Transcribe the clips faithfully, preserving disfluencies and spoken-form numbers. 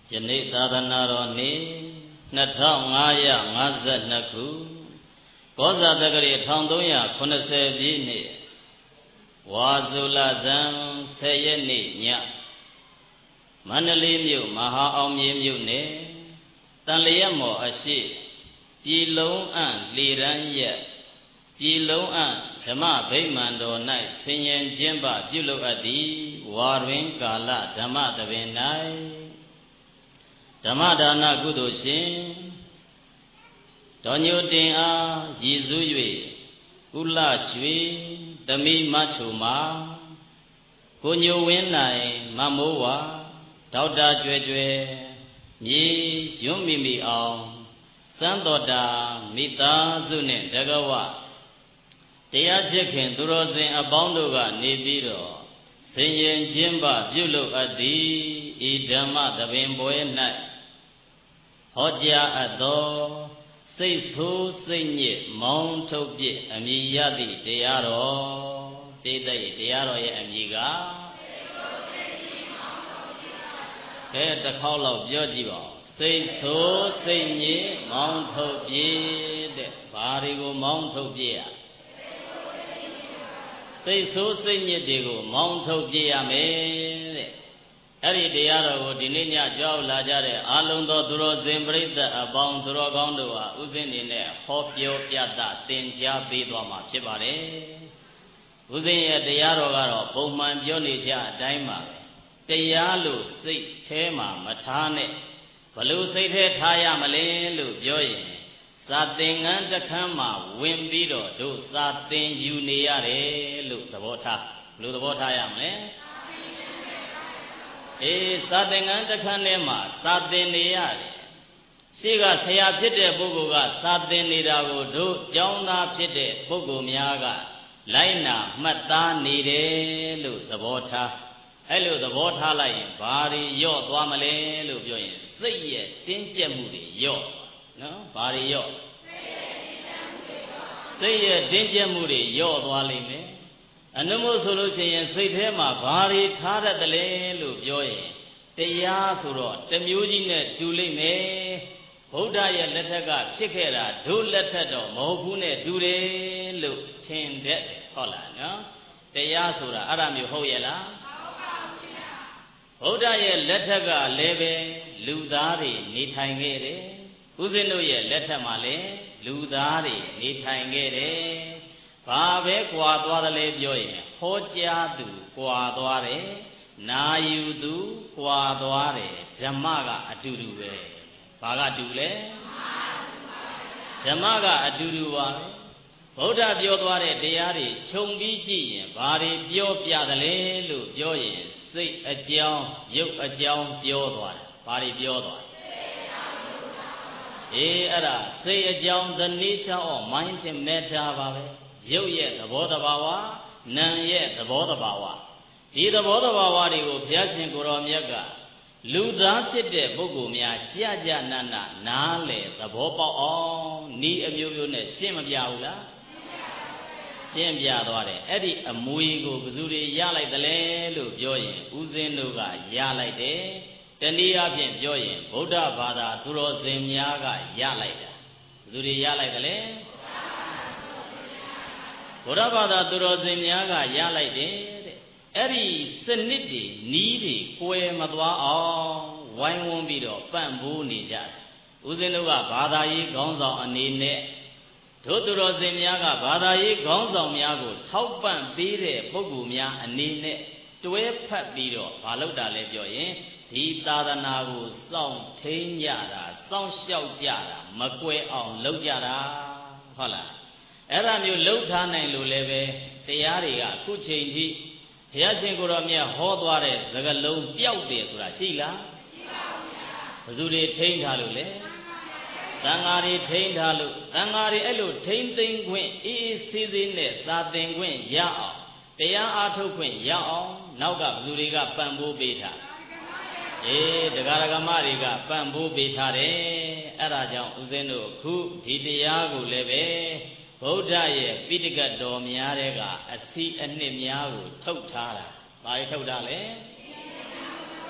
ယနေ့သာသနာတော်နေ့နှစ်ထောင်ငါးရာငါးဆယ်နှစ်ခုကောဇာတက္ကရာတစ်ထောင်သုံးရာခုနှစ်ဆယ်ပြည့်နေ့ဝါစုလဇန်ဆယ်ရက်နေ့ညမန္တလေးမြို့မဟာအောင်မြေမြို့နယ်တန်လျက်မော်အရှိပြည်လုံးအံ့လေရန်ရက်ပြည်လုံးအံ့ဓမ္မဗိမာန်တော်၌ဆင်ញင်ခြင်းပပြုလုပ်အပ်သည်ဝါတွင်ကာလဓမ္မသဘင်၌ဓမ္မဒါနကုသိုလ်ရှင်တော်ညိုတင်အားရည်စူး၍ကုလရွှေတမိမချုံမာကိုညိုဝင်းနိုင်မမိုးဝါဒေါက်တာကျွဲကျွဲမြေရွံ့မိမိအောင်စံတော်တာမိသားစုနှင့်တကဝတရားချစ်ခင်သူတော်စင်အပေါင်းတို့ကနေပြီးတော့ဆင်ញင်ခြင်းပပြုလုပ်အပ်သည်ဤဓမ္မသဘင်ပွဲ၌ဟောကြားအပ်သောစိတ်ဆိုးစိတ်ညစ်မောင်းထုတ်ပြအမည်ရသည့်တရားတော်တိတ်တဲ့တရားတော်ရဲ့အမည်ကကဲတစ်ခေါက်လောက်ပြောကြည့်ပါဦးစိတ်ဆိုးစိတ်ညစ်မောင်းထုတ်ပြတဲ့ဘာတွေကိုမောင်းထုတ်ပြရစိတ်ဆိုးစိတ်ညစ်တွေကိုမောင်းထုတ်ပြရမယ်တဲ့အဲ့ဒီတရားတော်ကိုဒီနေ့ညကြောက်လာကြတဲ့အာလုံသောသူတော်စင်ပရိသတ်အပေါင်းသူတော်ကောင်းတို့ဟာဥစဉ်နေနဲ့ဟောပြောပြသသင်ကြားပေးသွားမှာဖြစ်ပါတယ်ဥစဉ်ရဲ့တရားတော်ကတော့ပုံမှန်ပြောနေကြအတိုင်းပါပဲတရားလို့စိတ်ထဲမှာမထားနဲ့ဘလို့စိတ်ထဲထားရမလဲလို့ပြောရင်စာသင်္ကန်းတစ်ခန်းမှာဝင်ပြီးတော့တို့စာသင်ယူနေရတယ်လို့သဘောထားဘလို့သဘောထားရမလဲအေးစာသင်္ကန်းတစ်ခန်းထဲမှာစာသင်နေရတယ်ရှိကဆရာဖြစ်တဲ့ပုဂ္ဂိုလ်ကစာသင်နေတာကိုတို့ကျောင်းသားဖြစ်တဲ့ပုဂ္ဂိုလ်များကလိုက်နာမှတ်သားနေတယ်လို့သဘောထားအဲ့လိုသဘောထားလိုက်ရင်ဘာတွေယော့သွားမလဲလို့ပြောရင်စိတ်ရဲ့တင်းကျပ်မှုတွေယော့နော်ဘာတွေယော့စိတ်ရဲ့တင်းကျပ်မှုတွေယော့သွားလိမ့်မယ်အနုမို့ဆိုလို့ရှိရင်စိတ်ထဲမှာဘာတွေထားရတယ်လဲလို့ပြောရင်တရားဆိုတော့တမျိုးကြီးနဲ့တူလိမ့်မယ်ဗုဒ္ဓရဲ့လက်ထက်ကဖြစ်ခဲ့တာတို့လက်ထက်တော့မဟုတ်ဘူးနဲ့တူတယ်လို့ထင်တဲ့ဟုတ်လားနော်တရားဆိုတာအဲ့ဒါမျိုးဟုတ်ရဲ့လားဟုတ်ပါဘူးဗျာဗုဒ္ဓရဲ့လက်ထက်ကလည်းပဲလူသားတွေနေထိုင်ခဲ့တယ်ဦးဇင်းတို့ရဲ့လက်ထက်မှာလည်းလူသားတွေနေထိုင်ခဲ့တယ်ဘာပဲကွာသွားတယ်လဲပြောရင်ဟောကြားသူကွာသွားတယ်နာယူသူကွာသွားတယ်ဓမ္မကအတူတူပဲဘာကတူလဲဓမ္မကအတူတူပါပဲဗုဒ္ဓပြောသွားတဲ့တရားတွေခြုံပြီးကြည့်ရင်ဘာတွေပြောပြတယ်လဲလို့ပြောရင်စိတ်အကြောင်းရုပ်အကြောင်းပြောသွားတယ်ဘာတွေပြောသွားအေးအဲ့ဒါစိတ်အကြောင်း the nature of mind and matter ပါပဲရုပ်ရဲ့သဘောတဘာဝနာမ်ရဲ့သဘောတဘာဝဒီသဘောတဘာဝတွေကိုဘုရားရှင်ကိုယ်တော်မြတ်ကလူသားဖြစ်တဲ့ပုဂ္ဂိုလ်များကြာကြာနာနာနားလေသဘောပေါက်အောင်ဤအမျိုးမျိုးနဲ့ရှင်းမပြဘူးလားရှင်းပြသွားတယ်အဲ့ဒီအမွေကိုဘယ်သူတွေရလိုက်တယ်လဲလို့ပြောရင်ဦးဇင်းတို့ကရလိုက်တယ်တနည်းအားဖြင့်ပြောရင်ဗုဒ္ဓဘာသာသူတော်စင်များကရလိုက်တာဘယ်သူတွေရလိုက်တယ်လဲဗုဒ္ဓဘာသာသူတော်စင်များကရလိုက်တယ်တဲ့အဲ့ဒီစနစ်တွေနီးတွေကွယ်မသွားအောင်ဝိုင်းဝန်းပြီးတော့ပံ့ပိုးနေကြတယ်ဦးဇင်းတို့ကဘာသာရေးခေါင်းဆောင်အနေနဲ့တို့သူတော်စင်များကဘာသာရေးခေါင်းဆောင်များကိုထောက်ပံ့ပေးတဲ့ပုဂ္ဂိုလ်များအနေနဲ့တွဲဖက်ပြီးတော့မလုပ်တာလဲပြောရင်ဒီသာသနာကိုစောင့်ထိန်ကြတာစောင့်ရှောက်ကြတာမကွယ်အောင်လုပ်ကြတာဟုတ်လားအဲ့ဒါမျိုးလှုပ်ထားနိုင်လို့လည်းပဲတရားတွေကအခုချိန်ထိဘုရားရှင်ကိုယ်တော်မြတ်ဟောသွားတဲ့စကားလုံးပျောက်တယ်ဆိုတာရှိလားရှိပါဘူးဗျာဘယ်သူတွေထိန်းထားလို့လဲသံဃာတွေထိန်းထားလို့သံဃာတွေအဲ့လိုထိန်းသိမ်းခွင့်အေးအေးဆေးဆေးနဲ့သာသင်ခွင့်ရအောင်တရားအားထုတ်ခွင့်ရအောင်နောက်ကဘယ်သူတွေကပံ့ပိုးပေးထားအေးတရားဓမ္မတွေကပံ့ပိုးပေးထားတယ်အဲ့ဒါကြောင့်ဦးဇင်းတို့အခုဒီတရားကိုလည်းပဲဗုဒ္ဓရဲ့ပိဋကတ်တော်များတဲ့ကအစီအနှစ်များကိုထုတ်ထားတာဘာတွေထုတ်ထားလဲ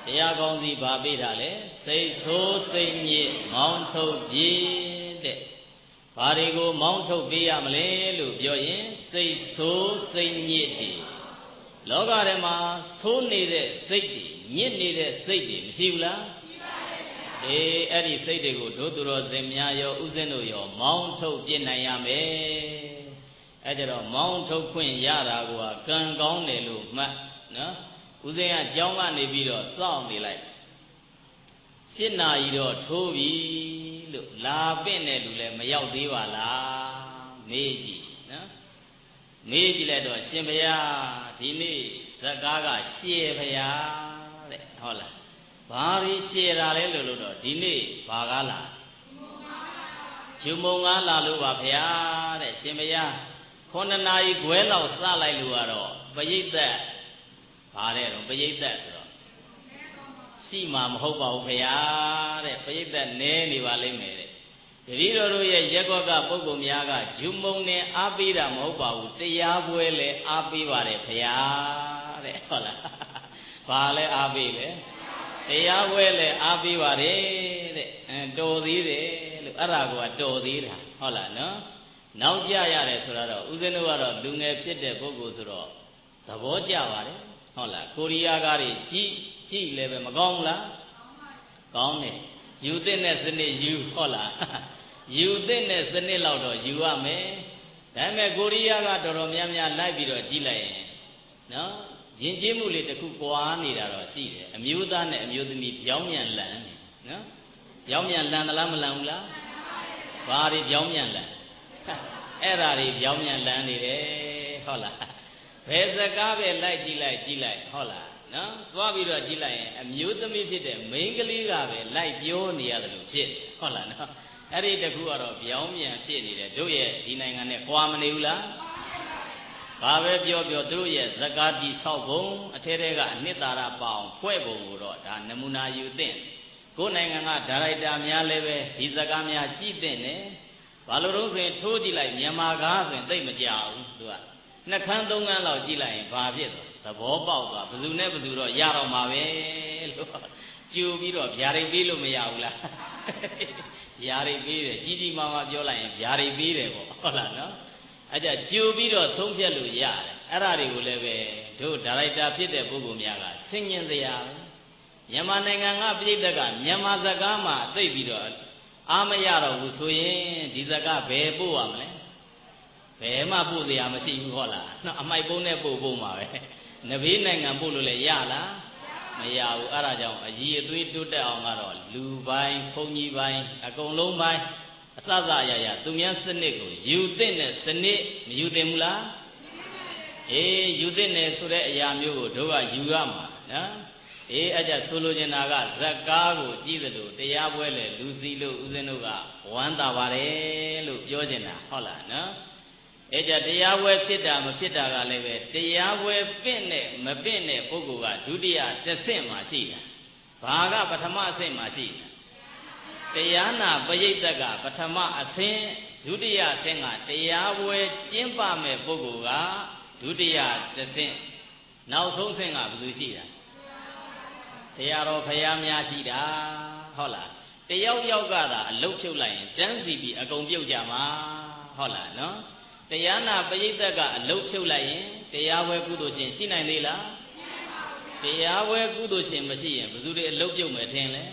တရားကောင်းစီဘာပေးတာလဲစိတ်ဆိုးစိတ်ညစ်မောင်းထုတ်ပြေးတဲ့ဘာတွေကိုမောင်းထုတ်ပေးရမလဲလို့ပြောရင်စိတ်ဆိုးစိတ်ညစ်တွေလောကထဲမှာဆိုးနေတဲ့စိတ်တွေညစ်နေတဲ့စိတ်တွေမရှိဘူးလားရှိပါတယ်ဗျာအေးအဲ့ဒီစိတ်တွေကိုဒုသူတော်စင်များရောဥစဉ်တို့ရောမောင်းထုတ်ပြနိုင်ရမယ်အဲ့ကြတော့မောင်းထုတ်ခွင့်ရတာကကံကောင်းတယ်လို့မှတ်နော်ဥစဉ်ကကြောင်းကနေပြီးတော့စောင့်နေလိုက်ရှစ်နာရီတော့ထိုးပြီလို့လာပင့်တဲ့လူလည်းမရောက်သေးပါလားမေးကြည့်နော်မေးကြည့်လိုက်တော့ရှင်ဘုရားဒီနေ့ဇက်ကားကရှေ့ဘုရားတဲ့ဟုတ်လားဘာရီရှေ့တာလဲလို့လို့တော့ဒီနေ့ဘာကားလားဂျုံမုံကားလာလို့ပါဘုရားတဲ့ရှင်ဘုရားခုနှစ်နာရီခွဲလောက်စလိုက်လို့ကတော့ပရိသတ်ဘာတဲ့တော့ပရိသတ်ဆိုတော့ရှိမှာမဟုတ်ပါဘူးခင်ဗျာတဲ့ပရိသတ်နဲနေပါလိမ့်မယ်တဲ့တတိတော်တို့ရဲ့ရက်ကွက်ကပုဂ္ဂိုလ်များကဂျုံမုံနဲ့အားပေးတာမဟုတ်ပါဘူးတရားပွဲလဲအားပေးပါတယ်ခင်ဗျာတဲ့ဟုတ်လားဘာလဲအားပေးလဲတရားပွဲလဲအားပေးပါတယ်တဲ့အဲတော်သေးတယ်လို့အဲ့ဒါကတော်သေးတာဟုတ်လားနော်နောက်ကြရတယ်ဆိုတော့ဦးဇင်းတို့ကတော့လူငယ်ဖြစ်တဲ့ပုဂ္ဂိုလ်ဆိုတော့သဘောကျပါတယ်ဟုတ်လားကိုရီးယားကားတွေကြီးကြီးလည်းပဲမကောင်းဘူးလားကောင်းတယ်ယူတဲ့နဲ့စနစ်ယူဟုတ်လားယူတဲ့နဲ့စနစ်လောက်တော့ယူရမယ်ဒါပေမဲ့ကိုရီးယားကတော်တော်များများလိုက်ပြီးတော့ကြီးလိုက်ရင်နော်ယဉ်ကျေးမှုလေးတစ်ခုကွာနေတာတော့ရှိတယ်အမျိုးသားနဲ့အမျိုးသမီးပြောင်းပြန်လန်နေနော်ပြောင်းပြန်လန်သလားမလန်ဘူးလားဘာတွေပြောင်းပြန်လန်အဲ့ဓာတွေပြောင်းပြန်လန်နေတယ်ဟုတ်လားဘယ်စကားပဲလိုက်ကြည့်လိုက်ကြည့်လိုက်ဟုတ်လားနော်သွားပြီးတော့ကြည့်လိုက်ရင်အမျိုးသမီးဖြစ်တဲ့မိန်းကလေးကပဲလိုက်ပြောနေရတယ်လို့ဖြစ်ဟုတ်လားနော်အဲ့ဒီတခုကတော့ပြောင်းပြန်ဖြစ်နေတယ်တို့ရဲ့ဒီနိုင်ငံနဲ့ကွာမနေဘူးလားဘာပဲပြောပြောတို့ရဲ့ဇကာတိဆောက်ပုံအထဲထဲကအနှစ်သာရပအောင်ဖွဲ့ပုံကိုတော့ဒါနမူနာယူသင့်ကိုယ်နိုင်ငံကဒါရိုက်တာများလည်းပဲဒီဇကာများကြည့်သင့်တယ်ဘာလို့တော့ဆိုရင်ထိုးကြည့်လိုက်မြန်မာကားဆိုရင်သိမကြဘူးသူကနှခမ်းသုံးခမ်းလောက်ကြည့်လိုက်ရင်ဘာဖြစ်သွားသဘောပေါက်သွားဘယ်သူနဲ့ဘယ်သူတော့ရတော့မှာပဲလို့ကြိုပြီးတော့ဗျာဒိတ်ပေးလို့မရဘူးလားဗျာဒိတ်ပေးတယ်ကြီးကြီးမားမားပြောလိုက်ရင်ဗျာဒိတ်ပေးတယ်ပေါ့ဟုတ်လားနော်အဲ့ကြကြိုပြီးတော့သုံးဖြတ်လို့ရတယ်အဲ့ဒါတွေကိုလည်းပဲတို့ဒါရိုက်တာဖြစ်တဲ့ပုဂ္ဂိုလ်များကဆင်ញင်စရာပဲမြန်မာနိုင်ငံကပြည်သက်ကမြန်မာစကားမှာသိပြီးတော့အားမရတော့ဘူးဆိုရင်ဒီစကားဘယ်ပို့ရမလဲဘယ်မှပို့စရာမရှိဘူးဟုတ်လားနော်အမိုက်ပုံးနဲ့ပို့ဖို့မှာပဲနဘေးနိုင်ငံပို့လို့လည်းရလားမရဘူးအဲ့ဒါကြောင့်အည်အသွေးတိုးတက်အောင်ကတော့လူပိုင်းဘုံကြီးပိုင်းအကုန်လုံးပိုင်းအစစအရာရာသူများစနစ်ကိုယူသင့်တဲ့စနစ်မယူသင့်ဘူးလားအေးယူသင့်တယ်ဆိုတဲ့အရာမျိုးကိုတို့ကယူရမှာနော်အေးအဲ့ကြဆိုလိုချင်တာကဇက်ကားကိုကြည့်သလိုတရားပွဲလေလူစီလို့ဦးဇင်းတို့ကဝမ်းသာပါတယ်လို့ပြောချင်တာဟုတ်လားနော်အဲ့ကြတရားပွဲဖြစ်တာမဖြစ်တာကလည်းပဲတရားပွဲပင့်နဲ့မပင့်တဲ့ပုဂ္ဂိုလ်ကဒုတိယတစ်ဆင့်မှာရှိတာဘာကပထမအဆင့်မှာရှိတာတရားနာပရိသတ်ကပထမအဆင့်ဒုတိယအဆင့်ကတရားပွဲကျင့်ပမဲ့ပုဂ္ဂိုလ်ကဒုတိယတစ်ဆင့်နောက်ဆုံးဆင့်ကဘယ်သူရှိတာဆရာတော်ဖရာများရှိတာဟုတ်လားတယောက်ယောက်ကသာအလုတ်ဖြုတ်လိုက်ရင်တန်းစီပြီးအကုန်ပြုတ်ကြမှာဟုတ်လားနော်တရားနာပရိသတ်ကအလုတ်ဖြုတ်လိုက်ရင်တရားပွဲကုသိုလ်ရှင်ရှိနိုင်သေးလားတရားပွဲကုသိုလ်ရှင်မရှိရင်ဘယ်သူတွေအလုတ်ပြုတ်မယ်ထင်လဲ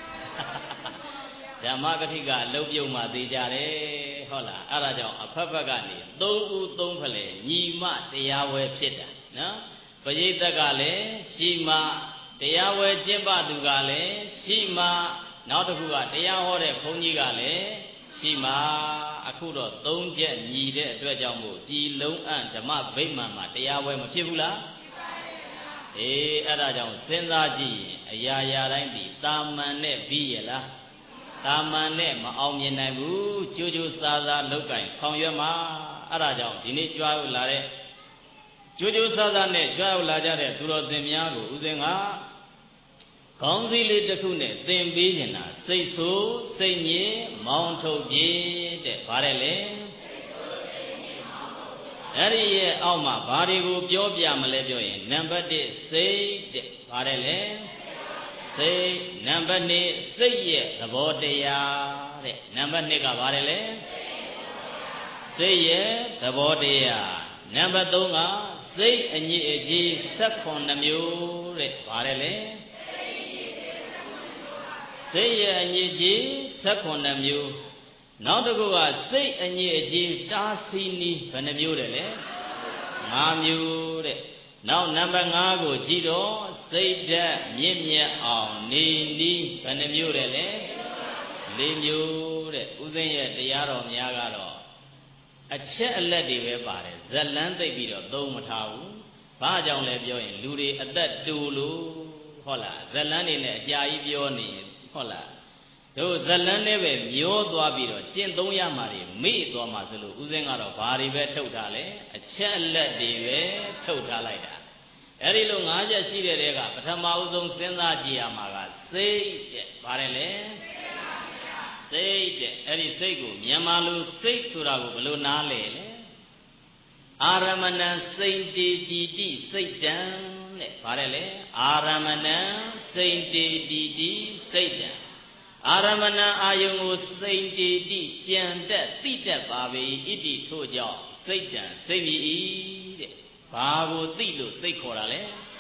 ဓမ္မကတိကအလုတ်ပြုတ်မှသိကြတယ်ဟုတ်လားအဲ့ဒါကြောင့်အဖက်ဖက်ကနေသုံးဦးသုံးဖလဲညီမတရားပွဲဖြစ်တာနော်ပရိသတ်ကလည်းရှိမှတရားဝဲကျင့်ပသူကလည်းရှိမှနောက်တစ်ခုကတရားဟောတဲ့ဘုန်းကြီးကလည်းရှိမှအခုတော့သုံးချက်ညီတဲ့အတွက်ကြောင့်မို့ဒီလုံးအံ့ဓမ္မဗိမာန်မှာတရားဝဲမဖြစ်ဘူးလားဖြစ်ပါရဲ့ဗျာအေးအဲ့ဒါကြောင့်စဉ်းစားကြည့်ရင်အရာရာတိုင်းဒီတာမန်နဲ့ပြီးရလားတာမန်နဲ့မအောင်မြင်နိုင်ဘူးကြိုးကြိုးစားစားလောက်ကင်ဆောင်ရွက်မှာအဲ့ဒါကြောင့်ဒီနေ့ကြွားလာတဲ့ကြိုးကြိုးစားစားနဲ့ကြွားလာကြတဲ့သူတော်သင်များကိုဦးဇင်းကခေါင်းစည်းလေးတစ်ခုနဲ့သင်ပေးနေတာစိတ်ဆိုးစိတ်ညစ်မောင်းထုတ်ပြေးတဲ့ဗါတယ်လေအဲ့ဒီရဲ့အောက်မှာဘာတွေကိုပြောပြမလဲပြောရင်နံပါတ်တစ်စိတ်တဲ့ဗါတယ်လေစိတ်နံပါတ်နှစ်စိတ်ရဲ့သဘောတရားတဲ့နံပါတ်နှစ်ကဘာလဲလဲစိတ်ရဲ့သဘောတရားနံပါတ်သုံးကစိတ်အညစ်အကြေး၁၇မျိုးတဲ့ဘာလဲလဲစိတ်ရဲ့အညစ်အကြေး၁၇မျိုးနောက်တစ်ခုကစိတ်အညစ်အကြေးတားဆီးနည်းဘယ်နှမျိုးတယ်လဲ၅မျိုးတဲ့နောက်နံပါတ်၅ကိုကြည့်တော့စိတ်ဓာတ်မြင့်မြတ်အောင်နေနည်းဘယ်နှမျိုးတယ်လဲ၄မျိုးတဲ့ဥစဉ်ရဲ့တရားတော်များကတော့အချက်အလက်တွေပဲပါတယ်ဇလန်းသိပ်ပြီးတော့သုံးမထားဘူးဘာကြောင့်လဲပြောရင်လူတွေအသက်တူလို့ဟုတ်လားဇလန်းတွေနဲ့အကြာကြီးပြောနေဟုတ်လားတို့ဇလန်းနဲ့ပဲမျောသွားပြီးတော့ကျင့်သုံးရမှာတွေမေ့သွားမှာဆိုလို့ဥစဉ်ကတော့ဘာတွေပဲထုတ်ထားလဲအချက်အလက်တွေပဲထုတ်ထားလိုက်တာအဲ့ဒီလို၅ချက်ရှိတဲ့တဲကပထမဦးဆုံးစဉ်းစားကြည့်ရမှာကစိတ်တဲ့ပါတယ်လေစိတ်တဲ့အဲ့ဒီစိတ်ကိုမြန်မာလူစိတ်ဆိုတာကိုဘယ်လိုနားလဲလဲအာရမဏံစိတ်တေတီတိစိတ်တံတဲ့ပါတယ်လေအာရမဏံစိတ်တေတီတိစိတ်တံအာရမဏံအာယုံကိုစိတ်တေတိကြံတက်သိတတ်ပါပေဣတိထို့ကြောင့်စိတ်တံစိတ်မြည်ဤတဲ့ဘာကိုသိလို့စိတ်ခေါ်တာလဲ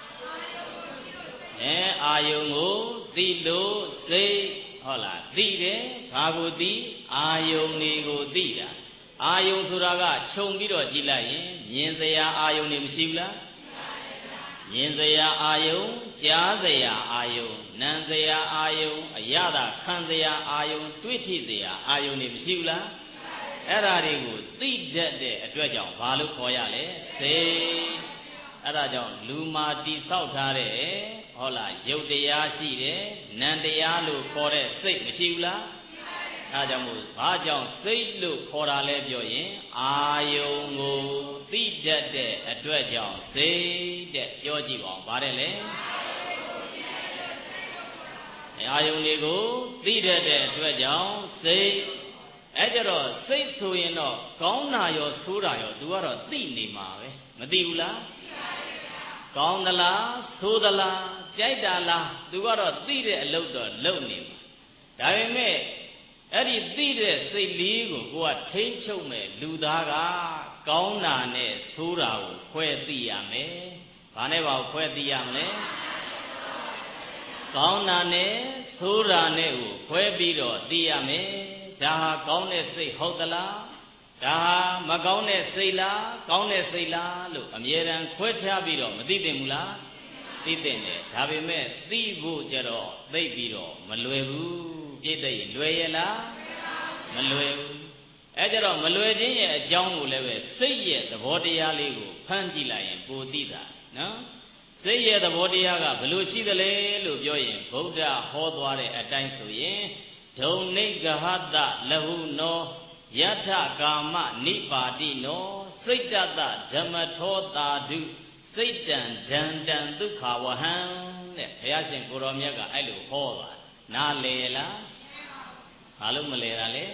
အဲအာယုံကိုသိလို့စိတ်ဟုတ်လားသိတယ်ဘာကိုသိအာယုံတွေကိုသိတာအာယုံဆိုတာကခြုံပြီးတော့ကြည့်လိုက်ရင်မြင်စရာအာယုံတွေမရှိဘူးလားမြင်စရာအာယုံကြားစရာအာယုံနားစရာအာယုံအရသာခံစရာအာယုံတွေ့ထိစရာအာယုံတွေမရှိဘူးလားအဲ့ဓာတွေကိုသိတတ်တဲ့အတွက်ကြောင့်ဘာလို့ခေါ်ရလဲစိတ်အဲ့ဒါကြောင့်လူမာတိဆောက်ထားတဲ့ဟုတ်လားရုပ်တရားရှိတယ်နာမ်တရားလို့ခေါ်တဲ့စိတ်မရှိဘူးလားအဲဒါကြောင့်မို့ဘာကြောင့်စိတ်လို့ခေါ်တာလဲပြောရင်အာယုံကိုသိတတ်တဲ့အတွက်ကြောင့်စိတ်တဲ့ပြောကြည့်ပါဦးဗါတယ်လေအာယုံတွေကိုသိတတ်တဲ့အတွက်ကြောင့်စိတ်အဲကြတော့စိတ်ဆိုရင်တော့ကောင်းတာရောဆိုးတာရောသူကတော့သိနေမှာပဲမသိဘူးလားကောင်းသလားဆိုးသလားကြိုက်တာလားသူကတော့သိတဲ့အလုပ်တော့လုပ်နေမှာဒါပေမဲ့အဲ့ဒီသိတဲ့စိတ်လေးကိုကိုကထိမ့်ချုပ်မဲ့လူသားကကောင်းတာနဲ့ဆိုးတာကိုခွဲသိရမယ်။ဘာနဲ့ပါခွဲသိရမလဲ။ကောင်းတာနဲ့ဆိုးတာနဲ့ကိုခွဲပြီးတော့သိရမယ်။ဒါဟာကောင်းတဲ့စိတ်ဟုတ်သလား။ဒါဟာမကောင်းတဲ့စိတ်လားကောင်းတဲ့စိတ်လားလို့အမြဲတမ်းခွဲခြားပြီးတော့မသိသင့်ဘူးလား။သိသင့်တယ်။ဒါပေမဲ့သိဖို့ကြတော့သိပြီးတော့မလွယ်ဘူး။ပြည့်တဲ့ရင်လွယ်ရဲ့လားမလွယ်ဘူးအဲကြတော့မလွယ်ခြင်းရဲ့အကြောင်းကိုလည်းပဲစိတ်ရဲ့သဘောတရားလေးကိုဖမ်းကြည့်လိုက်ရင်ပိုသိတာနော်စိတ်ရဲ့သဘောတရားကဘယ်လိုရှိသလဲလို့ပြောရင်ဗုဒ္ဓဟောသွားတဲ့အတိုင်းဆိုရင်ဒုံနိဂဟတလဟုနောယထကာမနိပါတိနောစိတ်တတဓမ္မထောတာဓုစိတ်တံဒန္တံဒုက္ခဝဟံတဲ့ဘုရားရှင်ကိုရောမြတ်ကအဲ့လိုဟောသွားနားလေလားဘာလို့မလဲတာလဲ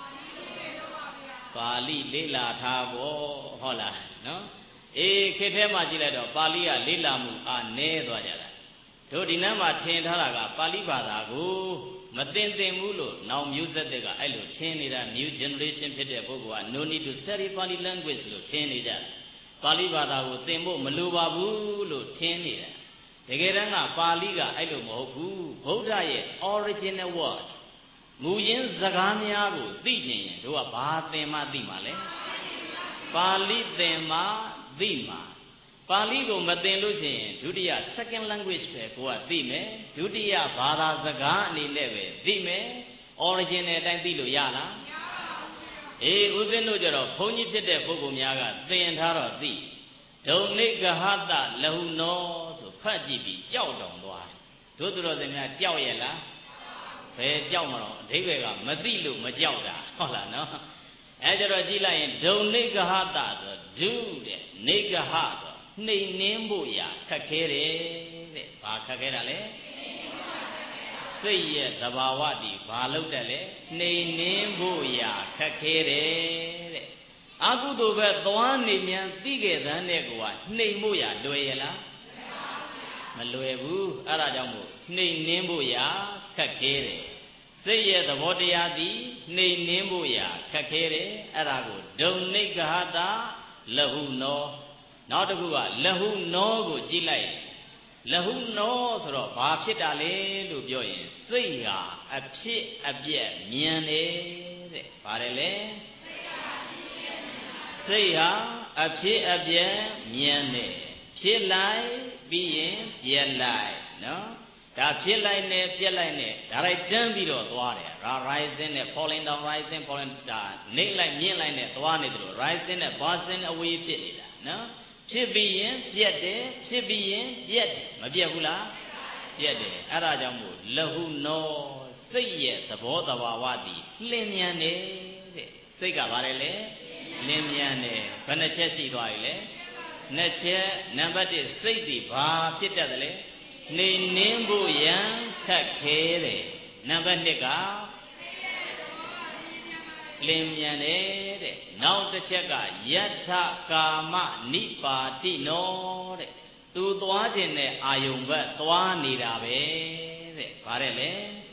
ပါဠိလေ့လာထားဖို့ဟုတ်လားနော်အေးခေတ်ထဲမှာကြည့်လိုက်တော့ပါဠိကလေ့လာမှုအားနည်းသွားကြတာတို့ဒီနန်းမှာထင်ထားတာကပါဠိဘာသာကိုမသိသင်ဘူးလို့နောင်မျိုးဆက်တွေကအဲ့လိုထင်နေတာ new generation ဖြစ်တဲ့ပုဂ္ဂိုလ်က no need to study Pali language လို့ထင်နေကြတယ်ပါဠိဘာသာကိုသင်ဖို့မလိုပါဘူးလို့ထင်နေတာတကယ်တမ်းကပါဠိကအဲ့လိုမဟုတ်ဘူးဗုဒ္ဓရဲ့ original wordsမူရင်းစကားများကိုသိချင်ရင်တို့ကဘာသင်မှသိမှာလဲပါဠိသင်မှသိမှာပါဠိကိုမသင်လို့ရှိရင်ဒုတိယ second language ပဲကိုကသိမယ်ဒုတိယဘာသာစကားအနေနဲ့ပဲသိမယ် original အတိုင်းသိလို့ရလားမရပါဘူးအေးဦးဇင်းတို့ကြတော့ဘုန်းကြီးဖြစ်တဲ့ပုဂ္ဂိုလ်များကသင်ထားတော့သိဒုံနိဂဟတလဟုနောဆိုဖတ်ကြည့်ပြီးကြောက်တောင်သွားတို့သူတော်စင်များကြောက်ရဲ့လားဘယ်ကြောက်မလို့အဓိပ္ပာယ်ကမသိလို့မကြောက်တာဟုတ်လားနော်အဲကြတော့ကြည့်လိုက်ရင်ဒုံနိဂဟတဆိုဒုတဲ့နိဂဟဆိုနှိမ်နှင်းဖို့ရခက်ခဲတယ်တဲ့ဘာခက်ခဲတာလဲစိတ်ရဲ့သဘာဝတည်ဘာလို့တက်လဲနှိမ်နှင်းဖို့ရခက်ခဲတယ်တဲ့အကုသိုလ်ပဲသွားနေမြန်သိခဲ့တဲ့နဲ့ကွာနှိမ်ဖို့ရလွယ်ရလားမလွယ်ဘူးအဲ့ဒါကြောင့်မို့နှိမ်နှင်းဖို့ရာခက်ခဲတယ်စိတ်ရဲ့သဘောတရားသည်နှိမ်နှင်းဖို့ရာခက်ခဲတယ်အဲ့ဒါကိုဒုံနိဂဟတာလဟုနောနောက်တစ်ခုကလဟုနောကိုကြည့်လိုက်လဟုနောဆိုတော့ဘာဖြစ်တာလဲလို့ပြောရင်စိတ်ဟာအဖြစ်အပျက်မြင်တယ်တဲ့ဘာလဲလဲစိတ်ဟာအဖြစ်အပျက်မြင်တယ်ဖြစ်လိုက်ပြီးရင်ပြက်လိုက်နော်ဒါဖြစ်လိုက်နဲ့ပြက်လိုက်နဲ့ဒါရိုက်တန်းပြီးတော့သွားတယ် rising နဲ့ falling down rising falling ဒါနှိမ့်လိုက်မြင့်လိုက်နဲ့သွားနေတယ်လို့ rising နဲ့ bursting away ဖြစ်နေတာနော်ဖြစ်ပြီးရင်ပြက်တယ်ဖြစ်ပြီးရင်ပြက်တယ်မပြက်ဘူးလားပြက်တယ်အဲ့ဒါကြောင့်မို့လဟုနောစိတ်ရဲ့သဘောတဘာဝတည်လင်းမြန်တယ်တဲ့စိတ်ကဘာလဲလဲလင်းမြန်တယ်ဘယ်နှချက်ရှိသွားပြီလဲနှစ်ချက်နံပါတ်တစ်စိတ်ဒီဘာဖြစ်တတ်တယ်လဲနေနှင်းဖို့ရန်ခက်ခဲတယ်နံပါတ်နှစ်ကလင်းမြန်တယ်တဲ့နောက်တစ်ချက်ကယထကာမနိပါတိနောတဲ့သူသွားခြင်းနဲ့အာယုံဘက်သွားနေတာပဲတဲ့ဗါတယ်လေ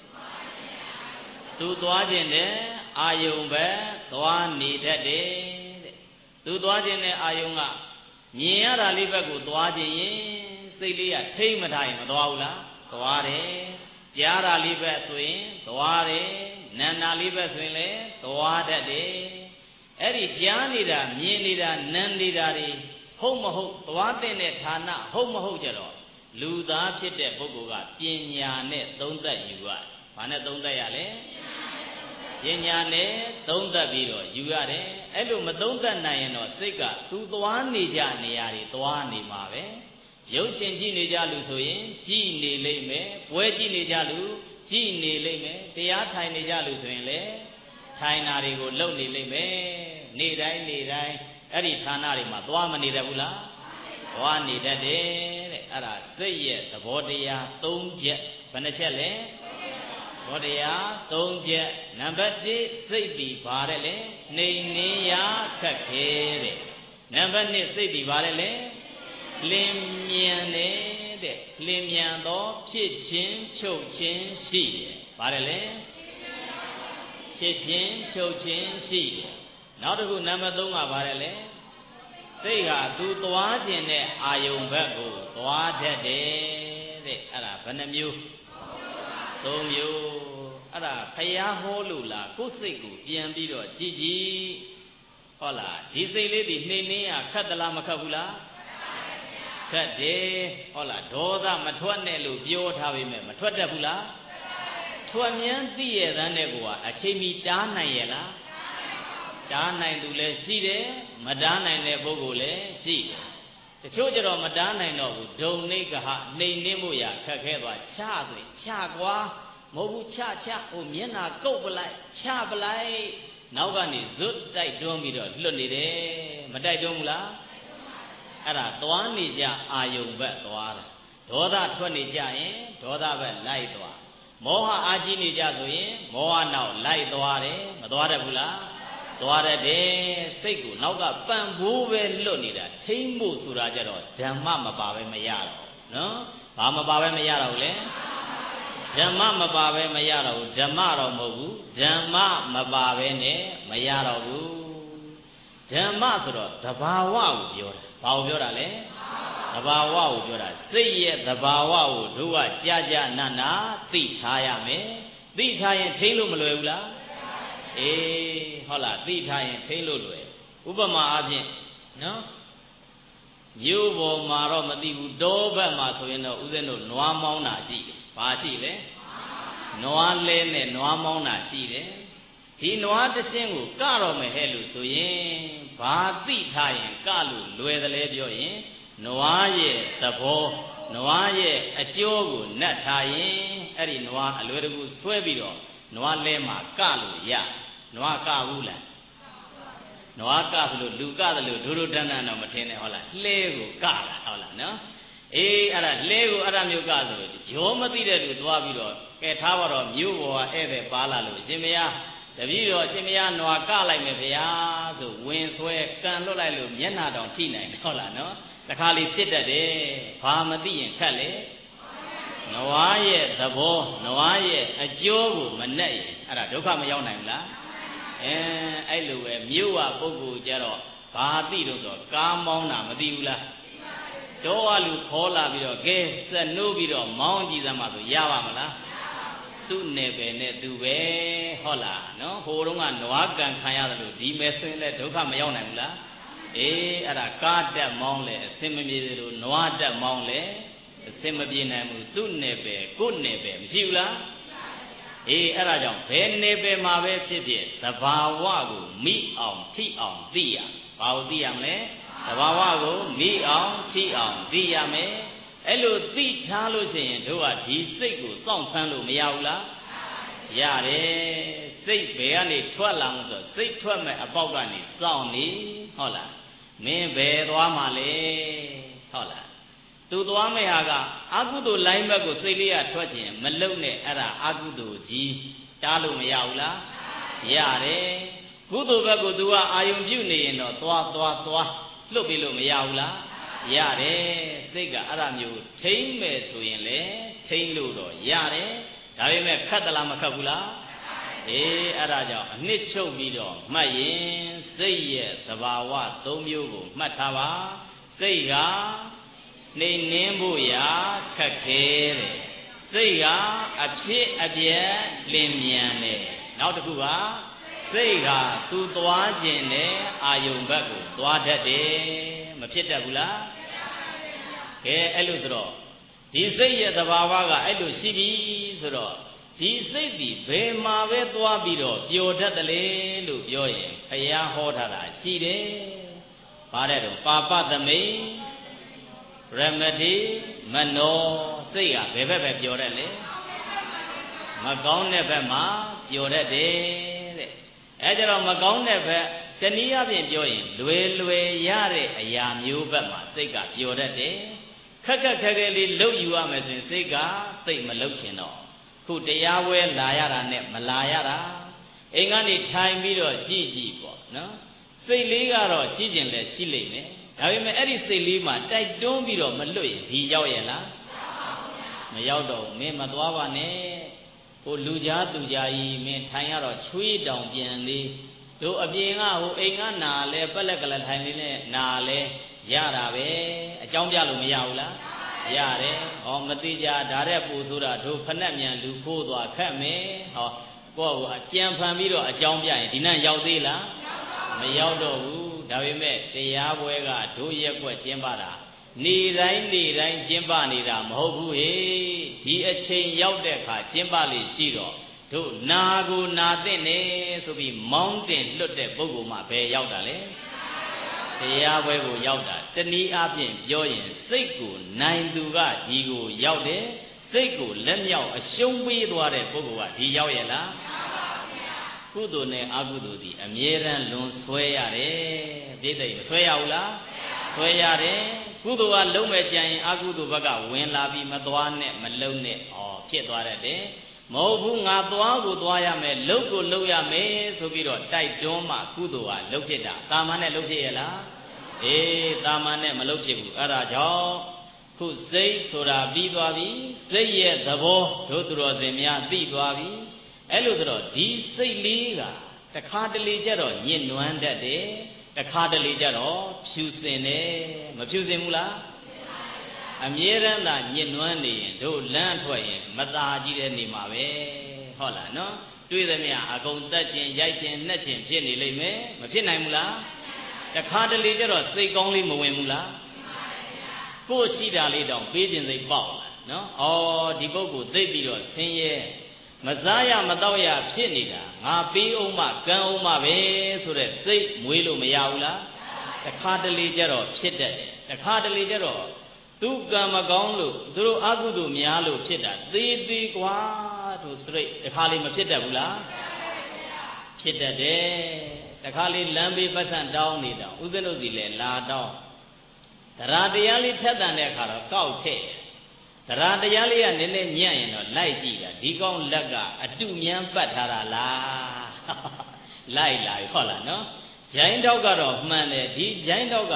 သူသွားခြင်းနဲ့အာယုံဘက်သွားနေတတ်တယ်တဲ့သူသွားခြင်းနဲ့အာယုံကမြင်ရတာလေးဘက်ကိုသွားခြင်းရင်စိတ်လေးကထိမ့်မထားရင်မသွားဘူးလားသွားတယ်ကြားတာလေးဘက်ဆိုရင်သွားတယ်နာနာလေးဘက်ဆိုရင်လည်းသွားတတ်တယ်အဲ့ဒီကြားနေတာမြင်နေတာနာနေတာတွေဟုတ်မဟုတ်သွားတဲ့ဌာနဟုတ်မဟုတ်ကြတော့လူသားဖြစ်တဲ့ပုဂ္ဂိုလ်ကပညာနဲ့သုံးသပ်ယူရတယ်။ဘာနဲ့သုံးသပ်ရလဲပညာနဲ့သုံးသပ်ပြီးတော့ယူရတယ်အဲ့လိုမသုံးသပ်နိုင်ရင်တော့စိတ်ကသူသွားနေကြနေရာတွေသွားနေမှာပဲရုပ်ရှင်ကြည့်နေကြလူဆိုရင်ကြည့်နေလိမ့်မယ်ပွဲကြည့်နေကြလူကြည့်နေလိမ့်မယ်တရားထိုင်နေကြလူဆိုရင်လေထိုင်နာတွေကိုလှုပ်နေလိမ့်မယ်နေ့တိုင်းနေ့တိုင်းအဲ့ဒီဌာနတွေမှာသွားမနေတတ်ဘူးလားသွားနေတတ်တယ်တဲ့အဲ့ဒါစိတ်ရဲ့သဘောတရား၃ချက်ဘယ်နှချက်လဲဘောတရား၃ချက်နံပါတ်တစ်စိတ်ဒီဘာတဲ့လဲနှိမ်နှင်းရခက်ခဲတဲ့နံပါတ်နှစ်စိတ်ဒီဘာတဲ့လဲလင်းမြန်တဲ့လင်းမြန်သောဖြစ်ခြင်းချုပ်ခြင်းရှိတယ်ဘာတဲ့လဲဖြစ်ခြင်းချုပ်ခြင်းရှိတယ်နောက်တစ်ခုနံပါတ်၃ကဘာတဲ့လဲစိတ်ဟာသူသွားခြင်းနဲ့အာယုံဘက်ကိုသွားတတ်တယ်တဲ့အဲ့ဒါဘယ်နှမျိုးသုံးမျိုးအဲ့ဒါဖယားဟောလို့လားကိုယ်စိတ်ကိုပြန်ပြီးတော့ကြည်ကြည်ဟုတ်လားဒီစိတ်လေးဒီနှိမ့်နှင်းရခတ်သလားမခတ်ဘူးလားခတ်တယ်ဟုတ်လားဒေါသမထွက်နဲ့လို့ပြောထားပေမဲ့မထွက်တတ်ဘူးလားထွက်မြန်းသိရတဲ့နဲ့ကအချိန်မီတားနိုင်ရဲ့လားတားနိုင်သူလည်းရှိတယ်မတားနိုင်တဲ့ပုဂ္ဂိုလ်လည်းရှိတယ်တချို့ကြတော့မတားနိုင်တော့ဘူးဒုံနိကဟနှိမ်နှင်းမှုရခက်ခဲသွားချဆိုရင်ချကွာမဟုတ်ဘူးချချဟိုမျက်နာကုတ်ပလိုက်ချပလိုက်နောက်ကနေဇွတ်တိုက်တွန်းပြီးတော့လွတ်နေတယ်မတိုက်တွန်းဘူးလားအဲ့ဒါသွားနေကြအာယုံဘက်သွားတာဒေါသထွက်နေကြရင်ဒေါသဘက်လိုက်သွားမောဟအာကြီးနေကြဆိုရင်မောဟနောက်လိုက်သွားတယ်မသွားတတ်ဘူးလားသွားတယ်စိတ်ကိုနောက်ကပံ့ပိုးပဲလွတ်နေတာထိမ့်ဖို့ဆိုတာကြတော့ဓမ္မမပါပဲမရတော့နော်ဘာမပါပဲမရတော့ဘူးလေဓမ္မမပါပဲမရတော့ဘူးဓမ္မတော့မဟုတ်ဘူးဓမ္မမပါပဲနဲ့မရတော့ဘူးဓမ္မဆိုတော့သဘာဝကိုပြောတာဘာကိုပြောတာလဲသဘာဝကိုပြောတာစိတ်ရဲ့သဘာဝကိုတို့ကကြာကြာနာနာသိထားရမယ်သိထားရင်ထိမ့်လို့မလွယ်ဘူးလားအေးဟုတ်လားသိထားရင်ထိမ့်လို့လွယ်ဥပမာအားဖြင့်နော်မြို့ပေါ်မှာတော့မသိဘူးတောဘက်မှာဆိုရင်တော့ဦးဇင်းတို့နွားမောင်းတာရှိတယ်ဘာရှိလဲနွားလဲနဲ့နွားမောင်းတာရှိတယ်ဒီနွားတစ်ရှင်းကိုကတော့မယ်ဟဲ့လို့ဆိုရင်ဘာသိထားရင်ကလို့လွယ်တယ်လဲပြောရင်နွားရဲ့သဘောနွားရဲ့အကျိုးကိုနှက်ထားရင်အဲ့ဒီနွားအလွယ်တကူဆွဲပြီးတော့နွားလဲမှာကလို့ရနွားကဘူးလားနွားကဆိုလို့လူကတယ်လို့ဒိုးဒိုးတန်းတန်းတော့မထင်နဲ့ဟုတ်လားလှဲကိုကတာဟုတ်လားနော်အေးအဲ့ဒါလှဲကိုအဲ့ဒါမျိုးကဆိုလို့ကြောမသိတဲ့လူသွားပြီးတော့ကဲထားပါတော့မြို့ပေါ်ကဧည့်သည်ပါလာလို့ရှင်မယားတပည့်တော်ရှင်မယားနွားကလိုက်မယ်ဗျာဆိုဝင်ဆွဲကန်လွတ်လိုက်လို့မျက်နှာတောင်ထိနိုင်တယ်ဟုတ်လားနော်တခါလေဖြစ်တတ်တယ်ဘာမသိရင်ခက်လေနွားရဲ့သဘောနွားရဲ့အကျိုးကိုမနဲ့ရင်အဲ့ဒါဒုက္ခမရောက်နိုင်ဘူးလားအဲအဲ့လိုပဲမြို့ဝပုဂ္ဂိုလ်ကြတော့ဘာသိလို့ဆိုကားမောင်းတာမသိဘူးလားတော့အလူခေါ်လာပြီးတော့ကဲစက်နိုးပြီးတော့မောင်းကြည့်သမှာဆိုရပါမလားသူ့နယ်ပယ်နဲ့သူပဲဟုတ်လားနော်ဟိုတုန်းကနွားကန်ခံရတယ်လို့ဒီမဲ့ဆိုရင်လည်းဒုက္ခမရောက်နိုင်ဘူးလားအေးအဲ့ဒါကားတက်မောင်းလဲအစင်မပြေသေးလို့နွားတက်မောင်းလဲအစင်မပြေနိုင်ဘူးသူ့နယ်ပယ်ကိုယ့်နယ်ပယ်မရှိဘူးလားအေးအဲ့ဒါကြောင့်ဘယ်နယ်ပယ်မှာပဲဖြစ်ဖြစ်သဘာဝကိုမိအောင်ထိအောင်သိရဘာလို့သိရမလဲသဘာဝကိုမိအောင်ထိအောင်သိရမယ်အဲ့လိုသိချလို့ရှိရင်တို့ကဒီစိတ်ကိုစောင့်ဖမ်းလို့မရဘူးလားရတယ်စိတ်ဘယ်ကနေထွက်လာလို့ဆိုစိတ်ထွက်မဲ့အပေါက်ကနေစောင့်နေဟုတ်လားမင်းဘယ်သွားမှလဲဟုတ်လားသူသွားမဲ့ဟာကအကုသိုလ်လိုင်းဘက်ကိုစိတ်လေးကထွက်ချင်မလုံနဲ့အဲ့ဒါအကုသိုလ်ကြီးတားလို့မရဘူးလားရတယ်ကုသိုလ်ဘက်ကို तू ကအာယုံပြုနေရင်တော့သွားသွားသွားလွတ်ပြီးလို့မရဘူးလားရတယ်စိတ်ကအဲ့ဒါမျိုးထိမ့်မဲ့ဆိုရင်လေထိမ့်လို့တော့ရတယ်ဒါပေမဲ့ခတ်သလားမခတ်ဘူးလားအေးအဲ့ဒါကြောင့်အနှစ်ချုပ်ပြီးတော့မှတ်ရင်စိတ်ရဲ့သဘာဝသုံးမျိုးကိုမှတ်ထားပါစိတ်ကနှိမ်နှင်းဖို့ရာခက်ခဲတယ်စိတ်ကအဖြစ်အပျက်လင်းမြန်တယ်နောက်တစ်ခုကစိတ်ကသူသွားခြင်းနဲ့အာယုံဘက်ကိုသွားတတ်တယ်မဖြစ်တတ်ဘူးလားကဲအဲ့လိုဆိုတော့ဒီစိတ်ရဲ့သဘာဝကအဲ့လိုရှိပြီဆိုတော့ဒီစိတ်ဒီဘယ်မှာပဲသွားပြီးတော့ပျော်တတ်တယ်လေလို့ပြောရင်ဘုရားဟောထားတာရှိတယ်ဗါတဲ့တော့ပါပသမိရမတိမနောစိတ်ကဘယ်ဘက်ပဲပျော်တတ်လေမကောင်းတဲ့ဘက်မှာပျော်တတ်တယ်တဲ့အဲကြတော့မကောင်းတဲ့ဘက်တနည်းအားဖြင့်ပြောရင်လွယ်လွယ်ရတဲ့အရာမျိုးဘက်မှာစိတ်ကပျော်တတ်တယ်ခက်ခက်ခဲခဲလေးလှုပ်ယူရမယ်ဆိုရင်စိတ်ကသိမလှုပ်ချင်တော့ခုတရားဝဲလာရတာနဲ့မလာရတာအိမ်ကနေထိုင်ပြီးတော့ကြည့်ကြည့်ပေါ့နော်စိတ်လေးကတော့ရှိကျင်လဲရှိလိမ့်မယ်ဒါပေမဲ့အဲ့ဒီစိတ်လေးမှာတိုက်တွန်းပြီးတော့မလွတ်ရင်ဒီရောက်ရဲ့လားမရောက်တော့ဘူးမင်းမသွားပါနဲ့ဟိုလူကြားသူကြားကြီးမင်းထိုင်ရတော့ချွေးတောင်ပြန်လေးတို့အပြင်ကဟိုအိမ်ကနာလဲပက်လက်ကလေးထိုင်လေးနဲ့နာလဲရတာပဲအကြောင်းပြလို့မရဘူးလားရတယ်ဟောမသိကြဒါတဲ့ပူဆိုတာတို့ဖက်နဲ့မြန်လူခိုးသွားခက်မယ်ဟောကိုယ့်ကိုအကြံဖန်ပြီးတော့အကြောင်းပြရင်ဒီနဲ့ရောက်သေးလားမရောက်တော့ဘူးဒါပေမဲ့တရားပွဲကတို့ရက်ွက်ကျင်းပတာနေတိုင်းနေတိုင်းကျင်းပနေတာမဟုတ်ဘူးဟေ့ဒီအချိန်ရောက်တဲ့အခါကျင်းပလိရှိတော့တို့နာကိုနာတဲ့နေဆိုပြီးမောင်းတင်လွတ်တဲ့ပုဂ္ဂိုလ်မှဘယ်ရောက်တာလဲတရားပွဲကိုရောက်တာတနည်းအားဖြင့်ပြောရင်စိတ်ကိုနိုင်သူကဒီကိုရောက်တယ်စိတ်ကိုလက်မြောက်အရှုံးပေးသွားတဲ့ပုဂ္ဂိုလ်ကဒီရောက်ရဲ့လားကုသိုလ်နဲ့အကုသိုလ်ဒီအမြဲတမ်းလွန်ဆွဲရတယ်ပြည့်တဲ့ဆွဲရဘူးလားဆွဲရတယ်ကုသိုလ်ကလုံးမဲ့ကြံရင်အကုသိုလ်ဘက်ကဝင်လာပြီးမသွားနဲ့မလုံနဲ့ဩဖြစ်သွားတယ်မဟုတ်ဘူးငါသွားကိုသွားရမယ်လှုပ်ကိုလှုပ်ရမယ်ဆိုပြီးတော့တိုက်တွန်းမှကုသိုလ်ကလှုပ်ဖြစ်တာတာမန်နဲ့လှုပ်ဖြစ်ရဲ့လားအေးတာမန်နဲ့မလှုပ်ဖြစ်ဘူးအဲ့ဒါကြောင့်ခုစိတ်ဆိုတာပြီးသွားပြီစိတ်ရဲ့သဘောတို့သူတော်စင်များသိသွားပြီအဲ့လိုဆိုတော့ဒီစိတ်လေးကတခါတလေကျတော့ညှဉ်းနွမ်းတတ်တယ်တခါတလေကျတော့ဖြူစင်တယ်မဖြူစင်ဘူးလားအမြဲတမ်းသာညှဉ်းနွမ်းနေရင်တို့လမ်းထွက်ရင်မตาကြီးတဲ့နေမှာပဲဟုတ်လားနော်တွေ့သမျှအကုန်တက်ခြင်းရိုက်ခြင်းနှက်ခြင်းဖြစ်နေလိမ့်မယ်မဖြစ်နိုင်ဘူးလားတခါတလေကျတော့စိတ်ကောင်းလေးမဝင်ဘူးလားကိုယ်ရှိတာလေးတောင်ပေးခြင်းစိတ်ပေါက်လာနော်ဩဒီပုဂ္ဂိုလ်သိပြီးတော့ဆင်းရဲမစားရမတော့ရဖြစ်နေတာငါပေးအောင်မှကံအောင်မှပဲဆိုတဲ့စိတ်မွေးလို့မရဘူးလားတခါတလေကျတော့ဖြစ်တတ်တယ်တခါတလေကျတော့သူကံမကောင်းလို့သူတို့အကုသိုလ်များလို့ဖြစ်တာသေးသေးกว่าတို့စိတ်တခါလေးမဖြစ်တတ်ဘူးလားဖြစ်တတ်တယ်တခါလေးလမ်းပေးပတ်စံတောင်းနေတာဥစ္စနုစီလဲလာတောင်းတရားတရားလေးထက်တန်တဲ့အခါတော့ကောက်ထည့်တရားတရားလေးကနည်းနည်းညံ့ရင်တော့လိုက်ကြည့်တာဒီကောင်းလက်ကအတုမြန်းပတ်ထားတာလားလိုက်လာပြီဟုတ်လားနော်ဂျိုင်းတော့ကတော့မှန်တယ်ဒီဂျိုင်းတော့က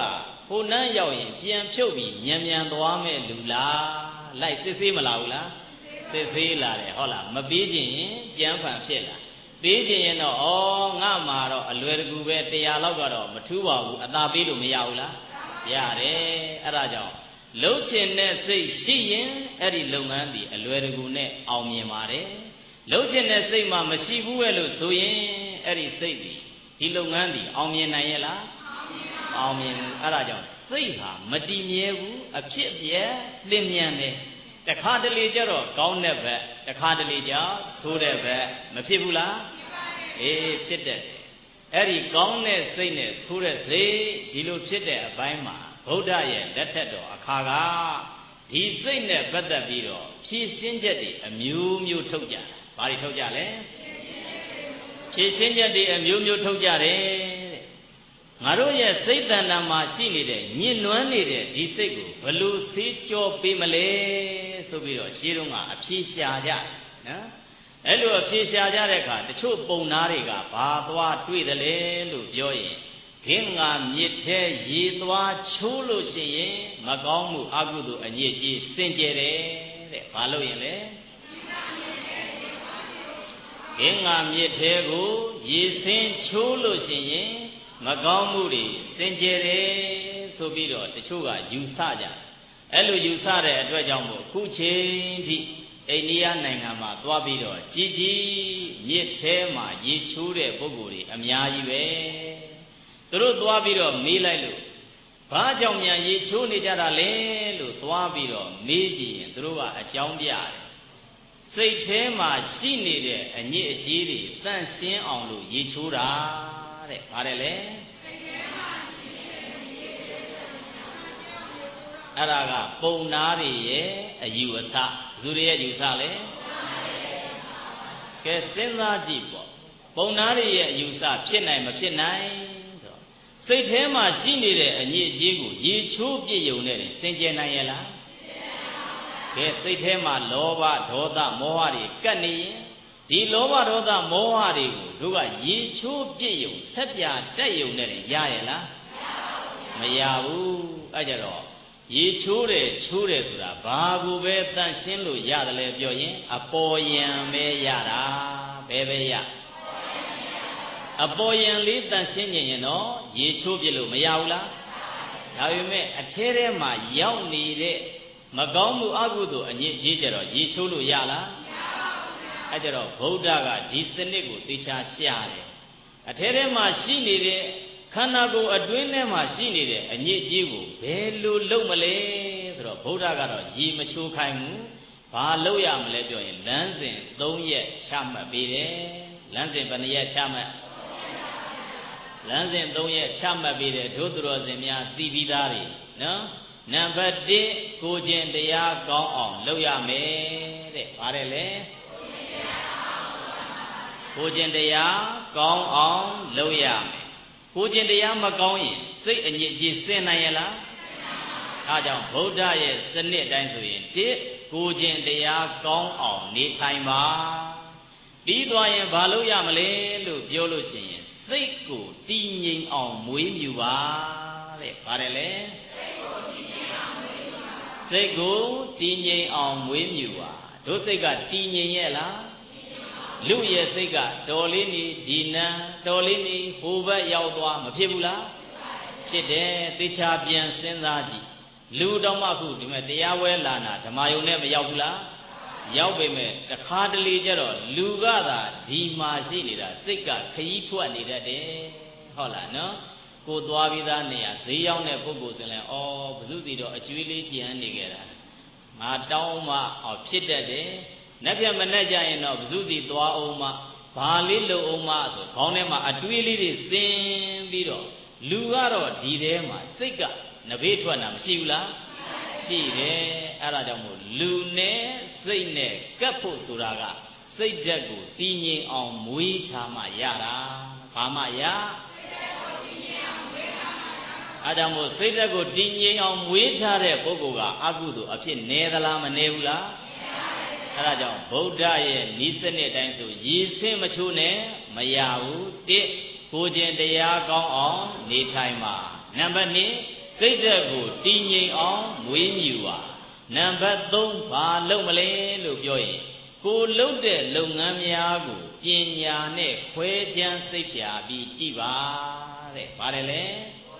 ဟိုနန်းရောက်ရင်ပြန်ဖြုတ်ပြီးမြန်မြန်သွားမဲ့လူလားလိုက်စစ်ဆေးမလာဘူးလားစစ်ဆေးလာတယ်ဟုတ်လားမပေးခြင်းရင်ကြမ်းဖန်ဖြစ်လာပေးခြင်းရင်တော့ဩငါမှာတော့အလွယ်တကူပဲတရားလောက်ကတော့မထူးပါဘူးအသာပေးလို့မရဘူးလားရတယ်အဲ့ဒါကြောင့်လှုပ်ခြင်းနဲ့စိတ်ရှိရင်အဲ့ဒီလုပ်ငန်းဒီအလွယ်တကူနဲ့အောင်မြင်ပါတယ်လှုပ်ခြင်းနဲ့စိတ်မှမရှိဘူးပဲလို့ဆိုရင်အဲ့ဒီစိတ်ဒီဒီလုပ်ငန်းဒီအောင်မြင်နိုင်ရဲ့လားအောင်မြင်အဲ့ဒါကြောင့်စိတ်ဟာမတည်မြဲဘူးအဖြစ်အပျက်လင်းမြန်တယ်တခါတလေကျတော့ကောင်းတဲ့ဘက်တခါတလေကျဆိုးတဲ့ဘက်မဖြစ်ဘူးလားအေးဖြစ်တယ်အဲ့ဒီကောင်းတဲ့စိတ်နဲ့ဆိုးတဲ့စိတ်ဒီလိုဖြစ်တဲ့အပိုင်းမှာဗုဒ္ဓရဲ့လက်ထက်တော်အခါကဒီစိတ်နဲ့ပတ်သက်ပြီးတော့ဖြည့်ရှင်းချက်တွေအမျိုးမျိုးထုတ်ကြတယ်ဘာတွေထုတ်ကြလဲဖြည့်ရှင်းချက်တွေအမျိုးမျိုးထုတ်ကြတယ်ငါတို့ရဲ့စိတ်တဏ္ဍာမှာရှိနေတဲ့ညှဉ်းနှွမ်းနေတဲ့ဒီစိတ်ကိုဘလို့ဆေးကြောပေးမလဲဆိုပြီးတော့ရှင်းတော့ကအဖြေရှာကြနော်အဲ့လိုအဖြေရှာကြတဲ့အခါတချို့ပုံနာတွေကဘာသွားတွေ့တယ်လဲလို့ပြောရင်ခင်းငါမြစ်ထဲရေသွားချိုးလို့ရှိရင်မကောင်းမှုအကုသိုလ်အညစ်အကြေးစင်ကြယ်တယ်တဲ့ဘာလို့ရင်လဲခင်းငါမြစ်ထဲကိုရေစင်းချိုးလို့ရှိရင်မကောင်းမှုတွေစင်ကြယ်တယ်ဆိုပြီးတော့တချို့ကယူဆကြတယ်အဲ့လိုယူဆတဲ့အတွက်ကြောင့်မို့ခုချိန်ထိအိန္ဒိယနိုင်ငံမှာသွားပြီးတော့ကြီးကြီးမြစ်ထဲမှာရေချိုးတဲ့ပုဂ္ဂိုလ်တွေအများကြီးပဲသူတို့သွားပြီးတော့မေးလိုက်လို့ဘာကြောင့်များရေချိုးနေကြတာလဲလို့သွားပြီးတော့မေးကြည့်ရင်သူတို့ကအကြောင်းပြတယ်စိတ်ထဲမှာရှိနေတဲ့အညစ်အကြေးတွေတန့်ရှင်းအောင်လို့ရေချိုးတာတဲ့ဗါတယ်လေအဲ့ဒါကပုံနာတွေရဲ့အယူအဆဘသူတွေရဲ့ယူဆလဲကဲစဉ်းစားကြည့်ပေါ့ပုံနာတွေရဲ့အယူအဆဖြစ်နိုင်မဖြစ်နိုင်ဆိုစိတ်ထဲမှာရှိနေတဲ့အညစ်အကြေးကိုရေချိုးပြည့်ယုံနဲ့စင်ကြယ်နိုင်ရဲ့လားကဲစိတ်ထဲမှာလောဘဒေါသမောဟတွေကပ်နေရင်ဒီလောဘဒေါသမောဟတွေကိုတို့ကရေချိုးပြည့်ယုံဆက်ပြတက်ယုံနဲ့ရရဲ့လားမရဘူးအဲ့ကြတော့ရေချိုးတယ်ချိုးတယ်ဆိုတာဘာကိုပဲတန့်ရှင်းလို့ရတယ်လဲပြောရင်အပေါ်ယံပဲရတာဘယ်ပဲရအပေါ်ယံလေးတန့်ရှင်းရင်တော့ရေချိုးပြလို့မရဘူးလားဒါပေမဲ့အထဲထဲမှာရောက်နေတဲ့မကောင်းမှုအကုသိုလ်အညစ်အကြေးကြတော့ရေချိုးလို့ရလားအဲ့ကြတော့ဗုဒ္ဓကဒီစနစ်ကိုသိချာရှာတယ်အထဲထဲမှာရှိနေတဲ့ခန္ဓာကိုယ်အတွင်းထဲမှာရှိနေတဲ့အညစ်အကြေးကိုဘယ်လိုလုပ်မလဲဆိုတော့ဗုဒ္ဓကတော့ရေမချိုးခိုင်းဘူးဘာလုပ်ရမလဲပြောရင်လမ်းစဉ်၃ရက်ချမှတ်ပေးတယ်လမ်းစဉ်ဘယ်နှရက်ချမှတ်လမ်းစဉ်၃ရက်ချမှတ်ပေးတယ်ဒုသူတော်စင်များသိပြီးသားတွေနော်နံပါတ်၁ကိုကျင့်တရားကောင်းအောင်လုပ်ရမယ်တဲ့ဗါတယ်လေကိုကျင့်တရားကောင်းအောင်လုပ်ရမယ်ကိုကျင့်တရားမကောင်းရင်စိတ်အညစ်အကြေးစင်နိုင်ရလားအဲကြောင့်ဗုဒ္ဓရဲ့စနစ်အတိုင်းဆိုရင်၁ကိုကျင့်တရားကောင်းအောင်နေထိုင်ပါပြီးသွားရင်ဘာလုပ်ရမလဲလို့ပြောလို့ရှိရင်စိတ်ကိုတည်ငြိမ်အောင်မွေးမြူပါတဲ့ဗါတယ်လေစိတ်ကိုတည်ငြိမ်အောင်မွေးမြူပါတို့စိတ်ကတည်ငြိမ်ရဲ့လားလူရဲ့စိတ်ကတော်လေးနေဒီနံတော်လေးနေဟိုဘက်ရောက်သွားမဖြစ်ဘူးလားဖြစ်တယ်သေချာပြန်စဉ်းစားကြည့်လူတော်မှခုဒီမဲ့တရားဝဲလာနာဓမ္မယုံနဲ့မရောက်ဘူးလားရောက်ပေမဲ့တခါတလေကျတော့လူကသာဒီမှာရှိနေတာစိတ်ကခရီးထွက်နေတတ်တယ်ဟုတ်လားနော်ကိုသွားပြီးသားနေရဈေးရောက်တဲ့ပုဂ္ဂိုလ်ဆိုရင်ဩဘုသူတီတော့အကျွေးလေးကြံနေကြတာငါတောင်းမှဩဖြစ်တတ်တယ်နှက်ပြမနဲ့ကြရင်တော့ဘုသူတီသွားအောင်မှဘာလေးလုံအောင်မှဆိုခေါင်းထဲမှာအတွေးလေးတွေစင်ပြီးတော့လူကတော့ဒီထဲမှာစိတ်ကနဘေးထွက်တာမရှိဘူးလားရှိတယ်အဲ့ဒါကြောင့်မို့လူနဲ့စိတ်နဲ့ကပ်ဖို့ဆိုတာကစိတ်ဓာတ်ကိုတည်ငြိမ်အောင်မွေးထားမှရတာဘာမှရအဲကြောင့်မို့စိတ်ဓာတ်ကိုတည်ငြိမ်အောင်မွေးထားတဲ့ပုဂ္ဂိုလ်ကအကုသိုလ်အဖြစ်နေသလားမနေဘူးလားအဲဒါကြောင့်ဗုဒ္ဓရဲ့ဤစနစ်တိုင်းဆိုရည်စင်းမချိုးနဲ့မရဘူးတစ်ကိုကျင့်တရားကောင်းအောင်နေထိုင်ပါနံပါတ်၂စိတ်ဓာတ်ကိုတည်ငြိမ်အောင်မွေးမြူပါနံပါတ်သုံးဘာလုပ်မလဲလို့ပြောရင်ကိုလုပ်တဲ့လုပ်ငန်းများကိုပညာနဲ့ခွဲခြမ်းစိတ်ဖြာပြီးကြည့်ပါတဲ့ဘာလဲလဲ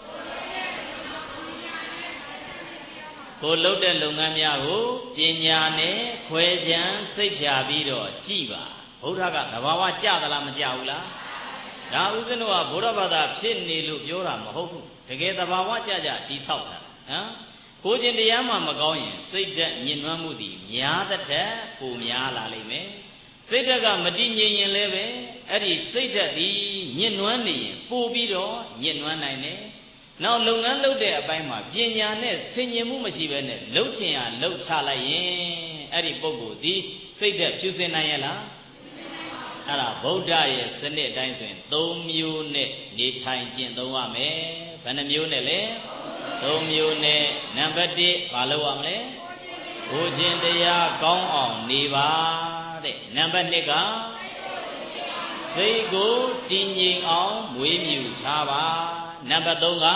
ကိုလုပ်တဲ့လုပ်ငန်းများကိုပညာနဲ့ခွဲခြမ်းစိတ်ဖြာပြီးတော့ကြည့်ပါဘုရားကသဘာဝကြသလားမကြဘူးလားဒါဥစဉ်တို့ကဘုရားဘာသာဖြစ်နေလို့ပြောတာမဟုတ်ဘူးတကယ်သဘာဝကြကြတိဆောက်တာဟမ်ကိုကျင်တရားမှမကောင်းရင်စိတ်ဓာတ်ညှဉ်းနှွမ်းမှုသည်များတဲ့ထက်ပိုများလာလိမ့်မယ်စိတ်ဓာတ်ကမတည်ငြိမ်ရင်လည်းပဲအဲ့ဒီစိတ်ဓာတ်သည်ညှဉ်းနှွမ်းနေရင်ပိုပြီးတော့ညှဉ်းနှွမ်းနိုင်တယ်နောက်လုပ်ငန်းလုပ်တဲ့အပိုင်းမှာပညာနဲ့ဆင်ញင်မှုမရှိဘဲနဲ့လှုပ်ချင်ရလှုပ်ချလိုက်ရင်အဲ့ဒီပုဂ္ဂိုလ်ဒီစိတ်ဓာတ်ဖြူစင်နိုင်ရဲ့လားအဲ့ဒါဗုဒ္ဓရဲ့စနစ်တိုင်းဆိုရင်သုံးမျိုးနဲ့နေထိုင်ကျင့်သုံးရမယ်ဘယ်နှမျိုးနဲ့လဲသုံးမျိုးနဲ့နံပါတ်တစ်ဘာလုပ်ရမလဲကိုကျင်တရားကောင်းအောင်နေပါတဲ့နံပါတ်နှစ်ကစိတ်ကိုတည်ငြိမ်အောင်မွေးမြူထားပါနံပါတ်သုံးက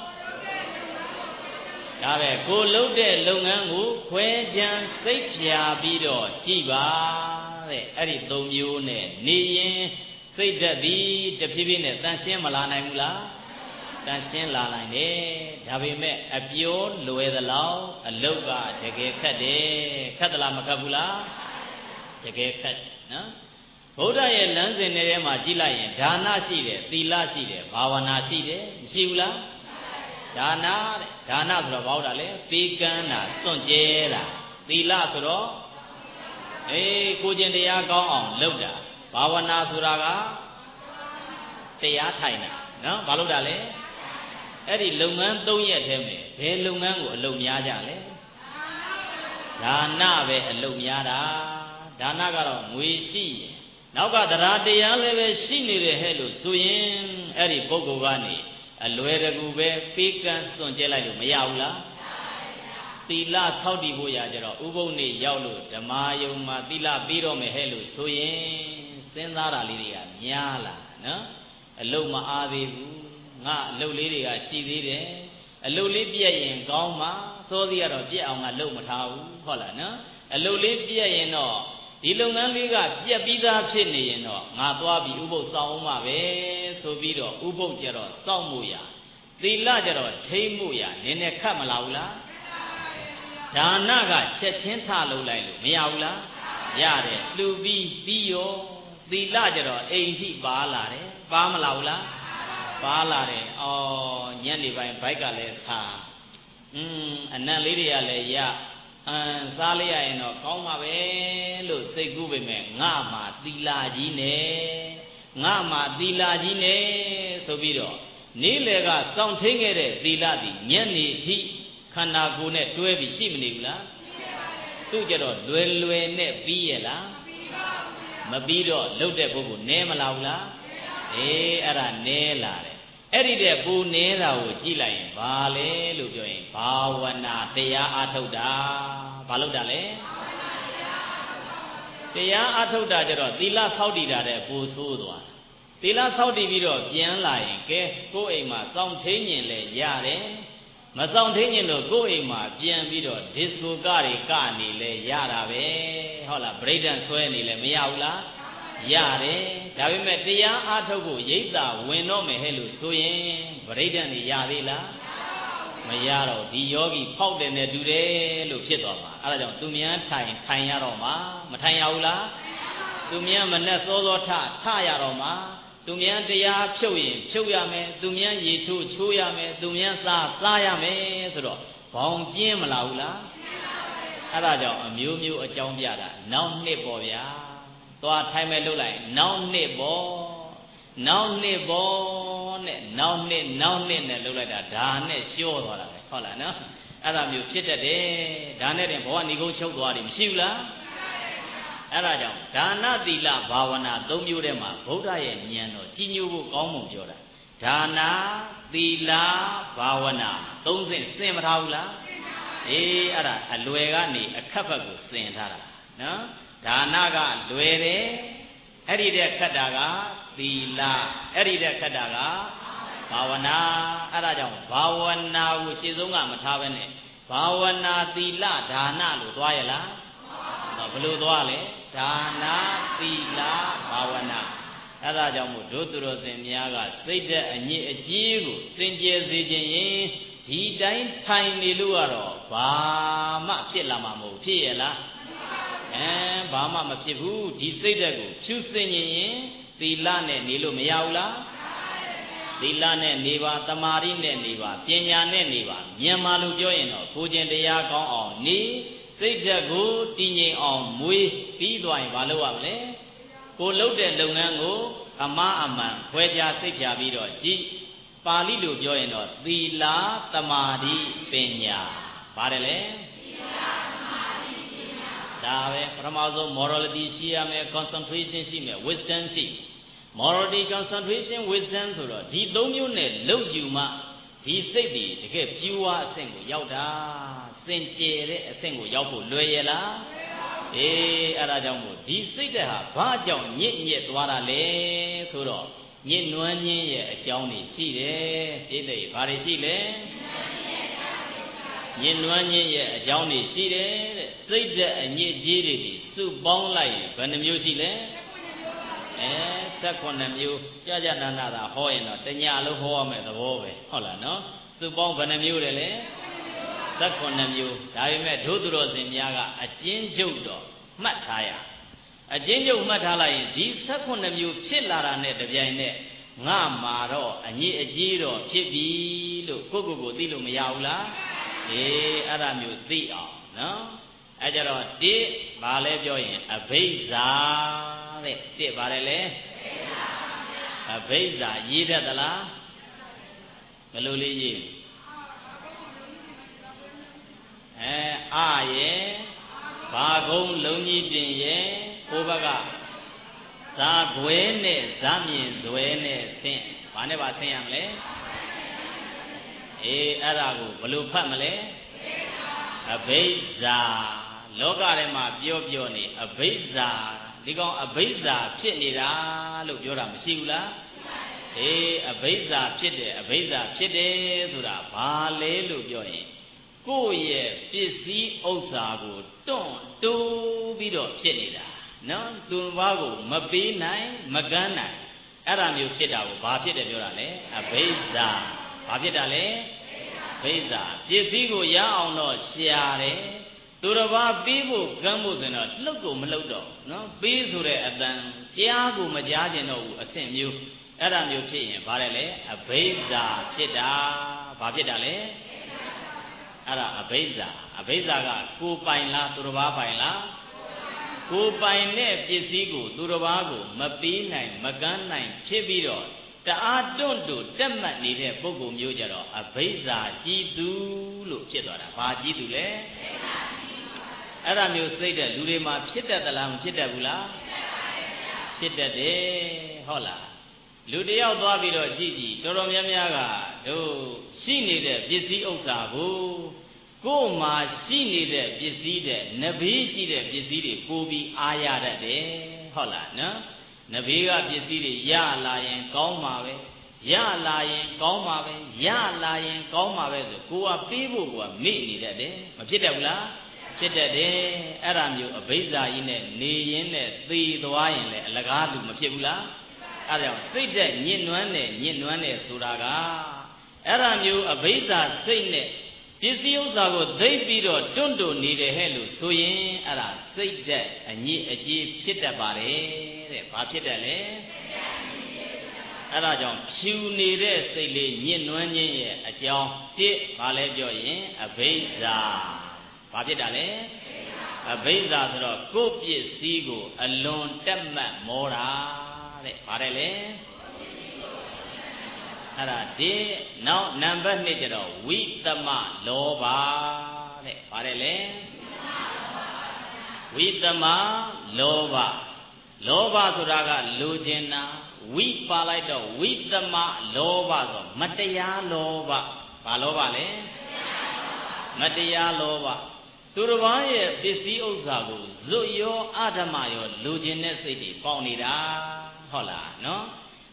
ဒါပဲကိုလုပ်တဲ့လုပ်ငန်းကိုခွဲခြမ်းစိတ်ဖြာပြီးတော့ကြည်ပါတဲ့အဲ့ဒီသုံးမျိုးနဲ့နေရင်စိတ်ဓာတ်သည်တဖြည်းဖြည်းနဲ့တန်ရှင်းမလာနိုင်ဘူးလားတန်ရှင်းလာနိုင်တယ်ဒါပေမဲ့အပြောလွယ်သလောက်အလုတ်ကတကယ်ခက်တယ်ခက်သလားမခက်ဘူးလားတကယ်ခက်နော်ဗုဒ္ဓရဲ့လမ်းစဉ်တွေထဲမှာကြည့်လိုက်ရင်ဒါနရှိတယ်သီလရှိတယ်ဘာဝနာရှိတယ်မရှိဘူးလားဒါနတဲ့ဒါနဆိုတော့ဘာဟုတ်တာလဲပေးကမ်းတာစွန့်ကြဲတာသီလဆိုတော့အေးကိုကျင်တရားကောင်းအောင်လုပ်တာဘာဝနာဆိုတာကတရားထိုင်တာနော်ဘာလုပ်တာလဲအဲ့ဒီလုပ်ငန်းသုံးရက်ထဲမှာဘယ်လုပ်ငန်းကိုအလုပ်များကြလဲဒါနပဲအလုပ်များတာဒါနကတော့ငွေရှိရင်နောက်ကတရားတရားလည်းပဲရှိနေတယ်ဟဲ့လို့ဆိုရင်အဲ့ဒီပုဂ္ဂိုလ်ကနေအလွယ်တကူပဲပေးကမ်းစွန့်ကြဲလိုက်လို့မရဘူးလားသီလဆောက်တည်ဖို့ရကြတော့ဥပုသ်နေ့ရောက်လို့ဓမ္မယုံမှာသီလပြီးတော့မယ်ဟဲ့လို့ဆိုရင်စဉ်းစားတာလေးတွေကများလာနော်အလုံးမအားသေးဘူးငါအလုပ်လေးတွေကရှိသေးတယ်အလုပ်လေးပြည့်ရင်ကောင်းမှာသောစီကတော့ပြည့်အောင်ကလုပ်မထားဘူးဟုတ်လားနော်အလုပ်လေးပြည့်ရင်တော့ဒီလုပ်ငန်းလေးကပြည့်ပြီးသားဖြစ်နေရင်တော့ငါသွားပြီးဥပုသ်စောင့်အောင်ပါပဲဆိုပြီးတော့ဥပုသ်ကြတော့စောင့်မှုရသီလကြတော့ထိမ့်မှုရနည်းနည်းခတ်မလာဘူးလားဒါနကချက်ချင်းထလုပ်လိုက်လို့မရဘူးလားရတယ်လှူပြီးပြီးရောသီလကြတော့အိမ်ထိပါလာတယ်ပါမလာဘူးလားပါလာတယ်အော်ညနေပိုင်းဘိုက်ကလည်းခါอืมအနံ့လေးတွေကလည်းရအမ်စားလိုက်ရရင်တော့ကောင်းပါပဲလို့စိတ်ကူးပေမဲ့ငါမှာသီလကြီးနဲ့ငါမှာသီလကြီးနဲ့ဆိုပြီးတော့နေ့လေကစောင့်ထိန်ခဲ့တဲ့သီလသည်ညနေထိခန္ဓာကိုယ်နဲ့တွဲပြီးရှိမနေဘူးလားသူကြတော့လွယ်လွယ်နဲ့ပြီးရလားမပြီးတော့လှုပ်တဲ့ပုဂ္ဂိုလ်နဲမလားဘူးလားအေးအဲ့ဒါနဲလာတယ်အဲ့ဒီတဲ့ပူနေတာကိုကြည့်လိုက်ရင်ဘာလဲလို့ပြောရင်ဘာဝနာတရားအားထုတ်တာဘာလို့တာလဲတရားအားထုတ်တာကြတော့သီလဆောက်တည်တာတဲ့ပူဆိုးသွားသီလဆောက်တည်ပြီးတော့ပြန်လာရင်ကဲကိုယ့်အိမ်မှာစောင့်ထိန်ရင်လည်းရတယ်မစောင့်ထိန်ရင်တော့ကိုယ့်အိမ်မှာပြန်ပြီးတော့ဒစ်ကိုကတွေကနေလဲရတာပဲဟုတ်လားဗြိဒ္ဓံဆွဲနေလဲမရဘူးလားရတယ်ဒါပေမဲ့တရားအားထုတ်ဖို့ရိပ်သာဝင်တော့မယ်ဟဲ့လို့ဆိုရင်ဗြိဒ္ဓံနေရသေးလားမရတော့ဒီယောဂီဖောက်တယ်နဲ့တူတယ်လို့ဖြစ်သွားမှာအဲဒါကြောင့်သူများထိုင်ထိုင်ရတော့မှာမထိုင်ရဘူးလားသူများမနဲ့စောစောထထရတော့မှာသူများတရားဖြုတ်ရင်ဖြုတ်ရမယ်သူများရေချိုးချိုးရမယ်သူများစားစားရမယ်ဆိုတော့ဘောင်ကျင်းမလာဘူးလားအဲဒါကြောင့်အမျိုးမျိုးအကြောင်းပြတာနောက်နှစ်ပေါ့ဗျာသွားထိုင်မဲ့လုပ်လိုက်နောက်နှစ်ပေါ့နောက်နှစ်ပေါ့နဲ့နောက်နှစ်နောက်နှစ်နဲ့လုပ်လိုက်တာဒါနဲ့လျှောသွားတာပဲဟုတ်လားနော်အဲ့ဒါမျိုးဖြစ်တတ်တယ်ဒါနဲ့တင်ဘဝဏီကုန်းချုပ်သွားတယ်မရှိဘူးလားအဲ့ဒါကြောင့်ဒါနသီလဘာဝနာသုံးမျိုးထဲမှာဗုဒ္ဓရဲ့ဉာဏ်တော်ကြီးညိုဖို့ကောင်းမှုပြောတာဒါနသီလဘာဝနာသုံးစင်စင်မထားဘူးလားအေးအဲ့ဒါအလွယ်ကနေအခက်ဘက်ကိုစင်ထားတာနော်ဒါနကလွယ်တယ်အဲ့ဒီတဲ့ခက်တာကသီလအဲ့ဒီတဲ့ခက်တာကဘာဝနာအဲ့ဒါကြောင့်ဘာဝနာကိုရှေ့ဆုံးကမထားဘဲနဲ့ဘာဝနာသီလဒါနလို့သွားရလားဘယ်လိုသွားလဲဒါနသီလဘာဝနာအဲ့ဒါကြောင့်မို့ဒုသူတော်စင်များကစိတ်ဓာတ်အညစ်အကြေးကိုစင်ကြယ်စေခြင်းရင်ဒီတိုင်းထိုင်နေလို့ကတော့ဘာမှဖြစ်လာမှာမဟုတ်ဖြစ်ရလားအဲဘာမှမဖြစ်ဘူးဒီစိတ်ဓာတ်ကိုဖြူစင်ရင်သီလနဲ့နေလို့မရဘူးလားသီလနဲ့နေပါတမာရီနဲ့နေပါပညာနဲ့နေပါမြန်မာလိုပြောရင်တော့ကိုကျင်တရားကောင်းအောင်နေစိတ်ဓာတ်ကိုတည်ငြိမ်အောင်မွေးပြီးသွားရင်ဘာလုပ်ရမလဲကိုလုပ်တဲ့လုပ်ငန်းကိုအမှားအမှန်ခွဲခြားစိတ်ဖြာပြီးတော့ကြည်ပါဠိလိုပြောရင်တော့သီလတမာရီပညာပါတယ်လေသီလတမာရီပညာဒါပဲပထမဆုံး morality ရှိရမယ် concentration ရှိမယ် wisdom ရှိ morality concentration wisdom ဆိုတော့ဒီသုံးမျိုးနဲ့လုပ်ယူမှဒီစိတ်တွေတကယ်ပြူဝအဆင့်ကိုရောက်တာစင်ကြယ်တဲ့အဆင့်ကိုရောက်ဖို့လွယ်ရလားအေးအဲ့ဒါကြောင့်မို့ဒီစိတ်ဓာတ်ဟာဘာကြောင့်ညစ်ညစ်သွားတာလဲဆိုတော့ညစ်နွမ်းခြင်းရဲ့အကြောင်းတွေရှိတယ်ပြည့်တဲ့ဘာတွေရှိလဲညစ်နွမ်းခြင်းရဲ့အကြောင်းတွေရှိတယ်တဲ့စိတ်ဓာတ်အညစ်အကြေးတွေစုပေါင်းလိုက်ရင်ဘယ်နှမျိုးရှိလဲအဲဆက်ခုနှစ်မျိုးကြာကြာနာနာသာဟောရင်တော့တညလုံးဟောရမယ်သဘောပဲဟုတ်လားနော်စုပေါင်းဘယ်နှမျိုးတယ်လဲဆက်ခုနှစ်မျိုးဒါပေမဲ့ဒုသူတော်စင်များကအကျဉ်းချုပ်တော့မှတ်ထားရအကျဉ်းချုပ်မှတ်ထားလိုက်ရင်ဒီဆက်ခုနှစ်မျိုးဖြစ်လာတာနဲ့တပြိုင်နက်ငါမှာတော့အညစ်အကြေးတော့ဖြစ်ပြီလို့ကိုယ့်ကိုယ်ကိုသိလို့မရဘူးလားအေးအဲ့ဒါမျိုးသိအောင်နော်အဲ့ကြတော့တိဘာလဲပြောရင်အဘိဇ္ဇာတဲ့တိဘာလဲလဲအဘိဇ္ဇာရေးတတ်သလားဘယ်လိုလေးရေးအဲအာရဲ့ဘာကုန်းလုံးကြီးတင်ရဲ့ဟိုဘက်ကဇာခွဲနဲ့ဇာမြင်ဇွဲနဲ့ဆင်းဘာနဲ့ပါဆင်းရမလဲအေးအဲ့ဒါကိုဘယ်လိုဖတ်မလဲအဘိဇ္ဇာလောကထဲမှာပြောပြောနေအဘိဇ္ဇာဒီကောင်အဘိဇ္ဇာဖြစ်နေတာလို့ပြောတာမရှိဘူးလားအေးအဘိဇ္ဇာဖြစ်တယ်အဘိဇ္ဇာဖြစ်တယ်ဆိုတာဘာလဲလို့ပြောရင်ကိုယ့်ရဲ့ပစ္စည်းဥစ္စာကိုတွန့်တိုးပြီးတော့ဖြစ်နေတာနော်သူဘာကိုမပေးနိုင်မကမ်းနိုင်အဲ့ဒါမျိုးဖြစ်တာကိုဘာဖြစ်တယ်ပြောတာလဲအဘိဇ္ဇာဘာဖြစ်တာလဲအဘိဇ္ဇာပစ္စည်းကိုရအောင်တော့ရှာတယ်သူတစ်ပါးပေးဖို့ကမ်းဖို့ဆိုတော့လှုပ်ကိုမလှုပ်တော့နော်ပေးဆိုတဲ့အတန်ကြားကိုမကြားကျင်တော့ဘူးအဆင့်မျိုးအဲ့ဒါမျိုးဖြစ်ရင်ဘာလဲလဲအဘိဇ္ဇာဖြစ်တာဘာဖြစ်တာလဲအဲ့ဒါအဘိဇ္ဇာအဘိဇ္ဇာကကိုပိုင်လားသူတစ်ပါးပိုင်လားကိုပိုင်တဲ့ပစ္စည်းကိုသူတစ်ပါးကိုမပေးနိုင်မကမ်းနိုင်ဖြစ်ပြီးတော့တအားတွန့်တူတက်မှတ်နေတဲ့ပုဂ္ဂိုလ်မျိုးကြတော့အဘိဇ္ဇာကြီးသူလို့ဖြစ်သွားတာဘာကြီးသူလဲအဲ့ဒါမျိုးစိတ်တဲ့လူတွေမှာဖြစ်တတ်သလားမဖြစ်တတ်ဘူးလားဖြစ်တတ်တယ်ဟုတ်လားလူတယောက်သွားပြီးတော့ကြည့်ကြည့်တော်တော်များများကတို့ရှိနေတဲ့ပစ္စည်းဥစ္စာကိုကိုယ်မှာရှိနေတဲ့ပစ္စည်းတဲ့နဘေးရှိတဲ့ပစ္စည်းတွေကိုပြီးအားရတတ်တယ်ဟုတ်လားနော်နဘေးကပစ္စည်းတွေရလာရင်ကောင်းပါပဲရလာရင်ကောင်းပါပဲရလာရင်ကောင်းပါပဲဆိုကိုကပေးဖို့ကမေ့နေတတ်တယ်မဖြစ်တတ်ဘူးလားဖြစ်တတ်တယ်အဲ့ဒါမျိုးအဘိဇ္ဇာကြီးနဲ့နေရင်နဲ့သေသွားရင်လည်းအလကားလူမဖြစ်ဘူးလားအဲ့ဒါကြောင့်စိတ်တဲ့ညစ်နွမ်းနဲ့ညစ်နွမ်းနဲ့ဆိုတာကအဲ့ဒါမျိုးအဘိဇ္ဇာစိတ်နဲ့ပစ္စည်းဥစ္စာကိုသိပြီးတော့တွန့်တွန့်နေတယ်ဟဲ့လို့ဆိုရင်အဲ့ဒါစိတ်တဲ့အညစ်အကြေးဖြစ်တတ်ပါတယ်တဲ့ဘာဖြစ်တတ်လဲအဲ့ဒါကြောင့်ဖြူနေတဲ့စိတ်လေးညစ်နွမ်းခြင်းရဲ့အကြောင်းတစ်ဘာလဲပြောရင်အဘိဇ္ဇာဘာဖြစ်တာလဲအဘိဇ္ဇာဆိုတော့ကိုယ်ပစ္စည်းကိုအလွန်တက်မှတ်မောတာတဲ့ဗါတယ်လေအဲ့ဒါဒီနောက်နံပါတ်နှစ်ကျတော့ဝိသမလောဘတဲ့ဗါတယ်လေဝိသမလောဘလောဘဆိုတာကလူကျင်တာဝိပါလိုက်တော့ဝိသမလောဘဆိုမတရားလောဘဘာလောဘလဲမတရားလောဘသူတစ်ပါးရဲ့ပစ္စည်းဥစ္စာကိုဇွတ်ရောအဓမ္မရောလူကျင်တဲ့စိတ်တွေပေါက်နေတာဟုတ်လားနော်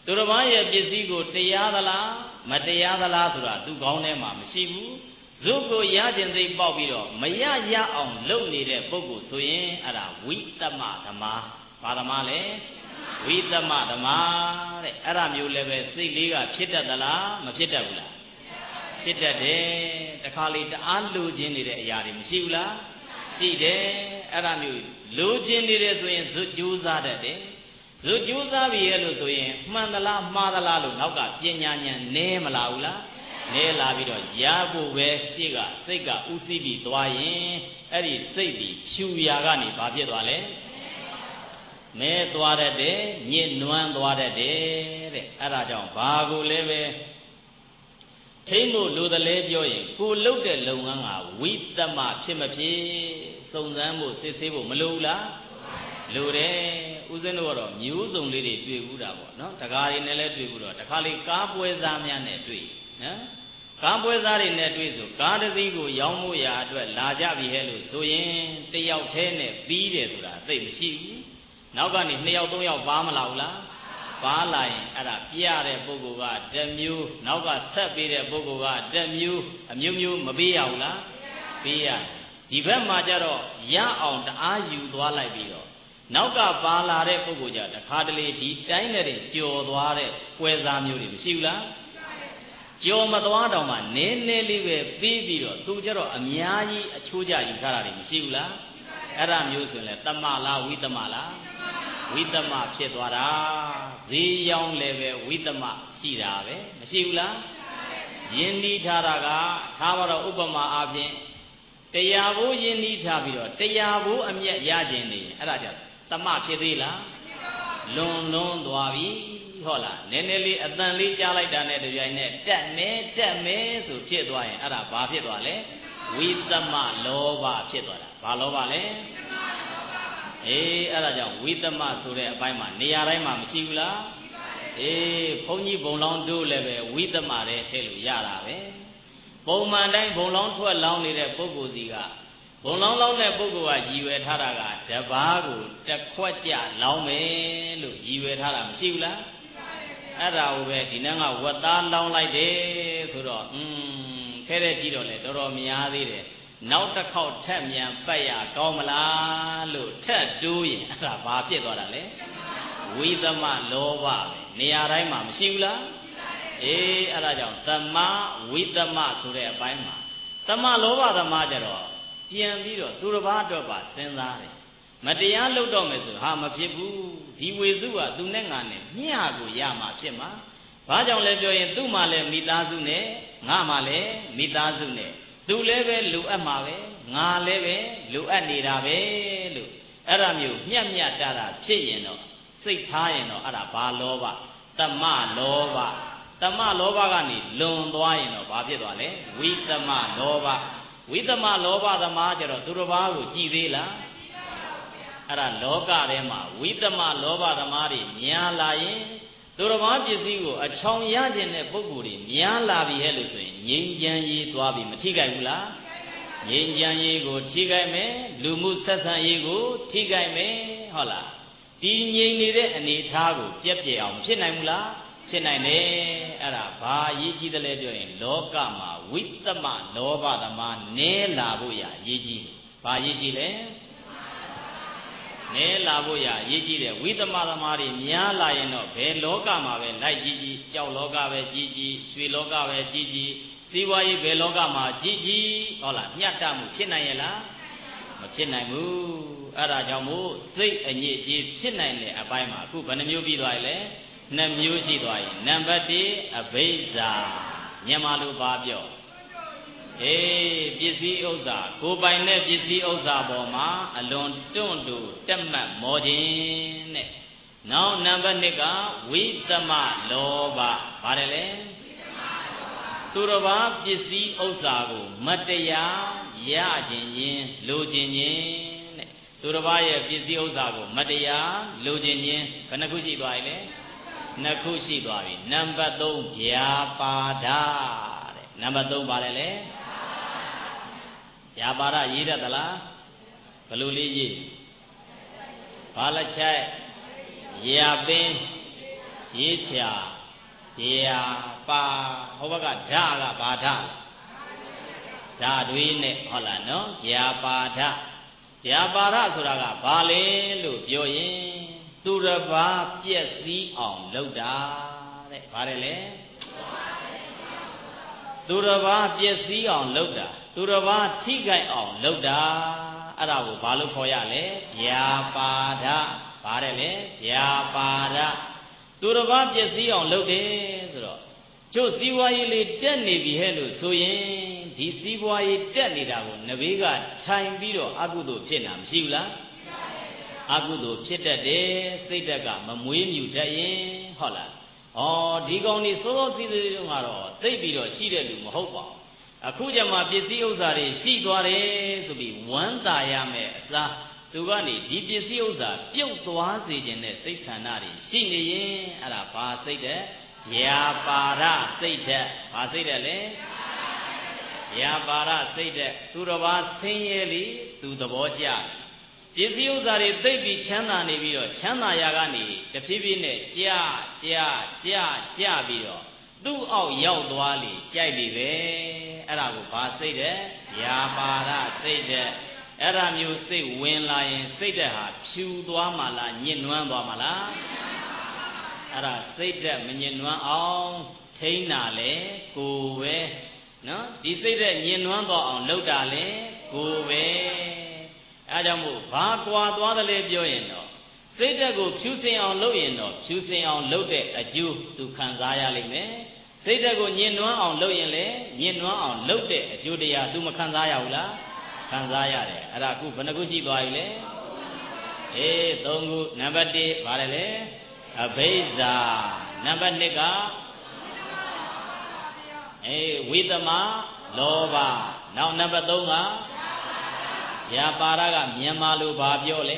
သူတစ်ပါးရဲ့ပစ္စည်းကိုတရားသလားမတရားသလားဆိုတာသူကောင်းထဲမှာမရှိဘူးဇုကိုရခြင်းသိပေါက်ပြီးတော့မရရအောင်လုပ်နေတဲ့ပုဂ္ဂိုလ်ဆိုရင်အဲ့ဒါဝိတမဓမ္မဘာဓမ္မလဲဝိတမဓမ္မတဲ့အဲ့ဒါမျိုးလည်းပဲစိတ်လေးကဖြစ်တတ်သလားမဖြစ်တတ်ဘူးလားဖြစ်တတ်တယ်တခါလေတအားလိုချင်နေတဲ့အရာတွေမရှိဘူးလားရှိတယ်အဲ့ဒါမျိုးလိုချင်နေတယ်ဆိုရင်ဇွတ်ကြိုးစားတတ်တယ်ဇွတ်ကြိုးစားပြီရဲ့လို့ဆိုရင်မှန်သလားမှားသလားလို့နောက်ကပညာဉာဏ်နည်းမလာဘူးလားနဲလာပြီးတော့ရဖို့ပဲရှေ့ကစိတ်ကဥသိပြီးသွားရင်အဲ့ဒီစိတ်ဒီဖြူရာကနေဘာဖြစ်သွားလဲမဲသွားတတ်တယ်ညစ်နွမ်းသွားတတ်တယ်တဲ့အဲ့ဒါကြောင့်ဘာကိုလဲပဲထိမ့်ဖို့လိုတယ်လဲပြောရင်ကိုလှုပ်တဲ့လုပ်ငန်းကဝိတမဖြစ်မဖြစ်စုံစမ်းဖို့စစ်ဆေးဖို့မလိုဘူးလားလိုတယ်ဦးဇင်းတို့ကတော့မျိုးစုံလေးတွေတွေ့ဘူးတာပေါ့နော်တကားတွေနဲ့လည်းတွေ့ဘူးတော့တခါလေကားပွဲစားများနဲ့တွေ့နော်ကားပွဲစားတွေနဲ့တွေ့ဆိုကားတစ်စီးကိုရောင်းဖို့ရာအတွက်လာကြပြီဟဲ့လို့ဆိုရင်တယောက်တည်းနဲ့ပြီးတယ်ဆိုတာသိမရှိဘူးနောက်ကနေနှစ်ယောက်သုံးယောက်ပါမလာဘူးလားပါလာရင်အဲ့ဒါပြရတဲ့ပုဂ္ဂိုလ်ကတစ်မျိုးနောက်ကဆက်ပေးတဲ့ပုဂ္ဂိုလ်ကတစ်မျိုးအမျိုးမျိုးမပေးရဘူးလားပေးရဒီဘက်မှာကျတော့ရအောင်တအားယူသွားလိုက်ပြီးတော့နောက်ကပါလာတဲ့ပုဂ္ဂိုလ်ကြတခါတလေဒီတိုင်းနဲ့ကြော်သွားတဲ့ပွဲစားမျိုးတွေမရှိဘူးလားကြော်မသွားတော့မှနည်းနည်းလေးပဲပြီးပြီးတော့သူကျတော့အများကြီးအချိုးကျယူထားတာတွေမရှိဘူးလားအဲ့ဒါမျိုးဆိုရင်လေတမလားဝိတမလားဝိတမဖြစ်သွားတာဈေးရောင်းလည်းပဲဝိတမရှိတာပဲမရှိဘူးလားယဉ်နီးထားတာကထားပါတော့ဥပမာအားဖြင့်တရားဘိုးယဉ်နီးထားပြီးတော့တရားဘိုးအမျက်ရခြင်းနေအဲ့ဒါကြောင့်တမဖြစ်သေးလားလွန်လွန်သွားပြီဟုတ်လားနည်းနည်းလေးအတန်လေးကြားလိုက်တာနဲ့တပြိုင်နက်တက်နေတက်မဲဆိုဖြစ်သွားရင်အဲ့ဒါဘာဖြစ်သွားလဲဝိတမလောဘဖြစ်သွားတာဘာလောဘလဲအေးအဲ့ဒါကြောင့်ဝိတမဆိုတဲ့အပိုင်းမှာနေရာတိုင်းမှာမရှိဘူးလားအေးဘုန်းကြီးဘုံလောင်းတို့လည်းပဲဝိတမတဲ့ထည့်လို့ရတာပဲပုံမှန်တိုင်းဘုံလောင်းထွက်လောင်းနေတဲ့ပုဂ္ဂိုလ်စီကဘုံလောင်းလောင်းတဲ့ပုဂ္ဂိုလ်ကရည်ရွယ်ထားတာကတပားကိုတစ်ခွက်ကြလောင်းမယ်လို့ရည်ရွယ်ထားတာမရှိဘူးလားအဲ့ဒါကိုပဲဒီနေ့ကဝတ်သားလောင်းလိုက်တယ်ဆိုတော့อืมထဲထဲကြည့်တော့လေတော်တော်များသေးတယ်နောက်တစ်ခေါက်ထက်မြန်ပတ်ရကောင်းမလားလို့ထက်တိုးရင်အဲ့ဒါဘာဖြစ်သွားတာလဲဝိသမလောဘပဲနေရာတိုင်းမှာမရှိဘူးလားအေးအဲ့ဒါကြောင့်သမဝိသမဆိုတဲ့အပိုင်းမှာသမလောဘသမားကြတော့ပြန်ပြီးတော့သူတစ်ပါးအတွက်ပါစဉ်းစားတယ်မတရားလုပ်တော့မယ်ဆိုဟာမဖြစ်ဘူးဒီဝေစုကသူနဲ့ငါနဲ့မျှကိုရမှာဖြစ်မှာဘာကြောင့်လဲပြောရင်သူ့မှာလည်းမိသားစုနဲ့ငါမှလည်းမိသားစုနဲ့သူလည်းပဲလူအပ်မှာပဲငါလည်းပဲလူအပ်နေတာပဲလို့အဲ့ဒါမျိုးမျက်မျက်တာတာဖြစ်ရင်တော့စိတ်ထားရင်တော့အဲ့ဒါဘာလောဘတမလောဘတမလောဘကနေလွန်သွားရင်တော့ဘာဖြစ်သွားလဲဝိသမလောဘဝိသမလောဘသမားကျတော့သူတစ်ပါးကိုကြည်သေးလားအဲ့ဒါလောကထဲမှာဝိသမလောဘသမားတွေများလာရင်သူတစ်ပါးပစ္စည်းကိုအချောင်ရခြင်းတဲ့ပုဂ္ဂိုလ်တွေများလာပြီဟဲ့လို့ဆိုရင်ငြိမ်းချမ်းရေးသွားပြီမထိခိုက်ဘူးလားငြိမ်းချမ်းရေးကိုထိခိုက်မယ်လူမှုဆက်ဆံရေးကိုထိခိုက်မယ်ဟုတ်လားဒီငြိမ်နေတဲ့အနေအထားကိုပြက်ပြက်အောင်ဖြစ်နိုင်ဘူးလားဖြစ်နိုင်တယ်အဲ့ဒါဘာအရေးကြီးတယ်လဲပြောရင်လောကမှာဝိသမလောဘသမားနည်းလာဖို့ရအရေးကြီးတယ်ဘာအရေးကြီးလဲနဲလာဖို့ရအရေးကြီးတယ်ဝိသမသမားတွေများလာရင်တော့ဘယ်လောကမှာပဲလိုက်ကြီးကြီးကြောက်လောကပဲကြီးကြီးရွှေလောကပဲကြီးကြီးစီးပွားရေးဘယ်လောကမှာကြီးကြီးဟုတ်လားမြတ်တမှုဖြစ်နိုင်ရဲ့လားမဖြစ်နိုင်ဘူးအဲ့ဒါကြောင့်မို့စိတ်အညစ်အကြေးဖြစ်နိုင်တဲ့အပိုင်းမှာအခုဘယ်နှမျိုးပြီးသွားလဲနှစ်မျိုးရှိသွားရင်နံပါတ်တစ်အဘိဇာမြန်မာလိုပါပြောအေးပစ္စည်းဥစ္စာကိုပိုင်တဲ့ပစ္စည်းဥစ္စာပေါ်မှာအလွန်တွန့်တူတက်မှတ်မောခြင်းတဲ့နောက်နံပါတ်နှစ်ကဝိသမလောဘပါတယ်လေသူတစ်ပါးပစ္စည်းဥစ္စာကိုမတရားရခြင်းချင်းလိုခြင်းချင်းတဲ့သူတစ်ပါးရဲ့ပစ္စည်းဥစ္စာကိုမတရားလိုခြင်းချင်းဘယ်နှခုရှိသွားပြီလဲနှစ်ခုရှိသွားပြီနံပါတ်သုံးဗျာပါဒတဲ့နံပါတ်သုံးပါတယ်လေဗျာပါဒရေးတတ်သလားဘယ်လိုလေးရေးဘာလက်ချိုက်ရာပင်ရေးချာဗျာပါဟိုဘက်ကဓာကဘာဓာဓာတွေနဲ့ဟုတ်လားနော်ဗျာပါဓာဗျာပါဓဆိုတာကဘာလဲလို့ပြောရင်သူတစ်ပါးပြည့်စည်အောင်လုပ်တာတဲ့ဘာလဲလဲသူတစ်ပါးပြည့်စည်အောင်လုပ်တာသူတစ်ပါးထိခိုက်အောင်လုပ်တာအဲ့ဒါကိုဘာလို့ခေါ်ရလဲဗျာပါဒဘာတဲ့လဲဗျာပါဒသူတစ်ပါးပြည့်စည်အောင်လုပ်တယ်ဆိုတော့ကျို့စီးပွားရေးလေးတက်နေပြီဟဲ့လို့ဆိုရင်ဒီစီးပွားရေးတက်နေတာကိုနဘေးကထိုင်ပြီးတော့အကုသိုလ်ဖြစ်တာမရှိဘူးလားအကုသိုလ်ဖြစ်တတ်တယ်စိတ်ဓာတ်ကမမွေးမြူတတ်ရင်ဟုတ်လားဩဒီကောင်นี่စိုးစိုးစည်းစည်းတုန်းကတော့သိပြီးတော့ရှိတဲ့လူမဟုတ်ပါဘူးအခုကျမှပစ္စည်းဥစ္စာတွေရှိသွားတယ်ဆိုပြီးဝမ်းသာရမယ်အစားသူကနေဒီပစ္စည်းဥစ္စာပြုတ်သွားစေခြင်းနဲ့စိတ်ဆန္ဒတွေရှိနေရင်အဲ့ဒါဘာစိတ်တဲ့ဗျာပါရစိတ်တဲ့ဘာစိတ်တဲ့လဲဗျာပါရစိတ်တဲ့သူတစ်ပါးဆင်းရဲလေသူသဘောကျပစ္စည်းဥစ္စာတွေသိပ်ပြီးချမ်းသာနေပြီးတော့ချမ်းသာရာကနေတဖြည်းဖြည်းနဲ့ကြာကြာကြာကြာပြီးတော့သူ့အောက်ရောက်သွားလေကြိုက်ပြီပဲအဲ့ဒါကိုဘာစိတ်တဲ့ဗျာပါရစိတ်တဲ့အဲ့ဒါမျိုးစိတ်ဝင်လာရင်စိတ်တဲ့ဟာဖြူသွားမှလားညစ်နွမ်းသွားမှလားအဲ့ဒါစိတ်တဲ့မညစ်နွမ်းအောင်ထိန်းတာလေကိုယ်ပဲနော်ဒီစိတ်တဲ့ညစ်နွမ်းသွားအောင်လုပ်တာလေကိုယ်ပဲအဲကြောင့်မို့ဘာကွာသွားတယ်လဲပြောရင်တော့စိတ်ဓာတ်ကိုဖြူစင်အောင်လုပ်ရင်တော့ဖြူစင်အောင်လုပ်တဲ့အကျိုးသူခံစားရလိမ့်မယ်စိတ်ဓာတ်ကိုညှဉ်းနှွမ်းအောင်လုပ်ရင်လည်းညှဉ်းနှွမ်းအောင်လုပ်တဲ့အကျိုးတရားသူမခံစားရဘူးလားခံစားရတယ်အဲ့ဒါအခုဘယ်နှခုရှိသွားပြီလဲအေးသုံးခုနံပါတ်တစ်ဗါတယ်လေအဘိဇာနံပါတ်နှစ်ကအေးဝိသမလောဘနောက်နံပါတ်သုံးကဗျာပါရကမြန်မာလိုဘာပြောလဲ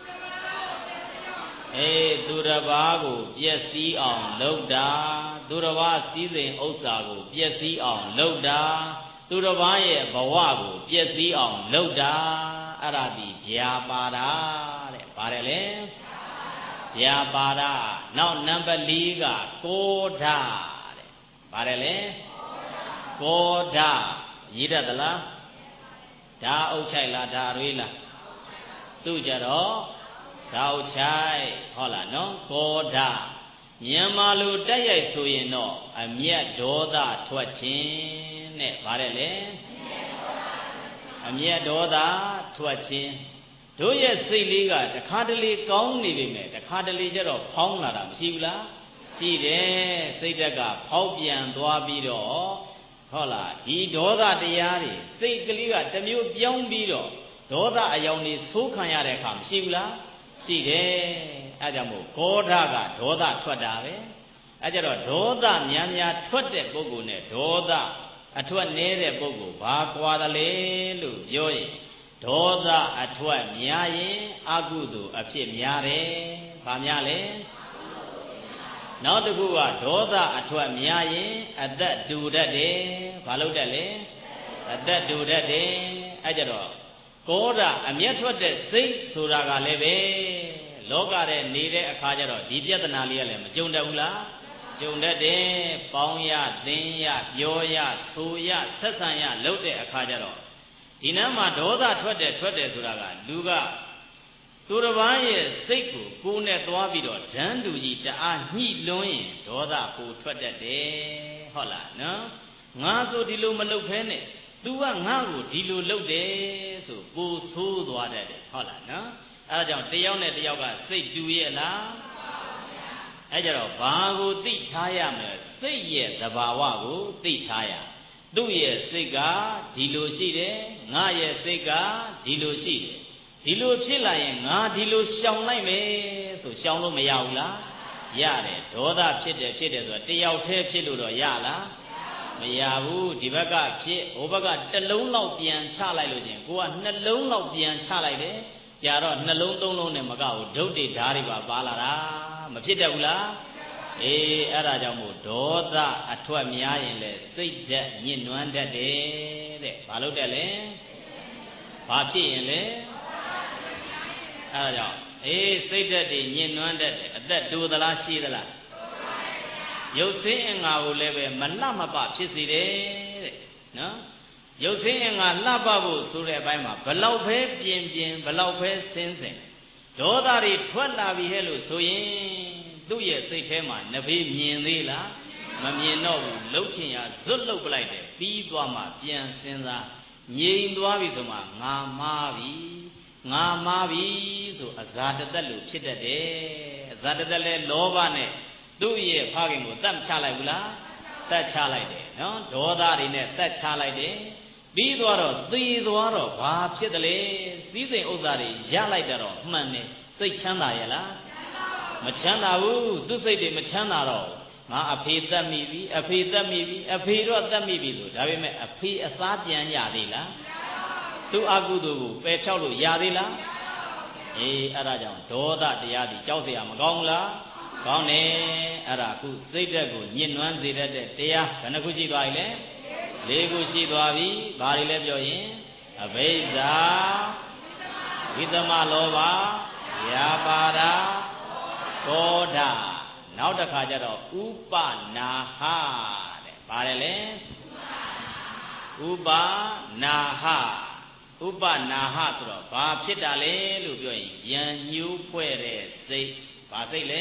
အေးသူတစ်ပါးကိုပျက်စီးအောင်လုပ်တာသူတစ်ပါးစည်းစိမ်ဥစ္စာကိုပျက်စီးအောင်လုပ်တာသူတစ်ပါးရဲ့ဘဝကိုပျက်စီးအောင်လုပ်တာအဲ့ဒါဒီဗျာပါရတဲ့ပါတယ်လေဗျာပါရနောက်နံပါတ်လေးကကောဓာတဲ့ပါတယ်လေကောဓာရည်တတ်သလားဓာအုပ်ချိုက်လားဓာရွေးလားသူကြတော့ဓာအုပ်ချိုက်ဟုတ်လားနော်ကောဓာမြန်မာလိုတက်ရိုက်ဆိုရင်တော့အမျက်ဒေါသထွက်ခြင်းနဲ့ဗါတယ်လေအမျက်ဒေါသထွက်ခြင်းတို့ရဲ့စိတ်လေးကတခါတလေကောင်းနေပြီမဲ့တခါတလေကျတော့ဖောင်းလာတာမရှိဘူးလားရှိတယ်စိတ်ဓာတ်ကဖောက်ပြန်သွားပြီးတော့ဟုတ်လားဒီဒေါသတရားတွေစိတ်ကလေးကတမျိုးပြောင်းပြီးတော့ဒေါသအယောင်တွေသိုးခံရတဲ့အခါမရှိဘူးလားရှိတယ်အဲကြောင့်မို့ဂေါဓကဒေါသထွက်တာပဲအဲကြတော့ဒေါသများများထွက်တဲ့ပုဂ္ဂိုလ်နဲ့ဒေါသအထွက်နည်းတဲ့ပုဂ္ဂိုလ်ဘာကွာတယ်လဲလို့ပြောရင်ဒေါသအထွက်များရင်အကုသိုလ်အဖြစ်များတယ်ဘာများလဲနောက်တစ်ခုကဒေါသအထွက်များရင်အသက်တူတတ်တယ်ဘာလို့တတ်လဲအသက်တူတတ်တယ်အဲကြတော့ကောဓာအမျက်ထွက်တဲ့စိတ်ဆိုတာကလည်းပဲလောကထဲနေတဲ့အခါကျတော့ဒီပြဿနာလေးကလည်းမကြုံတတ်ဘူးလားကြုံတတ်တယ်ပေါင်းရသင်ရပြောရဆိုရဆက်ဆံရလုပ်တဲ့အခါကျတော့ဒီနမ်းမှာဒေါသထွက်တယ်ထွက်တယ်ဆိုတာကလူကသူတစ်ပါးရဲ့စိတ်ကိုကိုယ်နဲ့သွားပြီးတော့ဓာန်တူကြီးတအားညှိလွန်းရင်ဒေါသကိုထွက်တတ်တယ်ဟုတ်လားနော်ငါဆိုဒီလိုမလုပ်ဖဲနဲ့ तू ကငါ့ကိုဒီလိုလုပ်တယ်ဆိုကိုဆိုးသွားတတ်တယ်ဟုတ်လားနော်အဲဒါကြောင့်တယောက်နဲ့တယောက်ကစိတ်တူရဲ့လားအဲကြတော့ဘာကိုသိထားရမလဲစိတ်ရဲ့သဘာဝကိုသိထားရသူ့ရဲ့စိတ်ကဒီလိုရှိတယ်ငါရဲ့စိတ်ကဒီလိုရှိတယ်ဒီလိုဖြစ်လာရင်ငါဒီလိုရှောင်လိုက်မယ်ဆိုရှောင်လို့မရဘူးလားရတယ်ဒေါသဖြစ်တယ်ဖြစ်တယ်ဆိုတော့တယောက်တည်းဖြစ်လို့တော့ရလားမရဘူးဒီဘက်ကဖြစ်ဟိုဘက်ကတစ်လုံးလောက်ပြန်ချလိုက်လို့ချင်းကိုကနှလုံးလောက်ပြန်ချလိုက်တယ်ကြာတော့နှလုံးသုံးလုံးနဲ့မကဘူးဒုတ်တွေဓာတ်တွေပါပါလာတာမဖြစ်တတ်ဘူးလားအေးအဲ့ဒါကြောင့်မို့ဒေါသအထွက်များရင်လေစိတ်ဓာတ်ညှဉ်းနှွမ်းတတ်တယ်တဲ့ဘာလို့တက်လဲဘာဖြစ်ရင်လဲအဲ့ဒါကြောင့်အေးစိတ်ဓာတ်တွေညှဉ်းနှွမ်းတတ်တယ်အသက်တူသလားရှိသလားရုပ်ဆင်းအင်္ဂါကိုလည်းပဲမလှမပဖြစ်စေတယ်တဲ့နော်ရုပ်ဆင်းအင်္ဂါလှပဖို့ဆိုတဲ့အပိုင်းမှာဘလောက်ပဲပြင်ပြင်ဘလောက်ပဲဆင်းဆင်းဒေါသတွေထွက်လာပြီဟဲ့လို့ဆိုရင်သူ့ရဲ့စိတ်ထဲမှာနဖေးမြင်သေးလားမမြင်တော့ဘူးလှုပ်ချင်ရဇွတ်လှုပ်ပလိုက်တယ်ပြီးသွားမှပြန်စဉ်းစားငြိမ်သွားပြီဆိုမှငါမားပြီငါမားပြီဆိုအဇာတသက်လို့ဖြစ်တတ်တယ်အဇာတသက်လဲလောဘနဲ့သူ့ရဲ့ဖခင်ကိုတတ်ချလိုက်ဘူးလားတတ်ချလိုက်တယ်နော်ဒေါသတွေနဲ့တတ်ချလိုက်တယ်ပြီးသွားတော့သေသွားတော့ဘာဖြစ်တယ်လဲစည်းစိမ်ဥစ္စာတွေရလိုက်တော့မှန်တယ်စိတ်ချမ်းသာရဲ့လားမချမ်းသာဘူးသူ့စိတ်တွေမချမ်းသာတော့ငါအဖေတတ်မိပြီအဖေတတ်မိပြီအဖေတော့တတ်မိပြီလို့ဒါပေမဲ့အဖေအစားပြန်ရသေးလားသူ့အကုသိုလ်ကိုပယ်ဖြောက်လို့ရသေးလားအေးအဲ့ဒါကြောင့်ဒေါသတရားဒီကြောက်เสียမကောင်းဘူးလားကောင်းတယ်အဲ့ဒါခုစိတ်ဓာတ်ကိုညှဉ်းနှွမ်းစေတတ်တဲ့တရားဘယ်နှခုရှိသွားပြီလဲလေးခုရှိသွားပြီဘာတွေလဲပြောရင်အဘိဓါဝိသမလောဘဝ්ယာပါဒဒေါသနောက်တစ်ခါကျတော့ဥပနာဟတဲ့ပါတယ်လေဥပနာဟဥပနာဟဆိုတော့ဘာဖြစ်တာလဲလို့ပြောရင်ယံညိုးဖွဲ့တဲ့စိတ်ဘာစိတ်လဲ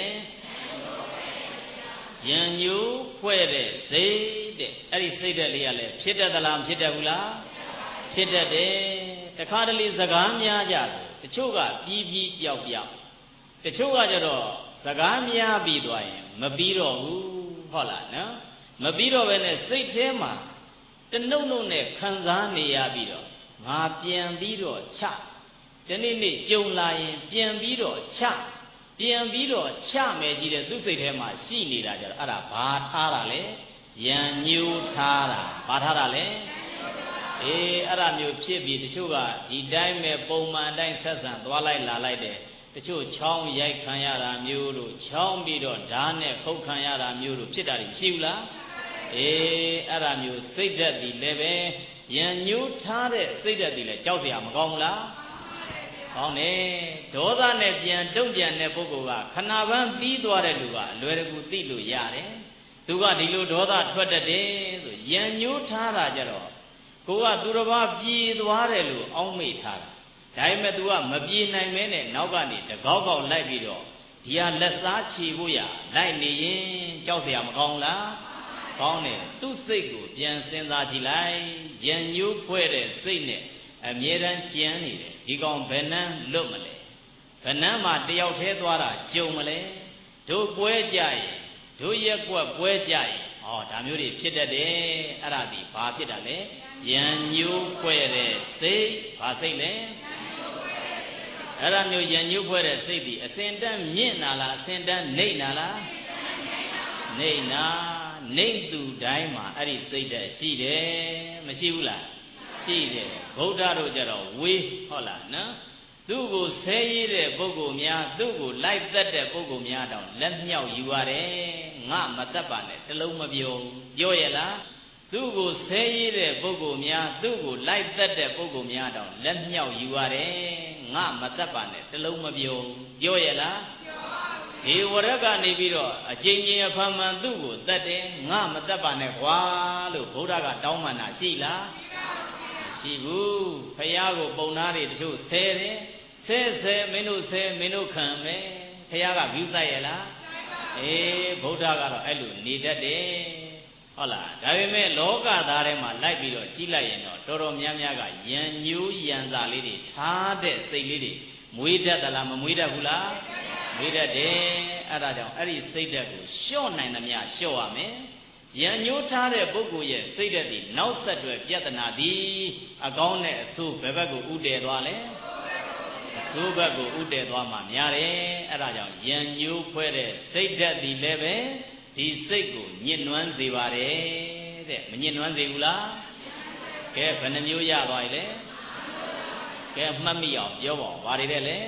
ယံညိုးဖွဲ့တဲ့စိတ်တဲ့အဲ့ဒီစိတ်တဲ့လေးကလည်းဖြစ်တတ်သလားမဖြစ်တတ်ဘူးလားဖြစ်တတ်တယ်တခါတလေစကားများကြတယ်တချို့ကပြီးပြီးပြောက်ပြောက်တချို့ကကြတော့စကားများပြီးသွားရင်မပြီးတော့ဘူးဟုတ်လားနော်မပြီးတော့ပဲနဲ့စိတ်ထဲမှာတနှုတ်နှုတ်နဲ့ခံစားနေရပြီးတော့ငါပြန်ပြီးတော့ချဒီနေ့နေ့ကြုံလာရင်ပြန်ပြီးတော့ချပြန်ပြီးတော့ချမယ်ကြီးတဲ့သူ့စိတ်ထဲမှာရှိနေတာကြတော့အဲ့ဒါဘာထားတာလဲယံညိုးထားတာဘာထားတာလဲအေးအဲ့ဒါမျိုးဖြစ်ပြီးတချို့ကဒီတိုင်းပဲပုံမှန်တိုင်းဆက်ဆံသွားလိုက်လာလိုက်တယ်တချို့ချောင်းရိုက်ခံရတာမျိုးတို့ချောင်းပြီးတော့ဓာတ်နဲ့ခုတ်ခံရတာမျိုးတို့ဖြစ်တာရှိဘူးလားအေးအဲ့ဒါမျိုးစိတ်ဓာတ်ဒီလည်းပဲယံညိုးထားတဲ့စိတ်ဓာတ်ဒီလည်းကြောက်เสียမကောင်းဘူးလားကောင်းတယ်ဒေါသနဲ့ပြန်တုံ့ပြန်တဲ့ပုဂ္ဂိုလ်ကခဏပန်းပြီးသွားတဲ့လူကအလွယ်တကူသိလို့ရတယ်သူကဒီလိုဒေါသထွက်တတ်တယ်ဆိုယံညိုးထားတာကြတော့ကိုကသူတစ်ပါးပြေးသွားတယ်လို့အောက်မေ့ထားတာဒါပေမဲ့ तू ကမပြေးနိုင်မဲနဲ့နောက်ကနေတကောက်ကောက်လိုက်ပြီးတော့ဒီဟာလက်စားချီဖို့ရလိုက်နေရင်ကြောက်เสียမကောင်းလားကောင်းတယ်သူ့စိတ်ကိုပြန်စဉ်းစားကြည့်လိုက်ယံညိုးဖွဲ့တဲ့စိတ်နဲ့အမြဲတမ်းကြမ်းနေတယ်ဒီကောင်ဘယ်နှမ်းလွတ်မလဲဘယ်နှမ်းမှာတယောက်သေးသွားတာကြုံမလဲတို့ပွဲကြရင်တို့ရက်ကွက်ပွဲကြရင်ဟောဒါမျိုးတွေဖြစ်တတ်တယ်အဲ့ဒါဒီဘာဖြစ်တာလဲယံညိုးဖွဲ့တဲ့စိတ်ဘာစိတ်လဲအဲ့ဒါမျိုးယံညိုးဖွဲ့တဲ့စိတ်ဒီအစင်တန်းမြင့်နာလားအစင်တန်းနှိမ့်နာလားနှိမ့်နာနှိမ့်သူတိုင်းမှာအဲ့ဒီစိတ်တက်ရှိတယ်မရှိဘူးလားရှိတယ်ဗုဒ္ဓတို့ကြတော့ဝေးဟုတ်လားနော်သူ့ကိုဆဲရည်တဲ့ပုဂ္ဂိုလ်များသူ့ကိုလိုက်သက်တဲ့ပုဂ္ဂိုလ်များတောင်လက်မြောက်ယူရတယ်ငါမသက်ပါနဲ့တလုံးမပြောပြောရလားသူ့ကိုဆဲရည်တဲ့ပုဂ္ဂိုလ်များသူ့ကိုလိုက်သက်တဲ့ပုဂ္ဂိုလ်များတောင်လက်မြောက်ယူရတယ်ငါမသက်ပါနဲ့တလုံးမပြောပြောရလားဒီဝရကနေပြီးတော့အကျဉ်းချင်းအဖန်မှန်သူ့ကိုတတ်တယ်ငါမတတ်ပါနဲ့ကွာလို့ဘုရားကတောင်းပန်တာရှိလားမရှိဘူးဖះကိုပုံသားတွေတချို့ဆဲတယ်ဆဲဆဲမင်းတို့ဆဲမင်းတို့ခံမယ်ဖះကဂုစိုက်ရလားအေးဘုရားကတော့အဲ့လိုနေတတ်တယ်ဟုတ်လားဒါပေမဲ့လောကသားထဲမှာလိုက်ပြီးတော့ကြီးလိုက်ရင်တော့တော်တော်များများကယံညိုးယံစာလေးတွေထားတဲ့စိတ်လေးတွေမွေးတတ်သလားမမွေးတတ်ဘူးလားမွေးတတ်တယ်အဲ့ဒါကြောင့်အဲ့ဒီစိတ်ဓာတ်ကိုလျှော့နိုင်သမျှလျှော့ရမယ်ယံညိုးထားတဲ့ပုဂ္ဂိုလ်ရဲ့စိတ်ဓာတ်ဒီနောက်ဆက်တွဲပြဿနာဒီအကောင်းနဲ့အဆိုးဘယ်ဘက်ကိုဥတည်သွားလဲအဆိုးဘက်ကိုဥတည်သွားမှများတယ်အဲ့ဒါကြောင့်ယံညိုးဖွဲ့တဲ့စိတ်ဓာတ်ဒီလည်းပဲဒီစိတ်ကိုညှဉ်းနှွမ်းစေပါတယ်တဲ့မညှဉ်းနှွမ်းစေဘူးလားကဲဘယ်နှမျိုးရသွားပြီလဲကဲမှတ်မိအောင်ပြောပါဦးဘာတွေလဲလဲ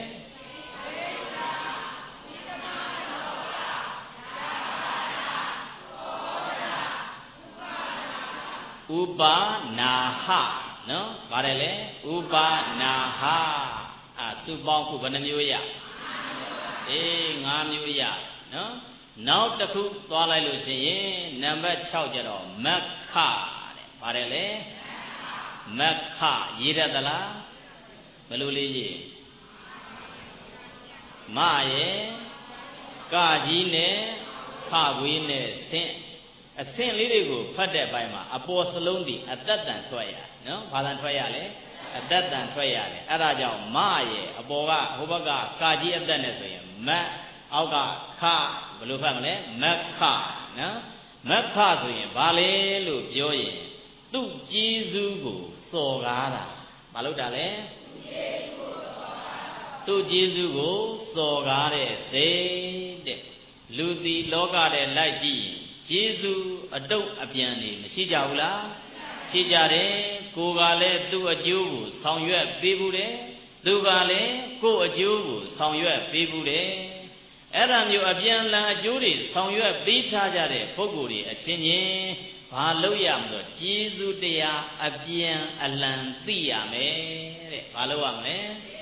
ဥပနာဟနော်ဗါတယ်လေဥပနာဟအာစုပေါင်းခုဘယ်နှမျိုးရအေး၅မျိုးရနော်နောက်တစ်ခုသွားလိုက်လို့ရှိရင်နံပါတ်၆ကျတော့မက္ခတဲ့ပါတယ်လေမက္ခရေးတတ်သလားဘယ်လိုလေးရေးမရဲ့ကကြီးနဲ့ခခွေးနဲ့ဆင့်အဆင့်လေးတွေကိုဖတ်တဲ့ဘက်မှာအပေါ်စလုံးဒီအသက်တန်ထွက်ရနော်ဘာသာထွက်ရလဲအသက်တန်ထွက်ရတယ်အဲ့ဒါကြောင့်မရဲ့အပေါ်ကဟိုဘက်ကကကြီးအသက်နဲ့ဆိုရင်မတ်အောက်ကခဘယ်လိုဖတ်မလဲမက္ခနော်မက္ခဆိုရင်ဘာလဲလို့ပြောရင်သူ့ကျေးဇူးကိုစော်ကားတာဘာလို့တာလဲသူ့ကျေးဇူးကိုစော်ကားတဲ့သိတဲ့လူဒီလောကထဲလိုက်ကြည့်ကျေးဇူးအတုတ်အပြန်နေမရှိကြဘူးလားရှိကြတယ်ကိုကလည်းသူ့အကျိုးကိုဆောင်ရွက်ပေးဘူးတယ်သူကလည်းကိုယ့်အကျိုးကိုဆောင်ရွက်ပေးဘူးတယ်အဲ့ဒါမျိုးအပြန်လန်အကျိုးတွေဆောင်ရွက်ပေးထားကြတဲ့ပုဂ္ဂိုလ်တွေအချင်းချင်းဘာလုပ်ရမလို့ကျေးဇူးတရားအပြန်အလှန်သိရမယ်တဲ့ဘာလုပ်ရမလဲ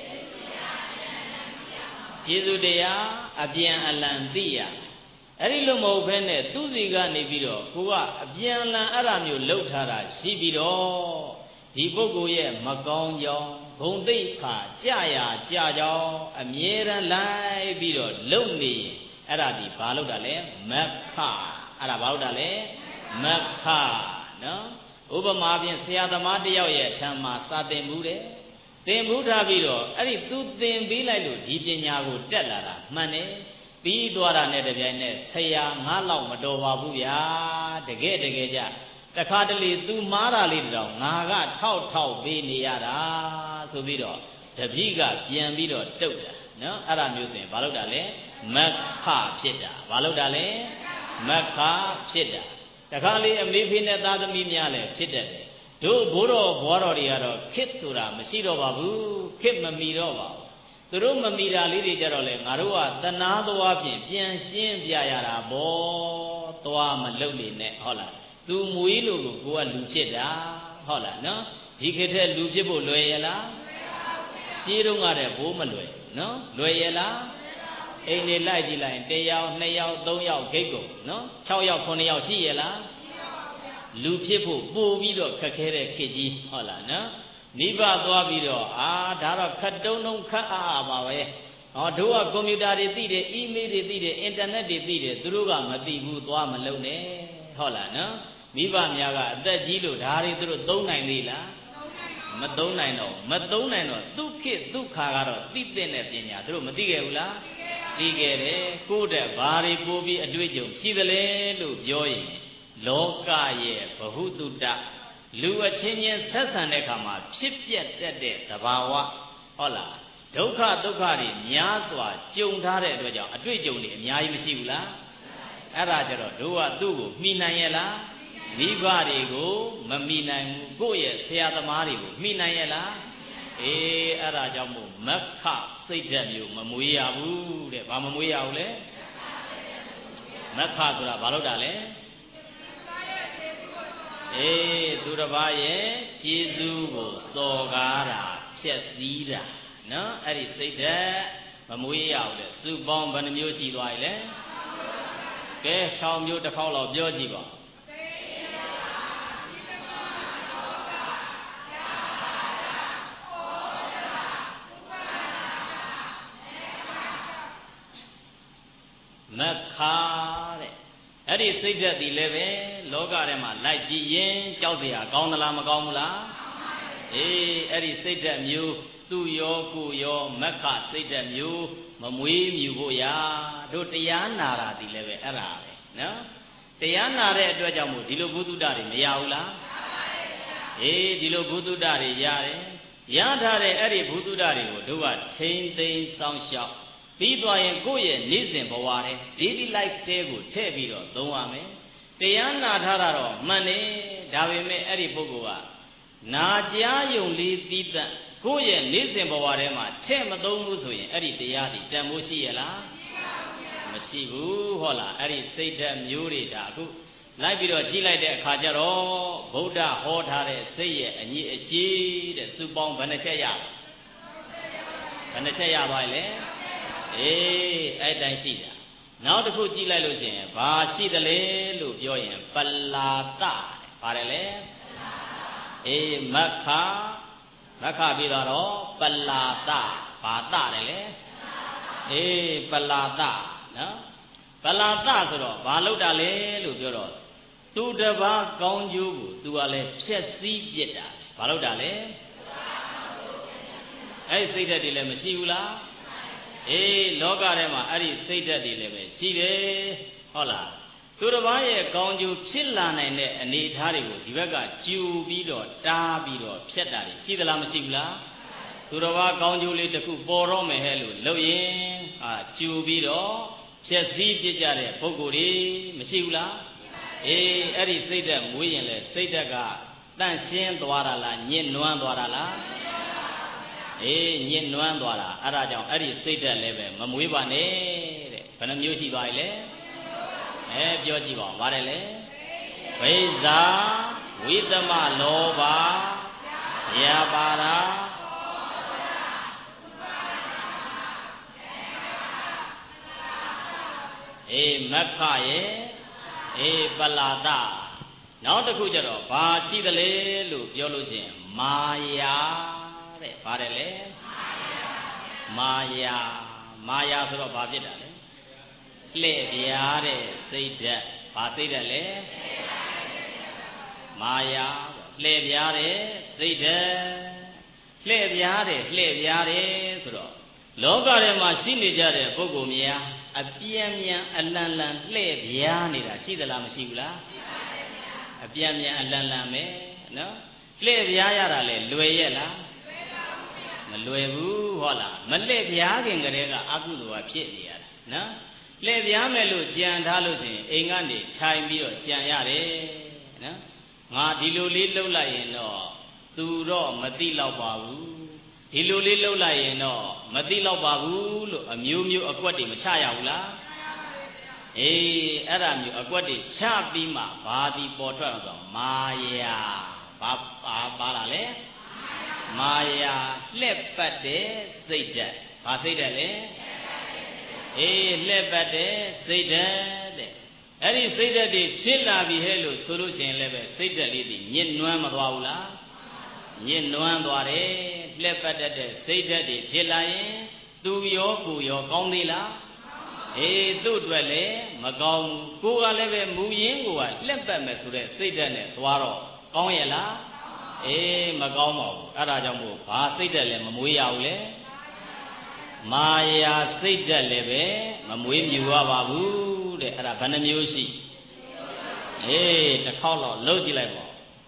ကျေးဇူးတရားအပြန်အလှန်သိရအဲ့ဒီလိုမဟုတ်ဘဲနဲ့သူစီကနေပြီးတော့ကိုကအပြန်အလှန်အဲ့ဒါမျိုးလှုပ်ထားတာရှိပြီးတော့ဒီပုဂ္ဂိုလ်ရဲ့မကောင်းကြောင်းဂုဏ်သိက္ခာကြာရကြာကြောင်းအမြဲတမ်းလိုက်ပြီးတော့လုံနေရင်အဲ့ဒါဒီဘာလို့တာလဲမက္ခအဲ့ဒါဘာလို့တာလဲမက္ခနော်ဥပမာဖြင့်ဆရာသမားတယောက်ရဲ့အထံမှာစာသင်မှုတယ်သင်မှုထားပြီးတော့အဲ့ဒီသူသင်ပေးလိုက်လို့ဒီပညာကိုတက်လာတာမှန်တယ်ပြီးသွားတာနဲ့တပြိုင်နက်ဆရာငါလောက်မတော်ပါဘူးဗျာတကယ်တကယ်ကြတခါတလေသူမားတာလေးတောင်ငါကထောက်ထောက်ပေးနေရတာဆိုပြီးတော့တပည့်ကပြန်ပြီးတော့တုတ်တာနော်အဲ့ဒါမျိုးဆိုရင်ဘာလို့တာလဲမက္ခဖြစ်တာဘာလို့တာလဲမက္ခဖြစ်တာတခါလေအမေဖေနဲ့သားသမီးများလည်းဖြစ်တတ်တယ်တို့ဘိုးတော်ဘွားတော်တွေကတော့ခစ်ဆိုတာမရှိတော့ပါဘူးခစ်မမီတော့ပါဘူးသူတို့မမီတာလေးတွေကြတော့လေငါတို့ကတနာသွားဖြင့်ပြန်ရှင်းပြရတာပေါ့သွားမလုံနေနဲ့ဟုတ်လားသူမွေးလို့ကိုကလူဖြစ်တာဟုတ်လားနော်ဒီခေတ်ထဲလူဖြစ်ဖို့လွယ်ရလားရှင်းတော့ကတည်းကဘိုးမလွယ်နော်လွယ်ရလားအိမ်နေလိုက်ကြည့်လိုက်တယောက်နှစ်ယောက်သုံးယောက်ဂိတ်ကုန်နော်၆ယောက်ခုနှစ်ယောက်ရှိရလားလူဖြစ်ဖို့ပို့ပြီးတော့ခက်ခဲတဲ့ခေတ်ကြီးဟုတ်လားနော်မိဘသွားပြီးတော့အာဒါတော့ခတ်တုံးတုံးခတ်အားပါပဲဟောတို့ကကွန်ပျူတာတွေသိတယ်အီးမေးလ်တွေသိတယ်အင်တာနက်တွေသိတယ်သူတို့ကမသိဘူးသွားမလုံနဲ့ဟုတ်လားနော်မိဘများကအသက်ကြီးလို့ဒါတွေသူတို့သုံးနိုင်သေးလားမသုံးနိုင်တော့မသုံးနိုင်တော့ဒုက္ခဒုက္ခကတော့သိတဲ့ပညာသူတို့မသိခဲ့ဘူးလားသိခဲ့တယ်ကိုယ့်တဲ့ဘာတွေပို့ပြီးအတွေ့အကြုံရှိသလဲလို့ပြောရင်လောကရဲ့ဗဟုသုတလူအချင်းချင်းဆက်ဆံတဲ့အခါမှာဖြစ်ပျက်တတ်တဲ့သဘာဝဟုတ်လားဒုက္ခဒုက္ခတွေများစွာကြုံထားတဲ့အတွက်ကြောင့်အတွေ့အကြုံတွေအများကြီးမရှိဘူးလားအဲ့ဒါကြတော့တို့ကသူ့ကိုမှီနိုင်ရဲ့လားမိဘတွေကိုမမှီနိုင်ဘူးကိုယ့်ရဲ့ဆရာသမားတွေကိုမှီနိုင်ရဲ့လားအေးအဲ့ဒါကြောင့်မို့မက္ခစိတ်ဓာတ်မျိုးမမွေးရဘူးတဲ့ဘာမမွေးရဘူးလဲမက္ခဆိုတာဘာလို့တာလဲအေးသူတစ်ပါးရဲ့ကျေးဇူးကိုစော်ကားတာဖြည့်စည်းတာနော်အဲ့ဒီစိတ်ဓာတ်မမွေးရဘူးလေစုပေါင်းဘယ်နှမျိုးရှိသွားပြီလဲကဲ၆မျိုးတစ်ခေါက်လောက်ပြောကြည့်ပါမက္ခတဲ့အဲ့ဒီစိတ်ဓာတ်ဒီလည်းပဲလောကထဲမှာလိုက်ကြည့်ရင်ကြောက်เสียကောင်းသလားမကောင်းဘူးလားအေးအဲ့ဒီစိတ်ဓာတ်မျိုးသူ့ရောကိုရောမက္ခစိတ်ဓာတ်မျိုးမမွေးမြူဖို့ရာတို့တရားနာတာဒီလည်းပဲအဲ့ဒါပဲနော်တရားနာတဲ့အတွက်ကြောင့်မို့ဒီလိုဘုဒ္ဓတာတွေမရဘူးလားအေးဒီလိုဘုဒ္ဓတာတွေရတယ်ရထားတဲ့အဲ့ဒီဘုဒ္ဓတာတွေကိုတို့ကထိမ့်သိမ်းစောင့်ရှောက်ပြီးသွားရင်ကိုယ့်ရဲ့နေ့စဉ်ဘဝထဲ daily life တဲကိုထည့်ပြီးတော့သုံးရမယ်တရားနာထားတာတော့မှန်တယ်ဒါပေမဲ့အဲ့ဒီပုဂ္ဂိုလ်ကနာကြားယုံလေးသီးသန့်ကိုယ့်ရဲ့နေ့စဉ်ဘဝထဲမှာထည့်မသုံးဘူးဆိုရင်အဲ့ဒီတရားဒီတန်ဖိုးရှိရလားမရှိဘူးဟုတ်လားအဲ့ဒီစိတ်ဓာတ်မျိုးတွေဒါအခုလိုက်ပြီးတော့ကြည့်လိုက်တဲ့အခါကျတော့ဗုဒ္ဓဟောထားတဲ့စိတ်ရဲ့အညီအကျေးတဲ့စုပေါင်းဘယ်နှချက်ရဘယ်နှချက်ရသွားလဲအေးအဲ့တိုင်းရှိတာနောက်တစ်ခုကြည့်လိုက်လို့ရှိရင်ဘာရှိတယ်လဲလို့ပြောရင်ပလာတပါတယ်လေအေးမက္ခမက္ခပြီးတော့ပလာတဘာတတယ်လေအေးပလာတနော်ပလာတဆိုတော့ဘာလုပ်တာလဲလို့ပြောတော့သူတပါးကောင်းကျိုးကိုသူကလည်းဖြည့်ဆည်းပြစ်တာဘာလုပ်တာလဲအဲ့ဒီစိတ်ဓာတ်တွေလည်းမရှိဘူးလားအေးလောကထဲမှာအဲ့ဒီစိတ်ဓာတ်တွေလည်းပဲရှိတယ်ဟုတ်လားသူတစ်ပါးရဲ့ကောင်းကျိုးဖြစ်လာနိုင်တဲ့အနေအထားတွေကိုဒီဘက်ကကျူပြီးတော့တားပြီးတော့ဖြတ်တာတွေရှိသလားမရှိဘူးလားသူတစ်ပါးကောင်းကျိုးလေးတစ်ခုပေါ်တော့မယ်ဟဲ့လို့လုပ်ရင်အာကျူပြီးတော့ဖြည့်ဆည်းပြစ်ကြတဲ့ပုဂ္ဂိုလ်တွေမရှိဘူးလားအေးအဲ့ဒီစိတ်ဓာတ်မွေးရင်လေစိတ်ဓာတ်ကတန့်ရှင်းသွားတာလားညစ်နွမ်းသွားတာလားအေးညစ်နွမ်းသွားတာအဲ့ဒါကြောင့်အဲ့ဒီစိတ်ဓာတ်လည်းပဲမမွေးပါနဲ့တဲ့ဘယ်နှမျိုးရှိသွားပြီလဲအဲပြောကြည့်ပါဦးပါတယ်လေဘိဇာဝိသမလောဘဗျာပါဒအေးမက္ခရဲ့အေးပလာတနောက်တစ်ခုကျတော့ဘာရှိသလဲလို့ပြောလို့ရှိရင်မာယာတဲ့ပါတယ်လေမာယာမာယာဆိုတော့ဘာဖြစ်တာလဲလှည့်ပြားတဲ့စိတ်ဓာတ်ဘာစိတ်ဓာတ်လဲမာယာလှည့်ပြားတဲ့စိတ်ဓာတ်လှည့်ပြားတဲ့လှည့်ပြားတဲ့ဆိုတော့လောကထဲမှာရှိနေကြတဲ့ပုဂ္ဂိုလ်များအပြင်းမြန်အလန်လန်လှည့်ပြားနေတာရှိသလားမရှိဘူးလားအပြင်းမြန်အလန်လန်ပဲနော်လှည့်ပြားရတာလေလွယ်ရဲ့လားမလွယ်ဘူးဟုတ်လားမလှည့်ပြားခင်ကတည်းကအကုသိုလ်ကဖြစ်နေရတာနော်လှည့်ပြားမယ်လို့ကြံထားလို့ရှိရင်အိမ်ကနေထိုင်ပြီးတော့ကြံရတယ်နော်ငါဒီလိုလေးလှုပ်လိုက်ရင်တော့သူတော့မသိတော့ပါဘူးဒီလိုလေးလှုပ်လိုက်ရင်တော့မသိတော့ပါဘူးလို့အမျိုးမျိုးအကွက်တွေမချရဘူးလားအေးအဲ့ဒါမျိုးအကွက်တွေချပြီးမှဘာဒီပေါ်ထွက်အောင်ဆိုမာယာဘာပါပါလာလဲမာယာလှက်ပတ်တဲ့စိတ်ဓာတ်ဘာစိတ်ဓာတ်လဲအေးလှက်ပတ်တဲ့စိတ်ဓာတ်တဲ့အဲ့ဒီစိတ်ဓာတ်တွေဖြစ်လာပြီဟဲ့လို့ဆိုလို့ရှိရင်လည်းပဲစိတ်ဓာတ်လေးတွေညစ်နွမ်းမသွားဘူးလားညစ်နွမ်းသွားတယ်လှက်ပတ်တဲ့စိတ်ဓာတ်တွေဖြစ်လာရင်သူရောကိုရောကောင်းသေးလားအေးသူ့အတွက်လည်းမကောင်းဘူးကိုကလည်းပဲမူရင်းကိုကလှက်ပတ်မယ်ဆိုတဲ့စိတ်ဓာတ်နဲ့သွားတော့ကောင်းရဲ့လားအေးမကောင်းပါဘူးအဲ့ဒါကြောင့်မို့ဘာစိတ်ဓာတ်လည်းမမွေးရဘူးလေမာယာစိတ်ဓာတ်လည်းပဲမမွေးမြူရပါဘူးတဲ့အဲ့ဒါဘယ်နှမျိုးရှိအေးတစ်ခေါက်တော့လှုပ်ကြည့်လိုက်ပါ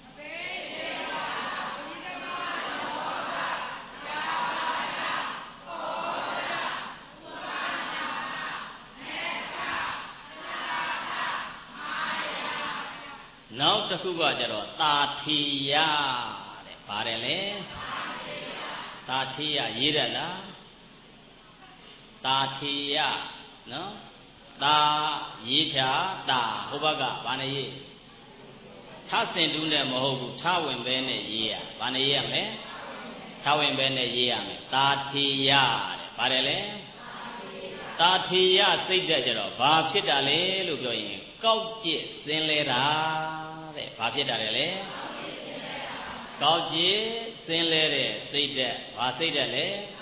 နောက်တစ်ခုကကြတော့တာထီယတဲ့ပါတယ်လေတာထီယရေးရလားတာထီယနော်တာရေးချာတာဟိုဘက်ကဘာနဲ့ရေးထဆင်တူးနဲ့မဟုတ်ဘူးထဝင်ပဲနဲ့ရေးရဘာနဲ့ရေးရမလဲထဝင်ပဲနဲ့ရေးရမယ်တာထီယတဲ့ပါတယ်လေတာထီယစိတ်ဓာတ်ကြတော့ဘာဖြစ်တာလဲလို့ပြောရင်ကောက်ကျစ်စင်လဲတာတဲ့ဘာဖြစ်တာလဲလဲကောက်ကျစ်စင်လဲတဲ့စိတ်ဓာတ်ဘာစိတ်ဓာတ်လဲ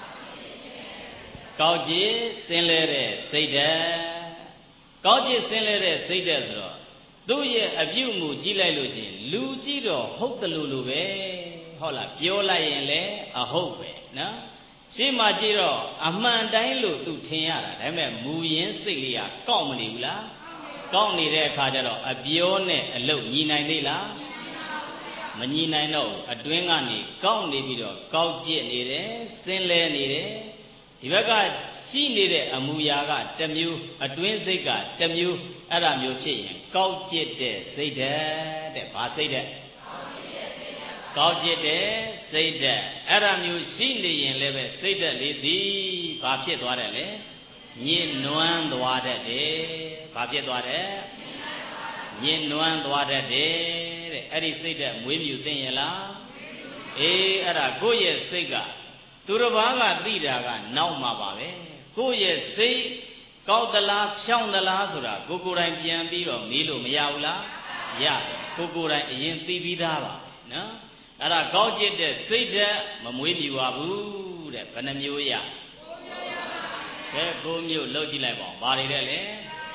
ကောက်ကျစ်စင်လဲတဲ့စိတ်ဓာတ်ကောက်ကျစ်စင်လဲတဲ့စိတ်ဓာတ်ဆိုတော့သူ့ရဲ့အပြုအမူကြည့်လိုက်လို့ရှိရင်လူကြည့်တော့ဟုတ်တယ်လို့လိုပဲဟုတ်လားပြောလိုက်ရင်လည်းအဟုတ်ပဲနော်ရှင်းမှကြည့်တော့အမှန်တိုင်းလို့သူထင်ရတာဒါပေမဲ့မူရင်းစိတ်လေးကကောက်မနေဘူးလားကောက်နေတဲ့အခါကျတော့အပြောနဲ့အလုပ်ညီနိုင်သေးလားမညီနိုင်တော့ဘူးအတွင်းကနေကောက်နေပြီးတော့ကောက်ကျစ်နေတယ်စင်းလဲနေတယ်ဒီဘက်ကရှိနေတဲ့အမူအရာကတစ်မျိုးအတွင်းစိတ်ကတစ်မျိုးအဲ့ဒါမျိုးဖြစ်ရင်ကောက်ကျစ်တဲ့စိတ်ဓာတ်တဲ့ဘာစိတ်ဓာတ်ကောက်ကျစ်တဲ့စိတ်ဓာတ်အဲ့ဒါမျိုးရှိနေရင်လည်းပဲစိတ်ဓာတ်လေးသည်ဘာဖြစ်သွားတယ်လဲညစ်နွမ်းသွားတတ်တယ်ဘာဖြစ်သွားတယ်ညစ်နွမ်းသွားတတ်တယ်တဲ့အဲ့ဒီစိတ်ဓာတ်မွေးမြူသိရင်လားအေးအဲ့ဒါကိုယ့်ရဲ့စိတ်ကသူတစ်ပါးကသိတာကနောက်မှာပါပဲကိုယ့်ရဲ့စိတ်ကောက်သလားဖြောင်းသလားဆိုတာကိုကိုယ်တိုင်ပြန်ပြီးတော့မေးလို့မရဘူးလားရတယ်ကိုကိုယ်တိုင်အရင်သိပြီးသားပါနော်အဲ့ဒါကောက်ကျစ်တဲ့စိတ်ဓာတ်မမွေးမြူပါဘူးတဲ့ဘယ်နှမျိုးရကဲကိုမျိုးလှုပ်ကြည့်လိုက်ပါဦးဘာတွေတဲ့လဲ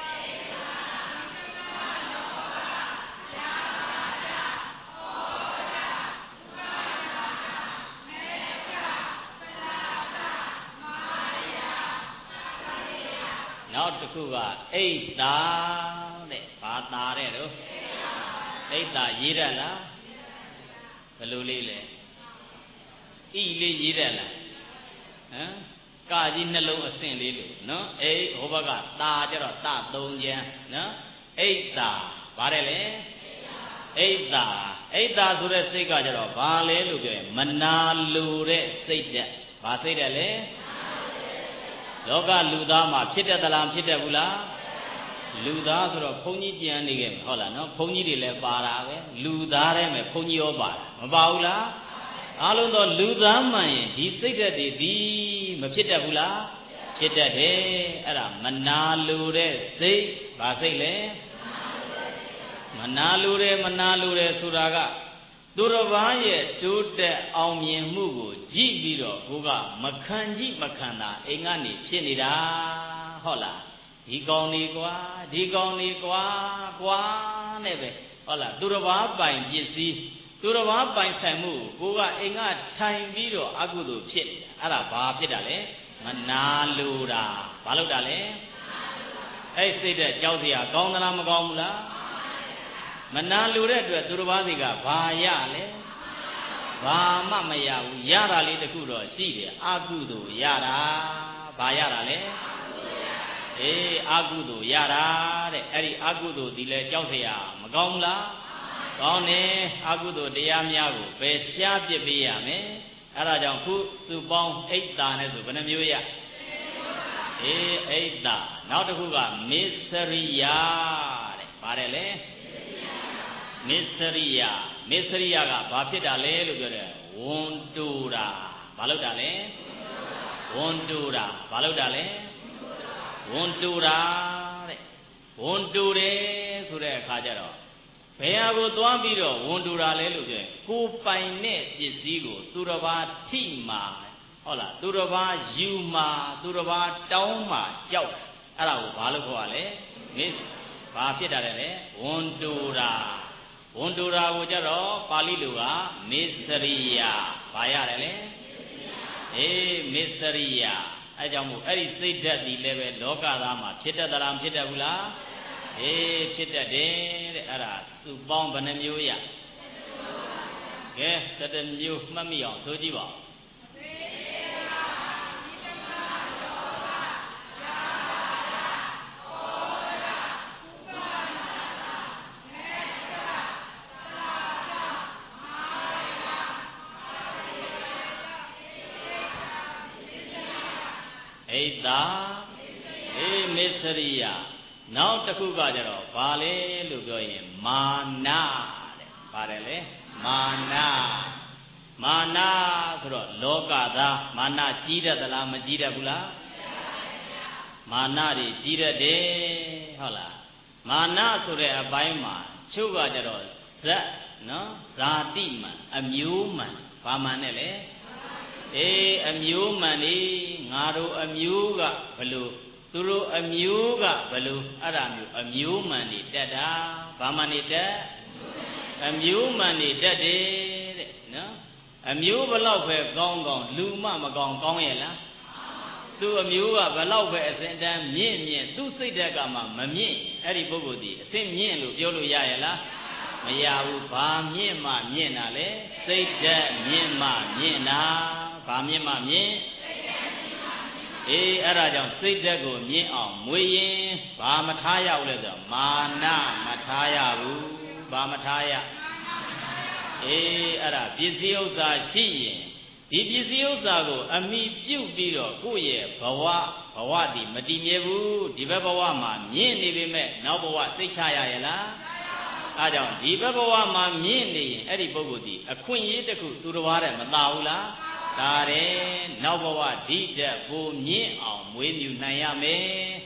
နောက်တစ်ခုကအိတ်တာတဲ့ဘာတာတဲ့တော့အိတ်တာရေးရလားဘယ်လိုလေးလဲဣလေးရေးရလားဟမ်ကာကြီးနှလုံးအဆင့်လေးလို့နော်အိတ်ဟိုဘက်ကတာကြတော့တသုံးချမ်းနော်အိတ်တာဗါတယ်လေအိတ်တာအိတ်တာဆိုတဲ့စိတ်ကကြတော့ဘာလဲလို့ပြောရင်မနာလိုတဲ့စိတ်တဲ့ဘာစိတ်တဲ့လဲလောကလူသားမှာဖြစ်တတ်သလားဖြစ်တတ်ဘူးလားလူသားဆိုတော့ဘုန်းကြီးကြံနေခဲ့မယ်ဟုတ်လားနော်ဘုန်းကြီးတွေလည်းပါတာပဲလူသားထဲမှာဘုန်းကြီးရောပါမပါဘူးလားအားလုံးသောလူသားမှန်ရင်ဒီစိတ်ဓာတ်တွေဒီမဖြစ်တတ်ဘူးလားဖြစ်တတ်တယ်အဲ့ဒါမနာလိုတဲ့စိတ်ဘာစိတ်လဲမနာလိုတယ်မနာလိုတယ်ဆိုတာကသူတစ်ပါးရဲ့တိုးတက်အောင်မြင်မှုကိုကြည့်ပြီးတော့ကိုကမခံကြည့်မခံတာအိမ်ကနေဖြစ်နေတာဟုတ်လားဒီကောင်နေကွာဒီကောင်နေကွာကွာနဲ့ပဲဟုတ်လားသူတစ်ပါးပိုင်ပစ္စည်းသူတစ်ပါးပိုင်ဆိုင်မှုကိုကအိမ်ကထိုင်ပြီးတော့အကုသိုလ်ဖြစ်နေတာအဲ့ဒါဘာဖြစ်တာလဲမနာလိုတာဘာလို့တာလဲအဲ့စိတ်တဲ့ကြောက်စရာကောင်းသလားမကောင်းဘူးလားမနာလိုတဲ့အတွက်သူတစ်ပါးစီကဘာရလဲဘာမှမရဘူးရတာလေးတခုတော့ရှိတယ်အကုသိုလ်ရတာဘာရတာလဲအေးအကုသိုလ်ရတာတဲ့အဲ့ဒီအကုသိုလ်ဒီလဲကြောက်เสียမကောင်းဘူးလားကောင်းတယ်အကုသိုလ်တရားများကိုပဲရှားပြစ်ပေးရမယ်အဲ့ဒါကြောင့်ခုစုပေါင်းအိတ်တာနဲ့ဆိုဘယ်နှမျိုးရအေးအိတ်တာနောက်တစ်ခုကမစ္စရိယတဲ့ပါတယ်လေမစ္စရိယမစ္စရိယကဘာဖြစ်တာလဲလို့ပြောတယ်ဝန်တူတာဘာလို့တာလဲဝန်တူတာဘာလို့တာလဲဝန်တူတာတဲ့ဝန်တူတယ်ဆိုတဲ့အခါကျတော့ဘယ်ဟာကိုသွားပြီးတော့ဝန်တူတာလဲလို့ပြောရင်ကိုပိုင်တဲ့ပစ္စည်းကိုသူတစ်ပါးထိမှာဟုတ်လားသူတစ်ပါးယူမှာသူတစ်ပါးတောင်းမှာကြောက်အဲ့ဒါကိုဘာလို့ခေါ်ရလဲမစ္စဘာဖြစ်တာလဲလေဝန်တူတာဝန်တူတာကိုကြတော့ပါဠိလိုကမစ္စရိယဘာရတယ်လဲအေးမစ္စရိယအဲကြောင့်မို့အဲ့ဒီစိတ်ဓာတ်ဒီလည်းပဲလောကသားမှာဖြစ်တတ်သလားမဖြစ်တတ်ဘူးလားအေးဖြစ်တတ်တယ်တဲ့အဲ့ဒါစုပေါင်းဘယ်နှမျိုးရကဲတစ်တမျိုးမှတ်မိအောင်ဆိုကြည့်ပါအိတ်တာအေးမစ္စရိယနောက်တစ်ခုကကြတော့ဘာလဲလို့ပြောရင်မာနတဲ့ပါတယ်လေမာနမာနဆိုတော့လောကသားမာနကြီးတတ်သလားမကြီးတတ်ဘူးလားမာနတွေကြီးတတ်တယ်ဟုတ်လားမာနဆိုတဲ့အပိုင်းမှာချုပ်ကကြတော့ဇက်နော်ဇာတိမှန်အမျိုးမှန်ဘာမှန်နဲ့လဲအေးအမျိုးမှန်လေငါတို့အမျိုးကဘလို့သူတို့အမျိုးကဘလို့အဲ့ဒါမျိုးအမျိုးမှန်နေတက်တာဘာမှန်နေတက်အမျိုးမှန်နေတက်တယ်တဲ့နော်အမျိုးဘလောက်ပဲကောင်းကောင်းလူမမကောင်းကောင်းရဲ့လားသူအမျိုးကဘလောက်ပဲအစဉ်တန်းမြင့်မြင့်သူစိတ်ဓာတ်ကမှမမြင့်အဲ့ဒီပုဂ္ဂိုလ်ဒီအစဉ်မြင့်လို့ပြောလို့ရရဲ့လားမရဘူးဘာမြင့်မှမြင့်တာလဲစိတ်ဓာတ်မြင့်မှမြင့်တာဘာမြင့်မှမြင့်အေးအဲ့ဒါကြောင့်စိတ်ဓာတ်ကိုမြင့်အောင်မွေရင်ဘာမထားရဘူးလဲဆိုတော့မာနမထားရဘူးဘာမထားရအေးအဲ့ဒါပစ္စည်းဥစ္စာရှိရင်ဒီပစ္စည်းဥစ္စာကိုအမိပြုတ်ပြီးတော့ကိုယ့်ရဲ့ဘဝဘဝဒီမတည်မြဲဘူးဒီဘက်ဘဝမှာမြင့်နေပေမဲ့နောက်ဘဝသိချရရဲ့လားအဲကြောင့်ဒီဘက်ဘဝမှာမြင့်နေရင်အဲ့ဒီပုဂ္ဂိုလ်ဒီအခွင့်အရေးတစ်ခုသူတစ်ပါးတည်းမသာဘူးလားဒါတယ်နောက်ဘဝဒီတက်ကိုမြင့်အောင်မွေးမြူနိုင်ရမယ်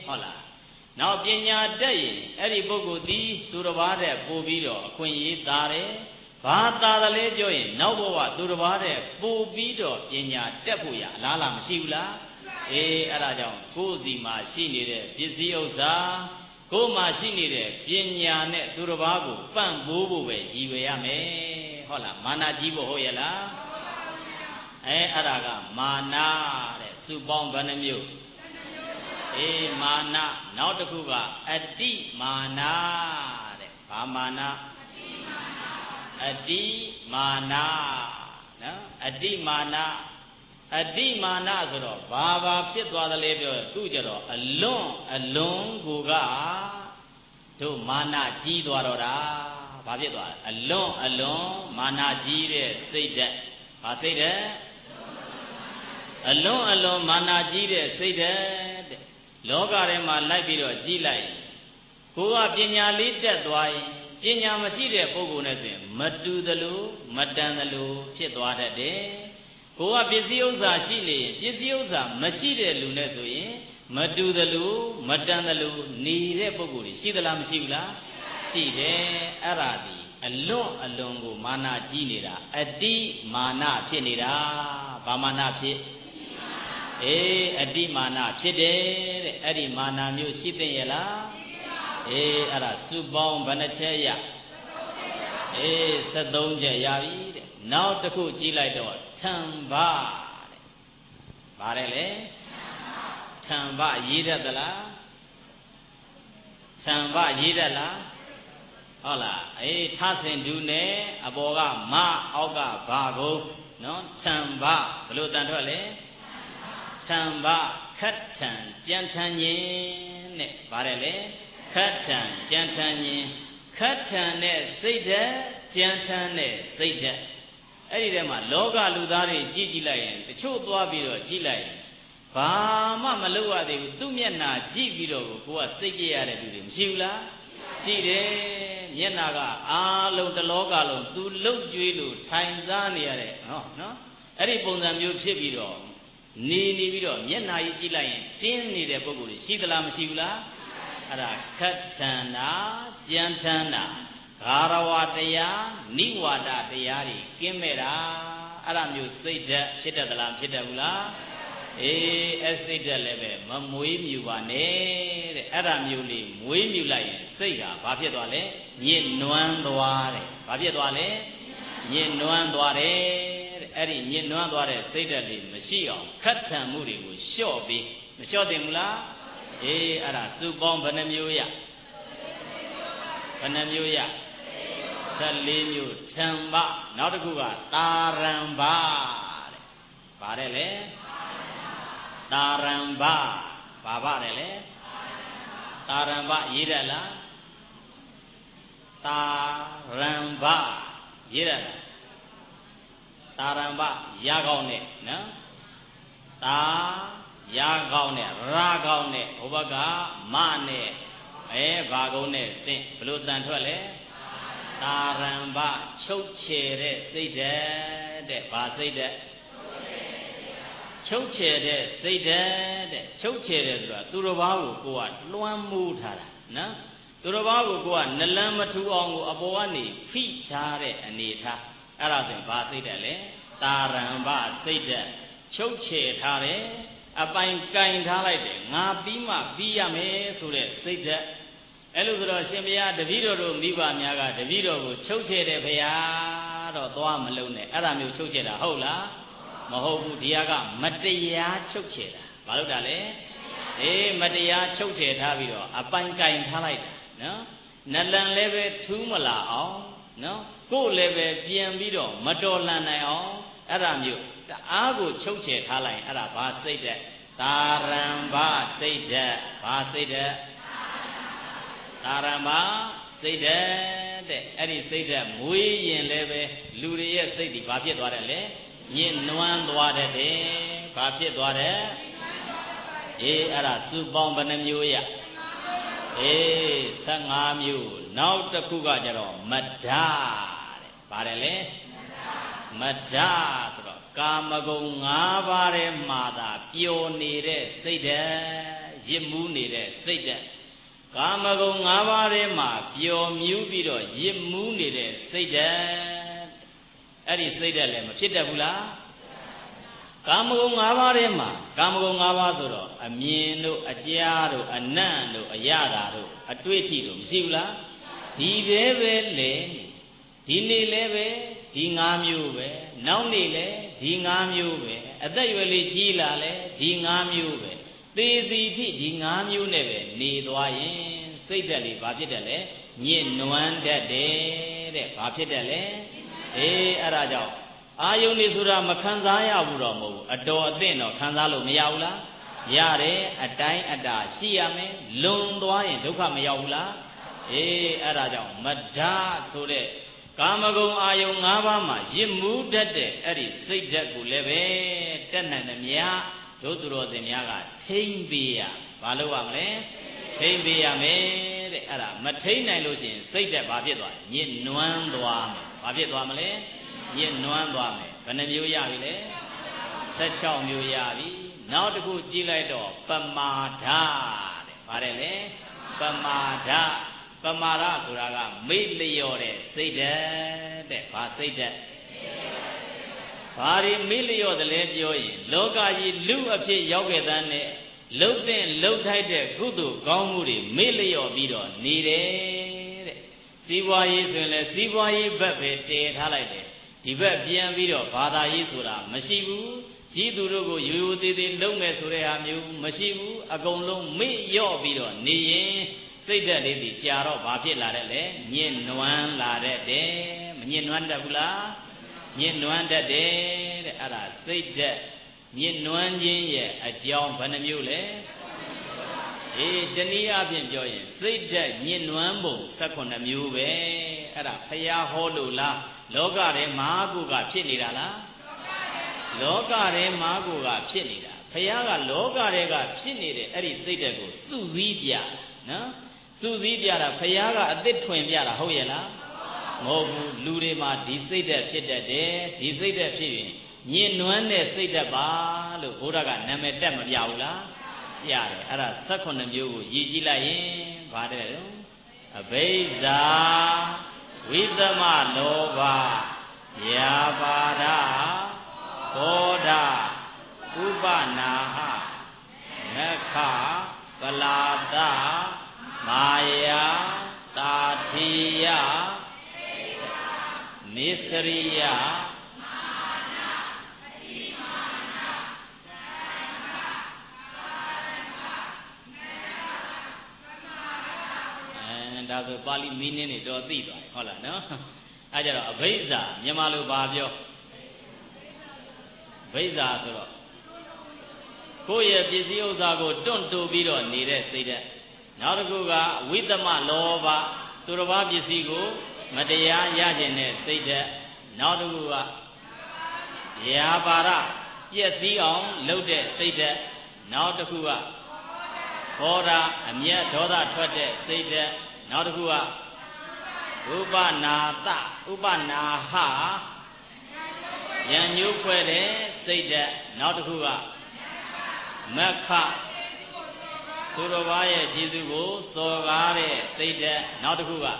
ဟုတ်လားနောက်ပညာတတ်ရင်အဲ့ဒီပုဂ္ဂိုလ်ဒီသူတစ်ပါးတဲ့ပို့ပြီးတော့အခွင့်အရေးသားတယ်ဘာသာတယ်လဲပြောရင်နောက်ဘဝသူတစ်ပါးတဲ့ပို့ပြီးတော့ပညာတက်ဖို့ရအလားလားမရှိဘူးလားအေးအဲ့ဒါကြောင့်ကိုယ်စီမှာရှိနေတဲ့ပစ္စည်းဥစ္စာကိုယ်မှာရှိနေတဲ့ပညာနဲ့သူတစ်ပါးကိုပံ့ပိုးဖို့ပဲရည်ရွယ်ရမယ်ဟုတ်လားမာနကြီးဖို့ဟုတ်ရဲ့လားအဲအဲ့ဒါကမာနတဲ့စုပေါင်းဘယ်နှမျိုးအေးမာနနောက်တစ်ခုကအတ္တိမာနတဲ့ဘာမာနအတ္တိမာနနော်အတ္တိမာနအတ္တိမာနဆိုတော့ဘာဘာဖြစ်သွားတယ်လဲပြောသူကြတော့အလွန်အလွန်ကိုကတို့မာနကြီးသွားတော့တာဘာဖြစ်သွားလဲအလွန်အလွန်မာနကြီးတဲ့စိတ်ဓာတ်ဘာစိတ်ဓာတ်အလွန်အလွန်မာနကြီးတဲ့စိတ်ဓာတ်တဲ့လောကထဲမှာလိုက်ပြီးတော့ကြည့်လိုက်ကိုကပညာလေးတက်သွားရင်ပညာမရှိတဲ့ပုဂ္ဂိုလ်နဲ့ဆိုရင်မတူသလိုမတန်သလိုဖြစ်သွားတတ်တယ်ကိုကပစ္စည်းဥစ္စာရှိနေရင်ပစ္စည်းဥစ္စာမရှိတဲ့လူနဲ့ဆိုရင်မတူသလိုမတန်သလိုနေတဲ့ပုဂ္ဂိုလ်တွေရှိသလားမရှိဘူးလားရှိတယ်အဲ့ဒါဒီအလွန်အလွန်ကိုမာနကြီးနေတာအတ္တိမာနဖြစ်နေတာဘာမာနဖြစ်အေးအတ္တိမာနဖြစ်တယ်တဲ့အဲ့ဒီမာနမျိုးရှိသိရဲ့လားအေးအဲ့ဒါစုပေါင်းဘယ်နှချက်ရအေးသတ်သုံးချက်ရပြီတဲ့နောက်တစ်ခုကြည့်လိုက်တော့ထံဘတဲ့ဗါတယ်လေထံဘရေးတတ်သလားထံဘရေးတတ်လားဟုတ်လားအေးထဆင်ဒူနဲ့အပေါ်ကမအောက်ကဘာကုန်းနော်ထံဘဘလို့တန်ထွက်လဲထံဘခတ်ထံကြံထံញင်းနဲ့ဗါတယ်လေခတ်ထံကြံထံញင်းခတ်ထံနဲ့စိတ်ဓာတ်ကြံထံနဲ့စိတ်ဓာတ်အဲ့ဒီထဲမှာလောကလူသားတွေကြည့်ကြည့်လိုက်ရင်တချို့သွားပြီးတော့ကြည့်လိုက်ရင်ဘာမှမလုပ်ရသေးဘူးသူ့မျက်နှာကြည့်ပြီးတော့ကိုကစိတ်ကြရတဲ့လူတွေမရှိဘူးလားရှိတယ်မျက်နှာကအားလုံးတလောကလုံးသူလှုပ်ကြွေးလို့ထိုင်စားနေရတဲ့ဟောနော်အဲ့ဒီပုံစံမျိုးဖြစ်ပြီးတော့နေနေပြီးတော့မျက်နှာကြီးကြည့်လိုက်ရင်တင်းနေတဲ့ပုံကိုယ်ရှိသလားမရှိဘူးလားအဲ့ဒါခတ်ထန်တာကြံထန်တာဂါရဝတရားနိဝါဒတရားတွေကင်းမဲ့တာအဲ့ဒါမျိုးစိတ်ဓာတ်ဖြစ်တတ်သလားဖြစ်တတ်ဘူးလားအေးအဲ့စိတ်ဓာတ်လည်းပဲမမွေးမြူပါနဲ့တဲ့အဲ့ဒါမျိုးလေးမွေးမြူလိုက်ရင်စိတ်ဟာဘာဖြစ်သွားလဲညစ်နွမ်းသွားတယ်ဘာဖြစ်သွားလဲညစ်နွမ်းသွားတယ်တဲ့အဲ့ဒီညစ်နွမ်းသွားတဲ့စိတ်ဓာတ်လေးမရှိအောင်ခတ်ထန်မှုတွေကိုလျှော့ပြီးမလျှော့တင်ဘူးလားအေးအဲ့ဒါစုပေါင်းဘယ်နှမျိုးရဘယ်နှမျိုးရသလေးမျိုးထံဘနောက်တစ်ခုကတာရံဘတဲ့ပါတယ်လေတာရံဘဘာပါတယ်လေတာရံဘရေးရလားတာရံဘရေးရလားတာရံဘရကောင်းနဲ့နော်တာရကောင်းနဲ့ရာကောင်းနဲ့ဟိုဘက်ကမနဲ့အဲဘာကုန်းနဲ့သင်ဘလို့တန်ထွက်လဲတာရံဘချုပ်ချယ်တဲ့စိတ်ဓာတ်တဲ့ဘာစိတ်ဓာတ်ချုပ်ချယ်တဲ့စိတ်ဓာတ်တဲ့ချုပ်ချယ်တယ်ဆိုတာသူတစ်ပါးကိုကိုကလွှမ်းမိုးထားတာနော်သူတစ်ပါးကိုကိုကနလန်းမထူအောင်ကိုအပေါ်ကနေဖိထားတဲ့အနေထားအဲ့ဒါဆိုရင်ဘာစိတ်ဓာတ်လဲတာရံဘစိတ်ဓာတ်ချုပ်ချယ်ထားတယ်အပိုင်ကင်ထားလိုက်တယ်ငါပြီးမှပြီးရမယ်ဆိုတဲ့စိတ်ဓာတ်အဲ့လိုဆိုတော့ရှင်ဘုရားတပည့်တော်တို့မိဘများကတပည့်တော်ကိုချုပ်ချယ်တယ်ဘုရားတော့သွားမလုံးနဲ့အဲ့ဒါမျိုးချုပ်ချယ်တာဟုတ်လားမဟုတ်ဘူးဒီကမတရားချုပ်ချယ်တာဘာလို့တာလဲအေးမတရားချုပ်ချယ်ထားပြီးတော့အပိုင်ကင်ထားလိုက်တာနော်နလန်လည်းပဲထူးမလာအောင်နော်ကိုယ်လည်းပဲပြန်ပြီးတော့မတော်လန်နိုင်အောင်အဲ့ဒါမျိုးတအားကိုချုပ်ချယ်ထားလိုက်အဲ့ဒါဘာစိတ်တဲ့တာရံဘစိတ်တဲ့ဘာစိတ်တဲ့တာရံဘစိတ်တဲ့တဲ့အဲ့ဒီစိတ်တဲ့မွေးရင်လည်းပဲလူတွေရဲ့စိတ်ဒီဘာဖြစ်သွားတယ်လဲညစ်နွမ်းသွားတဲ့တဲ့ဘာဖြစ်သွားတယ်အေးအဲ့ဒါစုပေါင်းဘယ်နှမျိုးရအေးဆယ့်ငါးမျိုးနောက်တစ်ခုကကြတော့မဒ္ဒတဲ့ပါတယ်လေမဒ္ဒဆိုတော့ကာမဂုဏ်၅ပါးထဲမှာသာပျော်နေတဲ့စိတ်ဓာတ်ရရစ်မှုနေတဲ့စိတ်ဓာတ်ကာမဂုဏ်၅ပါးထဲမှာပျော်မြူးပြီးတော့ရစ်မှုနေတဲ့စိတ်ဓာတ်အဲ့ဒီစိတ်ဓာတ်လည်းမဖြစ်တတ်ဘူးလားကာမဂုဏ်၅ပါးထဲမှာကာမဂုဏ်၅ပါးဆိုတော့အမြင်တို့အကြားတို့အနံ့တို့အရသာတို့အတွေ့အထိတို့မရှိဘူးလားဒီပဲပဲလေဒီနေ့လည်းပဲဒီ၅မျိုးပဲနောက်နေ့လည်းဒီ၅မျိုးပဲအသက်ရွယ်လေးကြီးလာလဲဒီ၅မျိုးပဲသေစီထိဒီ၅မျိုးနဲ့ပဲနေသွားရင်စိတ်ဓာတ်လေးဘာဖြစ်တယ်လဲညစ်နွမ်းတတ်တယ်တဲ့ဘာဖြစ်တယ်လဲအေးအဲ့ဒါကြောင့်အာယုန်နေဆိုတာမခံစားရဘူးတော့မဟုတ်ဘူးအတော်အသင့်တော့ခံစားလို့မရဘူးလားရတယ်အတိုင်းအတာရှိရမယ်လွန်သွားရင်ဒုက္ခမရောက်ဘူးလားအေးအဲ့ဒါကြောင့်မဒ္ဒဆိုတဲ့ကာမဂုဏ်အာယုန်၅ပါးမှာရစ်မှုတတ်တဲ့အဲ့ဒီစိတ်ဓာတ်ကိုလည်းပဲတက်နိုင်သမျှတို့သူတော်စင်များကထိမ့်ပေးရဘာလို့ရမလဲထိမ့်ပေးရမယ်တဲ့အဲ့ဒါမထိမ့်နိုင်လို့ရှိရင်စိတ်ဓာတ်ဘာဖြစ်သွားညစ်နွမ်းသွားမယ်ဘာဖြစ်သွားမလဲညစ်နွမ်းသွားမယ်ဘယ်နှမျိုးရပြီလဲ၁၆မျိုးရပြီနောက်တစ်ခုကြည့်လိုက်တော့ပမာဒတဲ့ဗါတယ်လေပမာဒပမာဒဆိုတာကမိတ်လျော်တဲ့စိတ်ဓာတ်တဲ့ဘာစိတ်ဓာတ်ဘာဒီမိလျော့တယ်လဲပြောရင်လောကကြီးလူအဖြစ်ရောက်ခဲ့တဲ့နဲ့လှုပ်တဲ့လှုပ်ထိုက်တဲ့ကုသိုလ်ကောင်းမှုတွေမိလျော့ပြီးတော့နေတယ်တဲ့စီးပွားရေးဆိုရင်လည်းစီးပွားရေးဘက်ပဲတည်ထားလိုက်တယ်ဒီဘက်ပြန်ပြီးတော့ဘာသာရေးဆိုတာမရှိဘူးကြီးသူတို့ကိုရိုးရိုးသေးသေးလုံးမယ်ဆိုတဲ့ဟာမျိုးမရှိဘူးအကုန်လုံးမိလျော့ပြီးတော့နေရင်စိတ်ဓာတ်လေးတွေကြာတော့ဘာဖြစ်လာတဲ့လဲညစ်နွမ်းလာတဲ့တဲ့မညစ်နွမ်းတတ်ဘူးလားညစ်နွမ်းတတ်တယ်တဲ့အဲ့ဒါစိတ်ဓာတ်ညစ်နွမ်းခြင်းရဲ့အကြောင်းဘယ်နှမျိုးလဲအေးတနည်းအားဖြင့်ပြောရင်စိတ်ဓာတ်ညစ်နွမ်းပုံ၁၈မျိုးပဲအဲ့ဒါဖယားဟောလို့လားလောကထဲမှာကိုကဖြစ်နေတာလားလောကထဲမှာကိုကဖြစ်နေတာဖယားကလောကထဲကဖြစ်နေတဲ့အဲ့ဒီစိတ်ဓာတ်ကိုစုစည်းပြနော်စုစည်းပြတာဖယားကအသစ်ထွင်ပြတာဟုတ်ရဲ့လားမဟုတ်ဘူးလူတွေမှာဒီစိတ်ဓာတ်ဖြစ်တတ်တယ်ဒီစိတ်ဓာတ်ဖြစ်ရင်ညင်နွမ်းတဲ့စိတ်ဓာတ်ပါလို့ဘုရားကနာမည်တက်မပြဘူးလားပြတယ်အဲ့ဒါ၁၈မျိုးကိုရည်ကြည့်လိုက်ရင်ဘာတဲ့လဲအဘိဇာဝိသမလောဘယာပါဒသောဒဥပနာဟမခပလာတမာယာတာတိယနိစရိယဒါဆိုပါဠိမီးနင်းတွေတော့သိသွားတယ်ဟုတ်လားနော်အဲကြတော့အဘိဇာမြန်မာလိုဘာပြောဘိဇာဆိုတော့ကိုယ့်ရဲ့ပစ္စည်းဥစ္စာကိုတွန့်တူပြီးတော့နေတဲ့စိတ်ဓာတ်နောက်တစ်ခုကဝိသမလောဘသူတစ်ပါးပစ္စည်းကိုမတရားရခြင်းနဲ့စိတ်ဓာတ်နောက်တစ်ခုကယာပါရပြည့်စည်အောင်လုပ်တဲ့စိတ်ဓာတ်နောက်တစ်ခုကဘောဓအမျက်ဒေါသထွက်တဲ့စိတ်ဓာတ်နောက်တစ်ခုကဥပနာတဥပနာဟယံညုခွဲတဲ့စိတ်ဓာတ်နောက်တစ်ခုကမက္ခသူတော်ဘာရဲ့ကျေးဇူးကိုစော်ကားတဲ့စိတ်ဓာတ်နောက်တစ်ခုက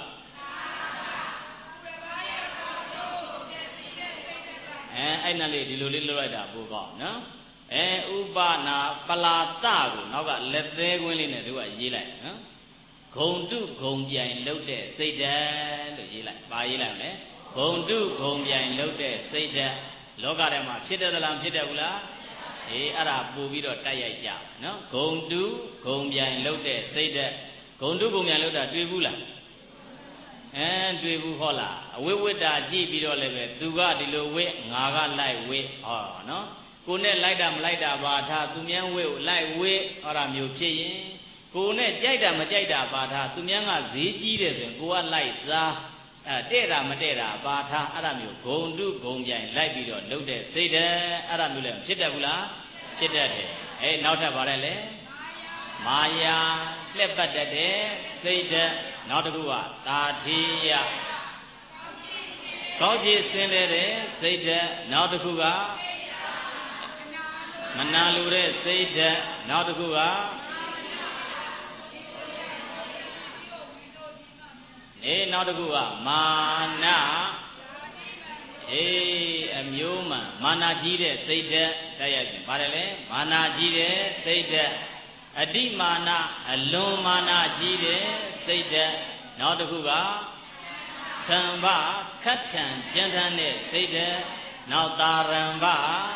အဲအဲ့နဲ့လေးဒီလိုလေးလွတ်လိုက်တာပိုကောင်းနော်အဲဥပနာပလာတကိုနောက်ကလက်သေးကွင်းလေးနဲ့သူကရေးလိုက်နော်ဂုံတုဂုံပြိုင်လှုပ်တဲ့စိတ်ဓာတ်လို့ရေးလိုက်ပါရေးလိုက်မလဲဂုံတုဂုံပြိုင်လှုပ်တဲ့စိတ်ဓာတ်လောကထဲမှာဖြစ်တယ်သလားဖြစ်တယ်ဘူးလားအေးအဲ့ဒါပို့ပြီးတော့တိုက်ရိုက်ကြနော်ဂုံတုဂုံပြိုင်လှုပ်တဲ့စိတ်ဓာတ်ဂုံတုဂုံပြိုင်လှုပ်တာတွေ့ဘူးလားအဲတွေ့ဘူးဟောလားအဝိဝိတ္တာကြည့်ပြီးတော့လည်းပဲသူကဒီလိုဝိငါကလိုက်ဝိဟောနော်ကိုနဲ့လိုက်တာမလိုက်တာပါထားသူမြန်းဝိကိုလိုက်ဝိဟောတာမျိုးဖြစ်ရင်ကိုနဲ့ကြိုက်တာမကြိုက်တာပါထားသူများကဈေးကြီးတယ်ဆိုရင်ကိုကလိုက်စားအဲတဲ့တာမတဲ့တာပါထားအဲ့ဒါမျိုးဂုံတုဂုံပြိုင်လိုက်ပြီးတော့လှုပ်တဲ့စိတ်ဓာတ်အဲ့ဒါမျိုးလည်းဖြစ်တတ်ဘူးလားဖြစ်တတ်တယ်အဲနောက်ထပ်ပါတယ်လေမာယာလှက်ပတ်တတ်တဲ့စိတ်ဓာတ်နောက်တစ်ခုကတာတိယကောင်းကြီးစင်တဲ့စိတ်ဓာတ်နောက်တစ်ခုကမနာလိုတဲ့စိတ်ဓာတ်နောက်တစ်ခုကအေးနောက်တစ်ခုကမာနအေးအမျိုးမှန်မာနကြီးတဲ့စိတ်ဓာတ်တိုက်ရိုက်ပြန်ပါတယ်လေမာနကြီးတဲ့စိတ်ဓာတ်အတိမာနအလွန်မာနကြီးတဲ့စိတ်ဓာတ်နောက်တစ်ခုကသံဘခတ်ထန်ကြမ်းတမ်းတဲ့စိတ်ဓာတ်နောက်တာရံဘ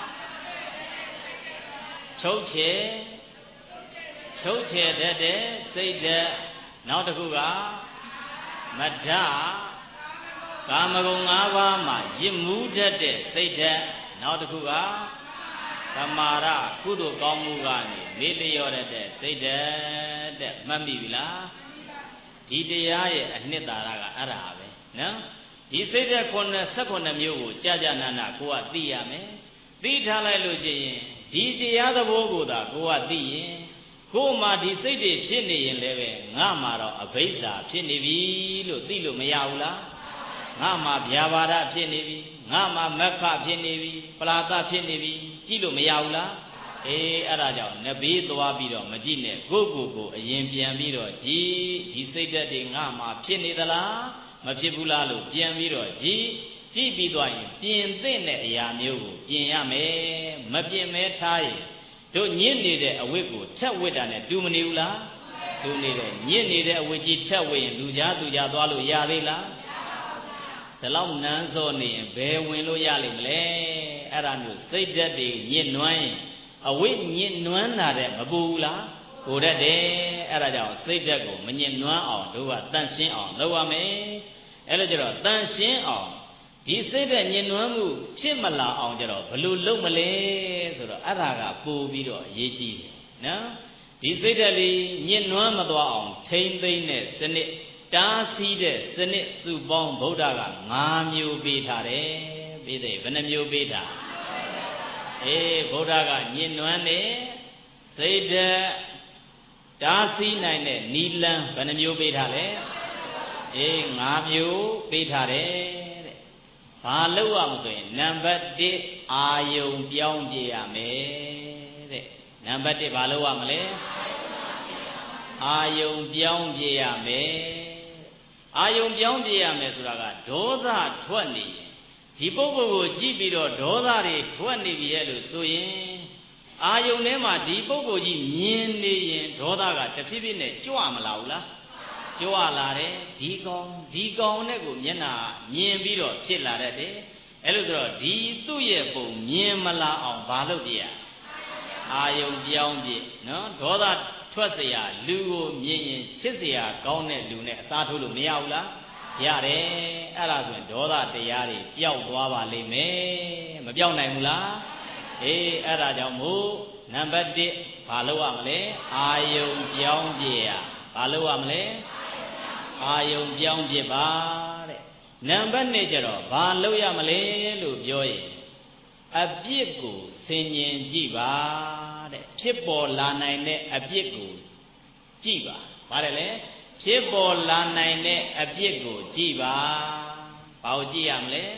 ချုပ်ချယ်ချုပ်ချယ်တတ်တဲ့စိတ်ဓာတ်နောက်တစ်ခုကမဒ္ဒကာမဂုဏ်၅ပါးမှာရစ်မှုတတ်တဲ့စိတ်ဓာတ်နောက်တစ်ခုကသမာရကုသိုလ်ကောင်းမှုကနေမေ့လျော့တတ်တဲ့စိတ်ဓာတ်တဲ့မှတ်မိပြီလားဒီတရားရဲ့အနှစ်သာရကအဲ့ဒါပဲနော်ဒီစိတ်ဓာတ်ခုနှစ်ဆက်ခုနှစ်မျိုးကိုကြာကြာနာနာကိုကသိရမယ်သိထားလိုက်လို့ရှိရင်ဒီတရားသဘောကိုသာကိုကသိရင်ကို့မှာဒီစိတ်တွေဖြစ်နေရင်လည်းပဲငါမှာတော့အဘိဓါဖြစ်နေပြီလို့သိလို့မရဘူးလားငါမှာဗျာပါဒဖြစ်နေပြီငါမှာမက္ခဖြစ်နေပြီပလာသဖြစ်နေပြီကြည့်လို့မရဘူးလားအေးအဲ့ဒါကြောင့်နဘေးသွားပြီးတော့မကြည့်နဲ့ကိုယ့်ကိုယ်ကိုအရင်ပြန်ပြီးတော့ကြည်ဒီစိတ်ဓာတ်တွေငါမှာဖြစ်နေသလားမဖြစ်ဘူးလားလို့ပြန်ပြီးတော့ကြည်ကြည့်ပြီးသွားရင်ပြင်သင့်တဲ့အရာမျိုးကိုပြင်ရမယ်မပြင်မဲထားရင်တို့ညစ်နေတဲ့အဝတ်ကိုထက်ဝတ်တာနဲ့တူမနေဘူးလားတူနေတယ်ညစ်နေတဲ့အဝတ်ကြီးထက်ဝတ်ရင်လူကြားသူကြားသွားလို့ရသေးလားဒီလောက်နန်းစောနေရင်ဘယ်ဝင်လို့ရလိမ့်မလဲအဲ့ဒါမျိုးစိတ်ဓာတ်တွေညစ်နွမ်းရင်အဝိညစ်နွမ်းတာတဲ့မပူဘူးလားပူတတ်တယ်အဲ့ဒါကြောင့်စိတ်ဓာတ်ကိုမညစ်နွမ်းအောင်တို့ကတန့်ရှင်းအောင်လုပ်ရမယ်အဲ့လိုကြတော့တန့်ရှင်းအောင်ဒီစိတ်ဓာတ်ညစ်နွမ်းမှုဖြစ်မလာအောင်ကြတော့ဘယ်လိုလုပ်မလဲဆိုတော့အဲ့ဒါကပို့ပြီးတော့အရေးကြီးတယ်နော်ဒီစိတ်ဓာတ်လေးညစ်နွမ်းမသွားအောင်ထိမ့်သိမ့်တဲ့စနစ်တားဆီးတဲ့စနစ်စုပေါင်းဗုဒ္ဓက၅မျိုးပေးထားတယ်ပြီးသေးဘယ်နှမျိုးပေးထားအေးဗုဒ္ဓကညစ်နွမ်းတဲ့စိတ်ဓာတ်တားဆီးနိုင်တဲ့နီလန်းဘယ်နှမျိုးပေးထားလဲအေး၅မျိုးပေးထားတယ်တဲ့ဘာလို့ရမဆိုရင်နံပါတ်၁အာယုံပြောင်းပြရမယ်တဲ့နံပါတ်၁ဘာလို့ရမလဲအာယုံပြောင်းပြရမယ်အာယုံပြောင်းပြရမယ်ဆိုတာကဒေါသထွက်နေရင်ဒီပုဂ္ဂိုလ်ကိုကြည့်ပြီးတော့ဒေါသတွေထွက်နေပြီရဲ့လို့ဆိုရင်အာယုံထဲမှာဒီပုဂ္ဂိုလ်ကြီးမြင်နေရင်ဒေါသကတဖြည်းဖြည်းနဲ့ကြွမလာဘူးလားကြွလာတယ်ဒီကောင်ဒီကောင်နဲ့ကိုမျက်နှာမြင်ပြီးတော့ဖြစ်လာတတ်တယ်အဲ့လိုဆိုတော့ဒီသူ့ရဲ့ပုံမြင်မလာအောင်ဘာလုပ်ကြရအာယုံပြောင်းပြနော်ဒေါသထွက်เสียလူကိုမြင်ရင်ချစ်เสียကောင်းတဲ့လူနဲ့အစားထိုးလို့မရဘူးလားရတယ်အဲ့ဒါဆိုရင်ဒေါသတရားတွေပျောက်သွားပါလိမ့်မယ်မပျောက်နိုင်ဘူးလားအေးအဲ့ဒါကြောင့်မို့နံပါတ်၁ဘာလုပ်ရမလဲအာယုံပြောင်းပြရဘာလုပ်ရမလဲအာယုံပြောင်းပြပါတဲ့နံပါတ်၂ကျတော့ဘာလုပ်ရမလဲလို့ပြောရင်အပြစ်ကိုဆင်ញင်ကြည့်ပါတဲ့ဖြစ်ပေါ်လာနိုင်တဲ့အပြစ်ကိုကြည့်ပါပါတယ်လေဖြစ်ပေါ်လာနိုင်တဲ့အပြစ်ကိုကြည့်ပါဘာကိုကြည့်ရမလဲ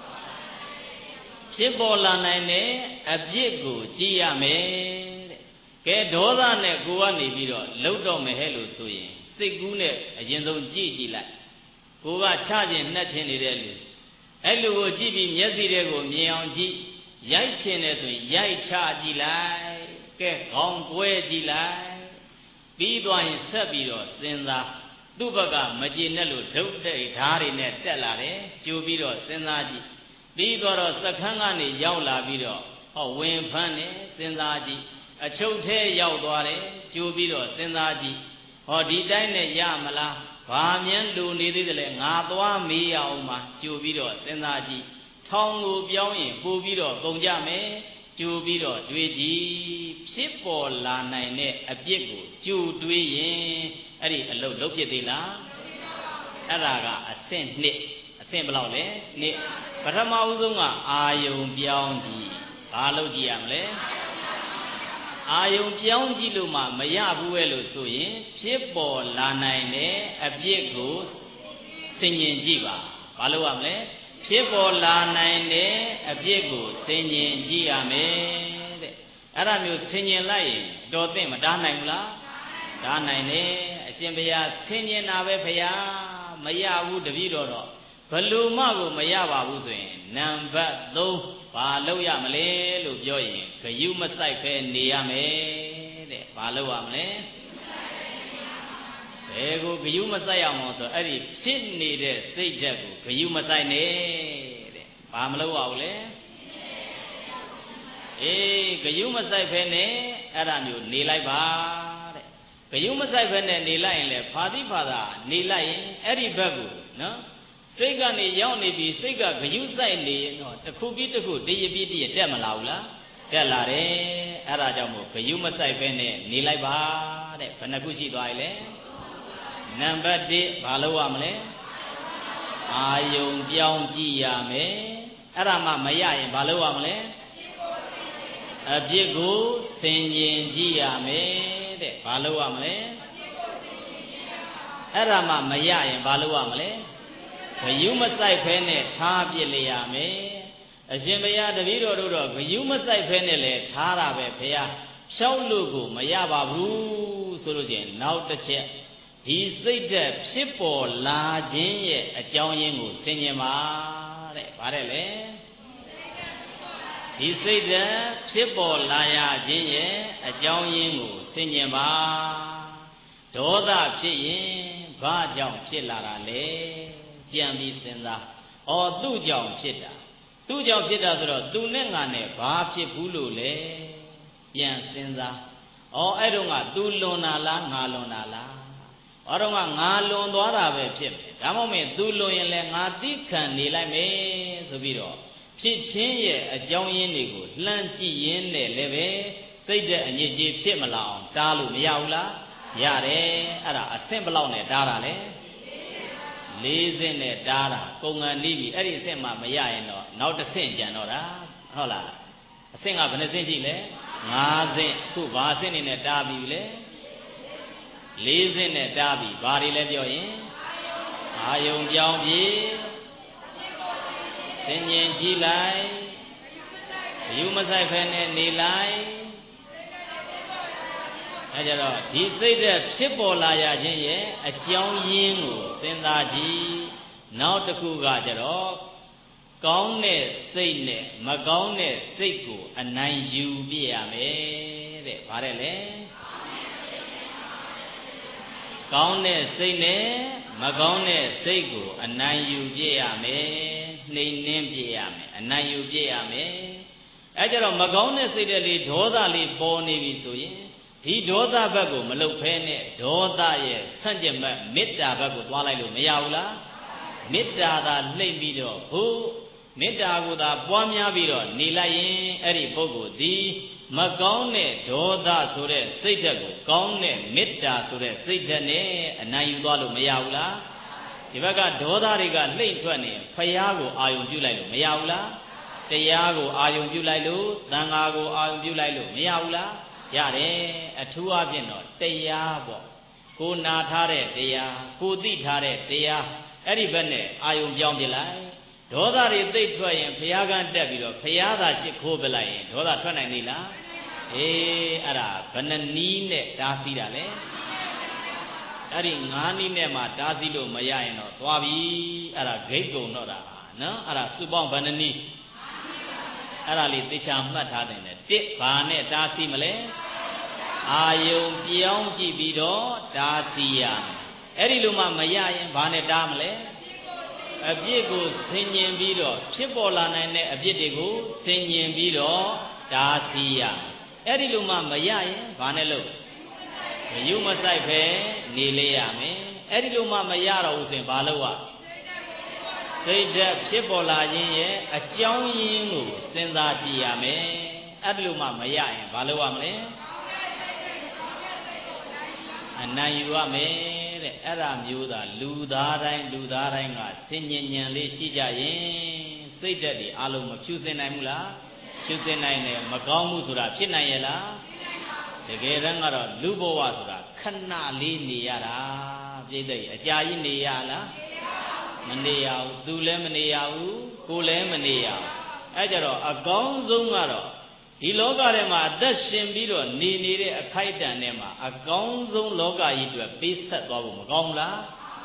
ဖြစ်ပေါ်လာနိုင်တဲ့အပြစ်ကိုကြည့်ရမယ်တဲ့ကဲဒေါသနဲ့ကိုကနေပြီးတော့လှုပ်တော့မယ်ဟဲ့လို့ဆိုရင်စိတ်ကူးနဲ့အရင်ဆုံးကြည့်ကြည့်လိုက်ကိုကချခြင်းနှက်ခြင်းနေတဲ့လူအဲ့လူကိုကြည့်ပြီးမျက်စိတွေကိုမြင်အောင်ကြည့်ရိုက်ခြင်းနဲ့ဆိုရင်ရိုက်ချကြည့်လိုက်ကဲခေါင်းကွဲကြည့်လိုက်ပြီးသွားရင်ဆက်ပြီးတော့စဉ်းစားသူ့ဘက်ကမကြည်နဲ့လို့ဒုတ်တိတ်ဓာတ်တွေနဲ့တက်လာတယ်ကြိုပြီးတော့စဉ်းစားကြည့်ပြီးတော့စခန်းကနေရောက်လာပြီးတော့ဟောဝင်ဖမ်းနေစဉ်းစားကြည့်အချုပ်ထဲရောက်သွားတယ်ကြိုပြီးတော့စဉ်းစားကြည့်ဟောဒီတိုင်းနဲ့ရမလားဘာမြန်းလူနေသေးတယ်လဲငါသွားမေးရအောင်မှာကြိုပြီးတော့စဉ်းစားကြည့်ထောင်ကိုပြောင်းရင်ပို့ပြီးတော့ကုန်ကြမယ်ကြိုပြီးတော့တွေးကြည့်ဖြစ်ပေါ်လာနိုင်တဲ့အပြစ်ကိုကြိုတွေးရင်အဲ့ဒီအလုပ်လုပ်ဖြစ်သေးလားအဲ့ဒါကအဆင့်နှစ်အဆင့်ဘယ်လောက်လဲနှစ်ပထမဦးဆုံးကအာယုံပြောင်းကြည့်ဘာလုပ်ကြည့်ရမလဲအာယုံပြောင်းကြည့်လို့မှမရဘူးပဲလို့ဆိုရင်ဖြစ်ပေါ်လာနိုင်တဲ့အပြစ်ကိုဆင်ញင်ကြည့်ပါဘာလုပ်ရမလဲဖြစ်ပေါ်လာနိုင်တဲ့အပြစ်ကိုဆင်ញင်ကြည့်ရမယ်တဲ့အဲ့ဒါမျိုးဆင်ញင်လိုက်ရင်တော်သင့်မတားနိုင်ဘူးလားတားနိုင်တယ်အရှင်ဘုရားဆင်ញင်တာပဲဘုရားမရဘူးတပည့်တော်တော့ဘလို့မှကိုမရပါဘူးဆိုရင်နံပါတ်သုံးဘာလုပ်ရမလဲလို့ပြောရင်ဂယုမဆိုင်ပဲနေရမယ်တဲ့ဘာလုပ်ရမလဲဘယ်ကိုဂယုမဆိုင်အောင်ဆိုအဲ့ဒီဖြစ်နေတဲ့စိတ်ဓာတ်ကိုဂယုမဆိုင်နဲ့တဲ့ဘာမလုပ်ရဘူးလဲအေးဂယုမဆိုင်ပဲနဲ့အဲ့ဒါမျိုးနေလိုက်ပါတဲ့ဂယုမဆိုင်ပဲနဲ့နေလိုက်ရင်လေဖာတိဖာသာနေလိုက်ရင်အဲ့ဒီဘက်ကိုနော်စိတ်ကနေရောက်နေပြီစိတ်ကဂယုဆိုင်နေရင်တော့တစ်ခုပြီးတစ်ခုတရပြည့်တရတက်မလာဘူးလားတက်လာတယ်အဲ့ဒါကြောင့်မို့ဂယုမဆိုင်ပဲနဲ့နေလိုက်ပါတဲ့ဘယ်နှခုရှိသွားပြီလဲနံပါတ်တစ်ဘာလုပ်ရမလဲအာယုံပြောင်းကြည့်ရမယ်အဲ့ဒါမှမရရင်ဘာလုပ်ရမလဲအပြစ်ကိုဆင်ခြင်ကြည့်ရမယ်တဲ့ဘာလုပ်ရမလဲအဲ့ဒါမှမရရင်ဘာလုပ်ရမလဲဂယုမဆိုင်ဖဲနဲ့ထားပြစ်လိုက်ရမယ်အရှင်ဘုရားတပည့်တော်တို့တော့ဂယုမဆိုင်ဖဲနဲ့လည်းထားတာပဲဘုရားရှောက်လို့ကိုမရပါဘူးဆိုလို့ရှိရင်နောက်တစ်ချက်ဒီစိတ်ဓာတ်ဖြစ်ပေါ်လာခြင်းရဲ့အကြောင်းရင်းကိုဆင်ခြင်ပါတဲ့ဗါတယ်လေဒီစိတ်ဓာတ်ဖြစ်ပေါ်လာရခြင်းရဲ့အကြောင်းရင်းကိုဆင်ခြင်ပါဒေါသဖြစ်ရင်ဘာကြောင့်ဖြစ်လာတာလဲပြန်ပြီးစဉ်းစားဩသူ့ကြောင့်ဖြစ်တာသူ့ကြောင့်ဖြစ်တာဆိုတော့သူနဲ့ငါနဲ့ဘာဖြစ်ဘူးလို့လဲပြန်စဉ်းစားဩအဲ့တော့ကသူလွန်တာလားငါလွန်တာလားအဲ့တော့ကငါလွန်သွားတာပဲဖြစ်မယ်ဒါမှမဟုတ်သူလွန်ရင်လည်းငါသိခံနေလိုက်မယ်ဆိုပြီးတော့ဖြစ်ချင်းရဲ့အကြောင်းရင်းတွေကိုလှမ်းကြည့်ရင်းနဲ့လည်းပဲစိတ်တဲ့အညစ်အကြေးဖြစ်မလာအောင်တားလို့မရဘူးလားရတယ်အဲ့ဒါအဆင့်ဘလောက်နဲ့တားတာလဲလေးဆင့်နဲ့တားတာကုန်ငံနေပြီအဲ့ဒီအဆင့်မှမရရင်တော့နောက်တစ်ဆင့်ကြံတော့တာဟုတ်လားအဆင့်ကဘယ်နှဆင့်ရှိလဲငါးဆင့်ခုဘာအဆင့်နေနဲ့တားပြီလဲလေးဆင့်နဲ့တားပြီဘာတွေလဲပြောရင်အာယုံပြောင်းပြီဆင်ញင်ကြည့်လိုက်ဂယုမဆိုင်ဖဲနဲ့နေလိုက်အဲကြတော့ဒီစိတ်တဲ့ဖြစ်ပေါ်လာရခြင်းရဲ့အကြောင်းရင်းကိုစဉ်းစားကြည့်နောက်တစ်ခုကကြတော့ကောင်းတဲ့စိတ်နဲ့မကောင်းတဲ့စိတ်ကိုအနိုင်ယူပြရမယ်တဲ့ဗါတယ်လေကောင်းတဲ့စိတ်နဲ့မကောင်းတဲ့စိတ်ကိုအနိုင်ယူပြရမယ်နှိမ်နှင်းပြရမယ်အနိုင်ယူပြရမယ်အဲကြတော့မကောင်းတဲ့စိတ်တဲ့လေးဒေါသလေးပေါ်နေပြီဆိုရင်ဒီဒေါသဘက်ကိုမလုတ်ဖဲနဲ့ဒေါသရဲ့ဆန့်ကျင်ဘက်မေတ္တာဘက်ကိုသွားလိုက်လို့မရဘူးလားမေတ္တာသာလှိမ့်ပြီးတော့ဘုမေတ္တာကိုသာပွားများပြီးတော့နေလိုက်ရင်အဲ့ဒီပုဂ္ဂိုလ်ဒီမကောင်းတဲ့ဒေါသဆိုတဲ့စိတ်ဓာတ်ကိုကောင်းတဲ့မေတ္တာဆိုတဲ့စိတ်ဓာတ်နဲ့အနိုင်ယူသွားလို့မရဘူးလားဒီဘက်ကဒေါသတွေကလှိမ့်ထွက်နေဖယားကိုအာယုံပြုလိုက်လို့မရဘူးလားတရားကိုအာယုံပြုလိုက်လို့သံဃာကိုအာယုံပြုလိုက်လို့မရဘူးလားရတယ်အထူးအဖြင့်တော့တရားပေါ့ကိုနာထားတဲ့တရားကိုသိထားတဲ့တရားအဲ့ဒီဘက်နဲ့အာယုံပြောင်းပြလိုက်ဒေါသတွေသိပ်ထွက်ရင်ဘုရားကတက်ပြီးတော့ဘုရားသာရှိခိုးပြလိုက်ရင်ဒေါသထွက်နိုင်သေးလားအေးအဲ့ဒါဘယ်နှနည်းနဲ့တားဆီးတာလဲအဲ့ဒီငါးနည်းနဲ့မှတားဆီးလို့မရရင်တော့သွားပြီအဲ့ဒါဂိတ်ကုံတော့တာနော်အဲ့ဒါစုပေါင်းဘယ်နှနည်းအဲ့ဒါလေးသေချာမှတ်ထားတယ်နဲ့တစ်ဘာနဲ့တားဆီးမလဲအာယုံပြောင်းကြည့်ပြီးတော့တားဆီးရမယ်အဲ့ဒီလိုမှမရရင်ဘာနဲ့တားမလဲအပြစ်ကိုဆင်ញင်ပြီးတော့ဖြစ်ပေါ်လာနိုင်တဲ့အပြစ်တွေကိုဆင်ញင်ပြီးတော့တားဆီးရမယ်အဲ့ဒီလိုမှမရရင်ဘာနဲ့လို့ဂယုမဆိုင်ပဲနေလေရမယ်အဲ့ဒီလိုမှမရတော့ဘူးဆိုရင်ဘာလို့ရစိတ်ဓာတ်ဖြစ်ပေါ်လာခြင်းရဲ့အကြောင်းရင်းကိုစဉ်းစားကြည့်ရမယ်အဲ့ဒီလိုမှမရရင်ဘာလို့ရမလဲအနိုင်ယူရမယ်တဲ့အဲ့ဒါမျိုးသာလူသားတိုင်းလူသားတိုင်းကဆင်ញင်ញံလေးရှိကြရင်စိတ်ဓာတ်တွေအလုံးမဖြူစင်နိုင်ဘူးလားဖြူစင်နိုင်တယ်မကောင်းမှုဆိုတာဖြစ်နိုင်ရဲ့လားတကယ်တမ်းကတော့လူဘဝဆိုတာခဏလေးနေရတာပြိတ္တိအကြာကြီးနေရလားမနေရဘူးသူလည်းမနေရဘူးကိုလည်းမနေရဘူးအဲကြတော့အကောင်းဆုံးကတော့ဒီလောကထဲမှာအသက်ရှင်ပြီးတော့နေနေတဲ့အခိုက်အတန့်ထဲမှာအကောင်းဆုံးလောကကြီးအတွက်ပေးဆက်သွားဖို့မကောင်းဘူးလား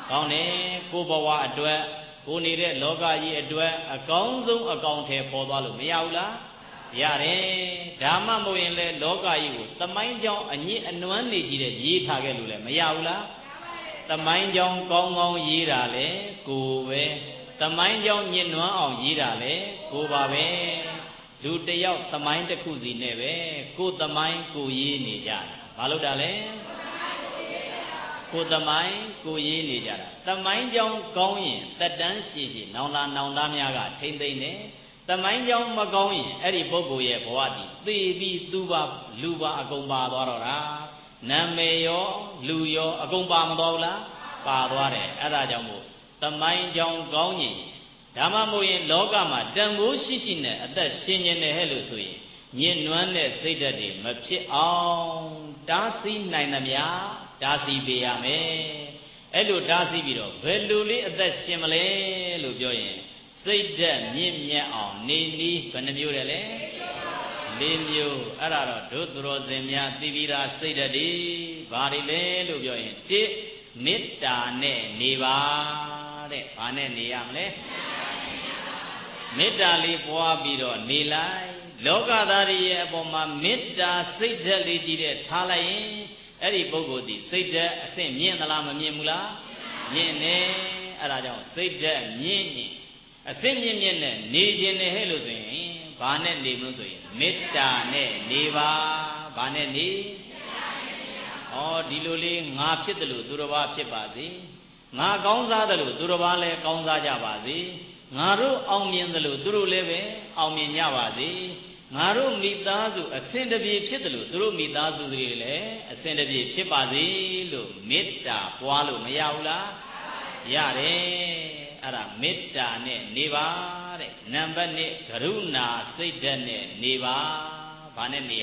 ကောင်းတယ်ကိုဘဝအတွက်ကိုနေတဲ့လောကကြီးအတွက်အကောင်းဆုံးအကောင်ထဲပေါ်သွားလို့မရဘူးလားရတယ်ဒါမှမဟုတ်ရင်လေလောကကြီးကိုသမိုင်းကြောင်းအညစ်အနွမ်းနေကြည့်တဲ့ရေးထားခဲ့လို့လည်းမရဘူးလားသမိုင်းကြောင်းကောင်းကောင်းရေးတာလေကိုပဲသမိုင်းကြောင်းညစ်နွမ်းအောင်ရေးတာလေကိုပါပဲလူတယောက်သမိုင်းတစ်ခုစီနဲ့ပဲကိုသမိုင်းကိုရေးနေကြတာဘာလို့တာလဲကိုသမိုင်းကိုရေးနေကြတာသမိုင်းကြောင်းကောင်းရင်တက်တန်းရှိရှိနောင်လာနောင်သားများကထိမ့်သိမ့်နေသမိုင်းကြောင်းမကောင်းရင်အဲ့ဒီပုဂ္ဂိုလ်ရဲ့ဘဝတည်သေပြီးသူပါလူပါအကုန်ပါသွားတော့တာနာမည်ရောလူရောအကုန်ပါမသွားဘူးလားပါသွားတယ်အဲ့ဒါကြောင့်မို့သမိုင်းကြောင်းကောင်းရင်ဒါမှမဟုတ်ရင်လောကမှာတန်ဖိုးရှိရှိနဲ့အသက်ရှင်နေတယ်ဟဲ့လို့ဆိုရင်ညစ်နွမ်းတဲ့စိတ်ဓာတ်တွေမဖြစ်အောင်တားဆီးနိုင်သမျှတားဆီးပေးရမယ်အဲ့လိုတားဆီးပြီးတော့ဘယ်လိုလေးအသက်ရှင်မလဲလို့ပြောရင်စိတ်ဓာတ်မြင့်မြတ်အောင်နေနည်းဘယ်နှမျိုးတယ်လဲလေးမျိုးအဲ့ဒါတော့ဒုသူတော်စင်များသိပြီးသားစိတ်ဓာတ်တွေဘာတွေလဲလို့ပြောရင်တစ်မေတ္တာနဲ့နေပါတဲ့ဘာနဲ့နေရမလဲမေတ္တာလေးပွားပြီးတော့နေလိုက်လောကသားတွေရဲ့အပေါ်မှာမေတ္တာစိတ်ဓာတ်လေးကြီးတဲ့ထားလိုက်ရင်အဲ့ဒီပုဂ္ဂိုလ်ဒီစိတ်ဓာတ်အဆင့်မြင့်သလားမမြင့်ဘူးလားမြင့်နေအဲ့ဒါကြောင့်စိတ်ဓာတ်မြင့်ရင်အဆင့်မြင့်မြင့်နဲ့နေခြင်းနဲ့ဟဲ့လို့ဆိုရင်ဘာနဲ့နေမလို့ဆိုရင်မေတ္တာနဲ့နေပါဘာနဲ့နေဩဒီလိုလေးငါဖြစ်တယ်လို့သူတော်ဘာဖြစ်ပါစေငါကောင်းစားတယ်လို့သူတော်ဘာလည်းကောင်းစားကြပါစေငါတို့အောင်မြင်တယ်လို့သူတို့လည်းပဲအောင်မြင်ကြပါစေငါတို့မိသားစုအစဉ်တပြေဖြစ်တယ်လို့သူတို့မိသားစုတွေလည်းအစဉ်တပြေဖြစ်ပါစေလို့မေတ္တာပွားလို့မရဘူးလားရတယ်အဲ့ဒါမေတ္တာနဲ့နေပါတဲ့နံပါတ်နှစ်ကရုဏာစိတ်ဓာတ်နဲ့နေပါဘာနဲ့နေရ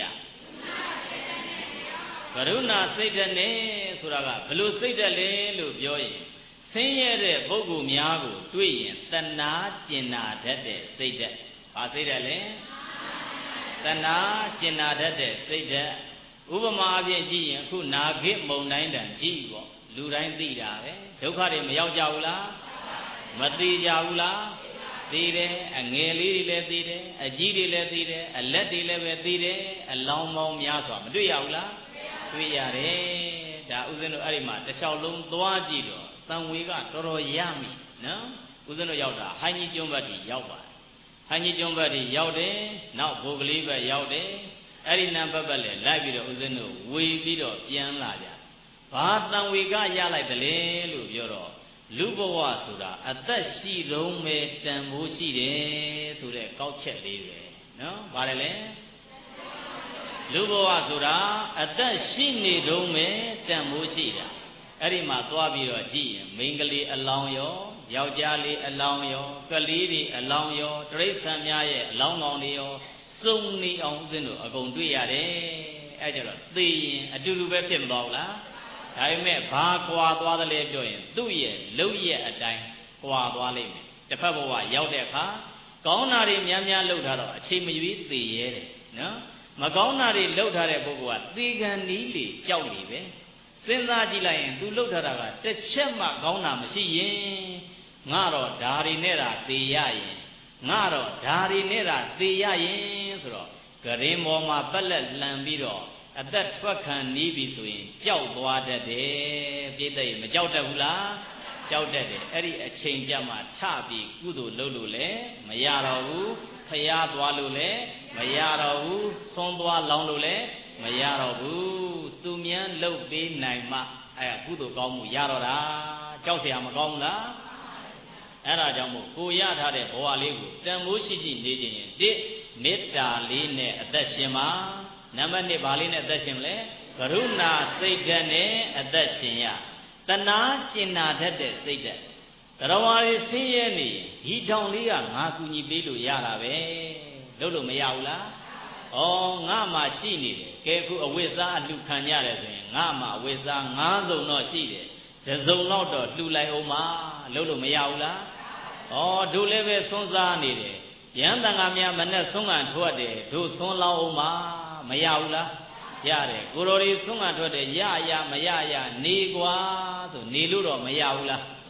ကရုဏာစိတ်ဓာတ်နဲ့ဆိုတာကဘလို့စိတ်ဓာတ်လဲလို့ပြောရင်ဆင်းရဲတဲ့ပုဂ္ဂိုလ်များကိုတွေ့ရင်တဏှာကျင်နာတတ်တဲ့စိတ်ဓာတ်ဘာစိတ်ဓာတ်လဲတဏှာကျင်နာတတ်တဲ့စိတ်ဓာတ်ဥပမာအဖြစ်ကြည့်ရင်အခုနာဂိမုန်တိုင်းတန်ကြည့်ပေါ့လူတိုင်းသိတာပဲဒုက္ခတွေမရောက်ကြဘူးလားမသိကြဘူးလားသိတယ်အငယ်လေးတွေလည်းသိတယ်အကြီးတွေလည်းသိတယ်အလက်တွေလည်းပဲသိတယ်အလောင်းမောင်းများစွာမတွေ့ရဘူးလားတွေ့ရတယ်ဒါဥစဉ်တို့အဲ့ဒီမှာတစ်လျှောက်လုံးသွားကြည့်တော့သံဝေကတော်တော်ရမိနော်ဥစဉ်တို့ရောက်တာဟိုင်းကြီးကျွန်းဘက်ကြီးရောက်ပါတယ်ဟိုင်းကြီးကျွန်းဘက်ကြီးရောက်တယ်နောက်ဘိုကလေးဘက်ရောက်တယ်အဲ့ဒီနံပါတ်ဘက်လည်းလိုက်ပြီးတော့ဥစဉ်တို့ဝေပြီးတော့ပြန်လာကြဘာသံဝေကရလိုက်တယ်လေလို့ပြောတော့လူဘဝဆိုတာအသက်ရှိဆုံးပဲတန်ဖိုးရှိတယ်ဆိုတဲ့ကောက်ချက်လေးပဲနော်ဗါတယ်လေလူဘဝဆိုတာအသက်ရှိနေတုန်းပဲတန်ဖိုးရှိတာအဲ့ဒီမှာသွားပြီးတော့ကြည့်ရင်မိန်းကလေးအလောင်းရောယောက်ျားလေးအလောင်းရောကလေးတွေအလောင်းရောတိရစ္ဆာန်များရဲ့အလောင်းကောင်တွေရောစုံနေအောင်ဦးဇင်းတို့အကုန်တွေ့ရတယ်အဲ့ကြတော့သိရင်အတူတူပဲဖြစ်မသွားဘူးလားဒါပေမဲ့ဘာကွာသွားတယ်လဲပြောရင်သူ့ရဲ့လုံရဲ့အတိုင်းကွာသွားလိမ့်မယ်တစ်ဖက်ဘဝရောက်တဲ့အခါကောင်းတာတွေများများလှုပ်ထားတော့အချိန်မရွေးသိရဲတယ်နော်မကောင်းတာတွေလှုပ်ထားတဲ့ပုဂ္ဂိုလ်ကသေကံနီးလေကြောက်နေပဲစဉ်းစားကြည့်လိုက်ရင် तू လှုပ်ထားတာကတစ်ချက်မှကောင်းတာမရှိရင်ငါတော့ဓာရီနဲ့တာသေရရင်ငါတော့ဓာရီနဲ့တာသေရရင်ဆိုတော့ဂရင်ပေါ်မှာပက်လက်လှန်ပြီးတော့အသက်ထွက်ခံနီးပြီဆိုရင်ကြောက်သွားတတ်တယ်ပြိတ္တိမကြောက်တတ်ဘူးလားကြောက်တတ်တယ်အဲ့ဒီအချိန်ကြမှာထပြီးကုသိုလ်လုပ်လို့လည်းမရတော့ဘူးဖျားသွားလို့လည်းမရတော့ဘူးဆွန်းသွားလောင်းလို့လည်းမရတော့ဘူးသူမြန်လှုပ်ပေးနိုင်မှအဲ့ကုသိုလ်ကောင်းမှုရတော့တာကြောက်เสียမကောင်းဘူးလားအဲ့ဒါကြောင့်မို့ကိုရထားတဲ့ဘဝလေးကိုတန်ဖိုးရှိရှိနေခြင်းရင်တစ်မေတ္တာလေးနဲ့အသက်ရှင်ပါနံပါတ်နှစ်ဘာလေးနဲ့အသက်ရှင်မလဲကရုဏာစိတ်ဓာတ်နဲ့အသက်ရှင်ရတဏှာကျင်နာတတ်တဲ့စိတ်ဓာတ်တရားဝါရီဆင်းရဲနေဒီတောင်လေးကငါကူညီပေးလို့ရတာပဲလုပ်လို့မရဘူးလားဩငါမှရှိနေတယ်ကဲခုအဝိဇ္ဇာအလှခံရတယ်ဆိုရင်ငါမှအဝိဇ္ဇာငါးစုံတော့ရှိတယ်တစ်စုံတော့တော့လှူလိုက်အောင်ပါလုပ်လို့မရဘူးလားဩတို့လည်းပဲဆွန်းစားနေတယ်ရဟန်းတန်ခါများမနဲ့ဆွန်းကန်ထွက်တယ်တို့ဆွန်းလောင်းအောင်ပါမရဘူးလားရတယ်ကိုတော်ဒီဆွန်းကန်ထွက်တယ်ရရမရရနေကွာဆိုနေလို့တော့မရဘူးလား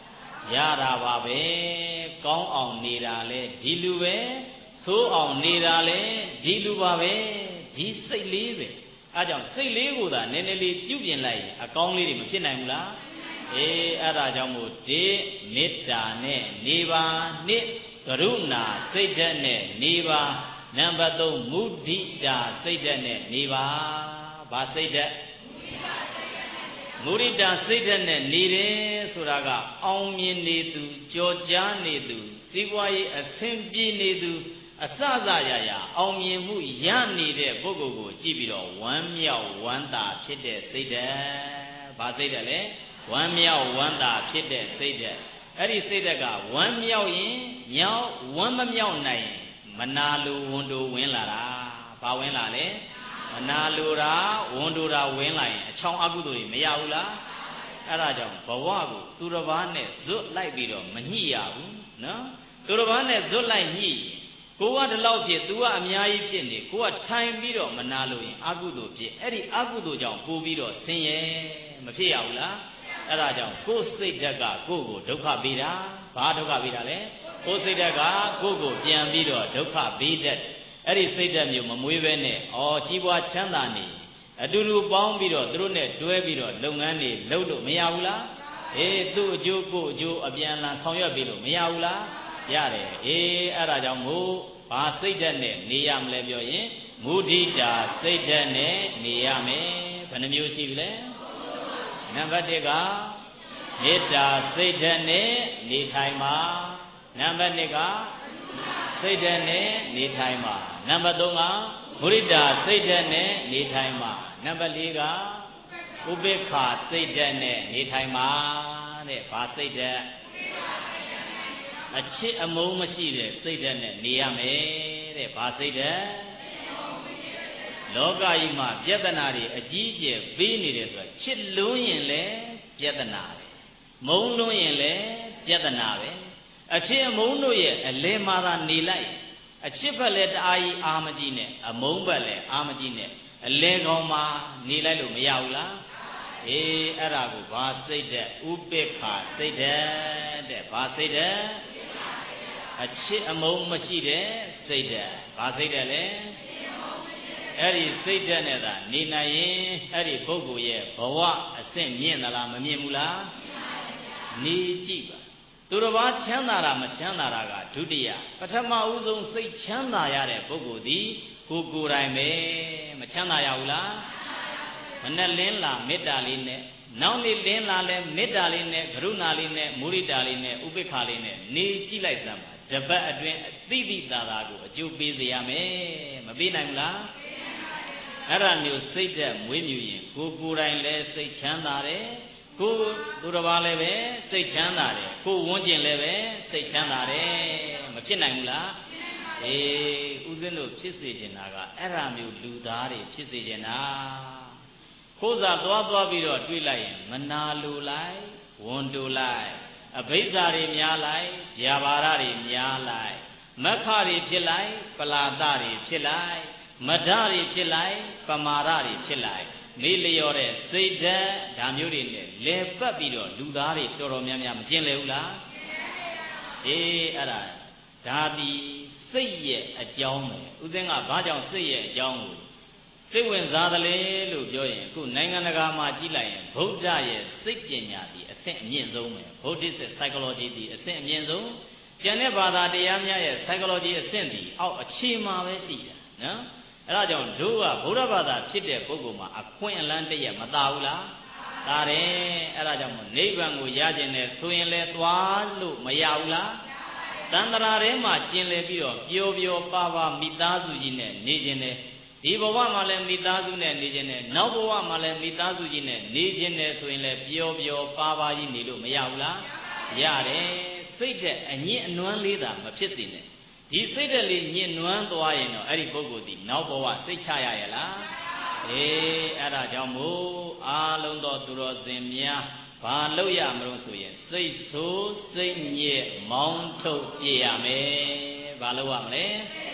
ရတာပါပဲကောင်းအောင်နေတာလဲဒီလူပဲဆိုးအောင်နေတာလဲဒီလူပါပဲဒီစိတ်လေးပဲအဲကြောင့်စိတ်လေးကိုသာနည်းနည်းလေးပြုပြင်လိုက်ရင်အကောင်းလေးတွေမဖြစ်နိုင်ဘူးလားအေးအဲ့ဒါကြောင့်မို့ဒီမေတ္တာနဲ့နေပါနှစ်ကရုဏာစိတ်ဓာတ်နဲ့နေပါနံပါတ်သုံးမုဒိတာစိတ်ဓာတ်နဲ့နေပါဘာစိတ်ဓာတ်မုဒိတာစိတ်ဓာတ်နဲ့နေတယ်ဆိုတာကအောင်မြင်နေသူကြော်ကြားနေသူစီးပွားရေးအဆင်ပြေနေသူအစစရရအောင်မြင်မှုရနေတဲ့ပုဂ္ဂိုလ်ကိုကြည့်ပြီးတော့ဝမ်းမြောက်ဝမ်းသာဖြစ်တဲ့စိတ်ဓာတ်ဘာစိတ်ဓာတ်လဲဝမ်းမြောက်ဝမ်းသာဖြစ်တဲ့စိတ်ဓာတ်အဲ့ဒီစိတ်ဓာတ်ကဝမ်းမြောက်ရင်မြောက်ဝမ်းမမြောက်နိုင်မနာလိုဝန်တိုဝင်လာတာဘာဝင်လာလဲမနာလိုတာဝန်တိုတာဝင်လာရင်အချောင်းအကုသိုလ်တွေမရဘူးလားအဲ့ဒါကြောင့်ဘဝကိုသူတစ်ပါးနဲ့ဇွတ်လိုက်ပြီးတော့မညှိရဘူးနော်သူတစ်ပါးနဲ့ဇွတ်လိုက်ညှိကိုကဒီလောက်ဖြစ်သူကအများကြီးဖြစ်နေကိုကထိုင်ပြီးတော့မနာလို့ရင်အကုသိုလ်ဖြစ်အဲ့ဒီအကုသိုလ်ကြောင့်ပို့ပြီးတော့ဆင်းရဲမဖြစ်ရဘူးလားအဲ့ဒါကြောင့်ကိုယ်စိတ်ဓာတ်ကကိုယ့်ကိုဒုက္ခပေးတာဘာဒုက္ခပေးတာလဲကိုယ်စိတ်ဓာတ်ကကိုယ့်ကိုပြန်ပြီးတော့ဒုက္ခပေးတတ်အဲ့ဒီစိတ်ဓာတ်မျိုးမမွေးဘဲနဲ့ဩကြီးပွားချမ်းသာနေအတူတူပေါင်းပြီးတော့သူတို့နဲ့တွဲပြီးတော့လုပ်ငန်းတွေလုပ်လို့မရဘူးလားအေးသူ့အကျိုးကိုယ့်အကျိုးအပြန်အလှန်ဆောင်ရွက်ပြီးလို့မရဘူးလားရတယ်အေးအဲ့ဒါကြောင့်မို့ဘာစိတ်ဓာတ်နဲ့နေရမလဲပြောရင်မုဒိတာစိတ်ဓာတ်နဲ့နေရမယ်ဘယ်နှမျိုးရှိပြီလဲနံပါတ်တစ်ကမေတ္တာစိတ်ဓာတ်နဲ့နေထိုင်ပါနံပါတ်နှစ်ကစိတ်ဓာတ်နဲ့နေထိုင်ပါနံပါတ်သုံးကမုဒိတာစိတ်ဓာတ်နဲ့နေထိုင်ပါနံပါတ်လေးကဥပေက္ခစိတ်ဓာတ်နဲ့နေထိုင်ပါတဲ့ဘာစိတ်ဓာတ်အချစ်အမုန်းမရှိတဲ့စိတ်ဓာတ်နဲ့နေရမယ်တဲ့ဘာစိတ်ဓာတ်လောကကြီးမှာပြဿနာတွေအကြီးအကျယ်ပေးနေတယ်ဆိုတာချစ်လွန်းရင်လည်းပြဿနာပဲမုန်းလွန်းရင်လည်းပြဿနာပဲအချစ်အမုန်းတို့ရဲ့အလယ်မှာသာနေလိုက်အချစ်ဘက်လည်းတအားကြီးအာမကြီးနဲ့အမုန်းဘက်လည်းအာမကြီးနဲ့အလယ်ကောင်မှာနေလိုက်လို့မရဘူးလားအေးအဲ့ဒါကိုဘာစိတ်ဓာတ်ဥပေက္ခစိတ်ဓာတ်တဲ့ဘာစိတ်ဓာတ်အချစ်အမုန်းမရှိတဲ့စိတ်ဓာတ်ဘာစိတ်ဓာတ်လဲအဲ့ဒီစိတ်ဓာတ်နဲ့သာနေနိုင်ရင်အဲ့ဒီပုဂ္ဂိုလ်ရဲ့ဘဝအဆင့်မြင့်သလားမမြင့်ဘူးလားနေကြည့်ပါသူတစ်ပါးချမ်းသာတာမချမ်းသာတာကဒုတိယပထမဦးဆုံးစိတ်ချမ်းသာရတဲ့ပုဂ္ဂိုလ်ဒီကိုကိုယ်တိုင်ပဲမချမ်းသာရဘူးလားမနဲ့လင်းလာမေတ္တာလေးနဲ့နောက်နေ့လင်းလာလဲမေတ္တာလေးနဲ့ကရုဏာလေးနဲ့မုဒိတာလေးနဲ့ဥပေက္ခလေးနဲ့နေကြည့်လိုက်စမ်းပါတပတ်အတွင်းအသိသိသာသာကိုအကျိုးပေးစေရမယ်မပေးနိုင်ဘူးလားအဲ့ဒါမျိုးစိတ်ဓာတ်မွေးမြူရင်ကိုကိုယ်တိုင်လည်းစိတ်ချမ်းသာတယ်ကိုသူတစ်ပါးလည်းပဲစိတ်ချမ်းသာတယ်ကိုဝန်းကျင်လည်းပဲစိတ်ချမ်းသာတယ်မဖြစ်နိုင်ဘူးလားအေးဥစဉ်တို့ဖြစ်စေချင်တာကအဲ့ဒါမျိုးလူသားတွေဖြစ်စေချင်တာခိုးစားသွားသွားပြီးတော့တွေးလိုက်ရင်မနာလိုလိုက်ဝန်တိုလိုက်အဘိဓါတွေများလိုက်ဗျာပါဒတွေများလိုက်မက္ခတွေဖြစ်လိုက်ပလာဒတွေဖြစ်လိုက်မဒတွေဖြစ်လိုက်ပမာဒတွေဖြစ်လိုက်မေးလျော်တဲ့စိတ်ဓာတ်ဒါမျိုးတွေနဲ့လဲပတ်ပြီးတော့လူသားတွေတော်တော်များများမကျင်လေဘူးလားအေးအဲ့ဒါဒါဒီစိတ်ရဲ့အကြောင်းပဲဥစဉ်ကဘာကြောင့်စိတ်ရဲ့အကြောင်းကိုစိတ်ဝင်စားတယ်လေလို့ပြောရင်အခုနိုင်ငံတကာမှာကြည့်လိုက်ရင်ဗုဒ္ဓရဲ့စိတ်ပညာဒီအဆင့်အမြင့်ဆုံးပဲ Buddhist psychology ဒီအဆင့်အမြင့်ဆုံးကျန်တဲ့ဘာသာတရားများရဲ့ psychology အဆင့်ဒီအောက်အခြေမှာပဲရှိတာနော်အဲ့ဒါကြောင့်တို့ကဗုဒ္ဓဘာသာဖြစ်တဲ့ပုဂ္ဂိုလ်မှာအခွင့်အလမ်းတည်းရမသာဘူးလားသာတယ်အဲ့ဒါကြောင့်မို့နိဗ္ဗာန်ကိုရကျင်တယ်ဆိုရင်လည်းသွားလို့မရဘူးလားတန်ត្រာထဲမှာကျင်လည်ပြီးတော့ပျော်ပျော်ပါပါမိသားစုကြီးနဲ့နေကျင်တယ်ဒီဘဝမှာလည်းမိသားစုနဲ့နေကျင်တယ်နောက်ဘဝမှာလည်းမိသားစုကြီးနဲ့နေကျင်တယ်ဆိုရင်လည်းပျော်ပျော်ပါပါကြီးနေလို့မရဘူးလားရတယ်စိတ်တဲ့အညစ်အနွမ်းလေးသာမဖြစ်စေနဲ့ဒီစိတ်ဓာတ်လေးညှဉ်းနွမ်းသွားရင်တော့အဲ့ဒီပုဂ္ဂိုလ်ဒီနောက်ဘဝစိတ်ချရရလားအေးအဲ့ဒါကြောင့်မို့အားလုံးသောသူတော်စင်များဘာလုပ်ရမလို့ဆိုရင်စိတ်ဆိုးစိတ်ညစ်မောင်းထုတ်ပြရမယ်ဘာလုပ်ရမလဲ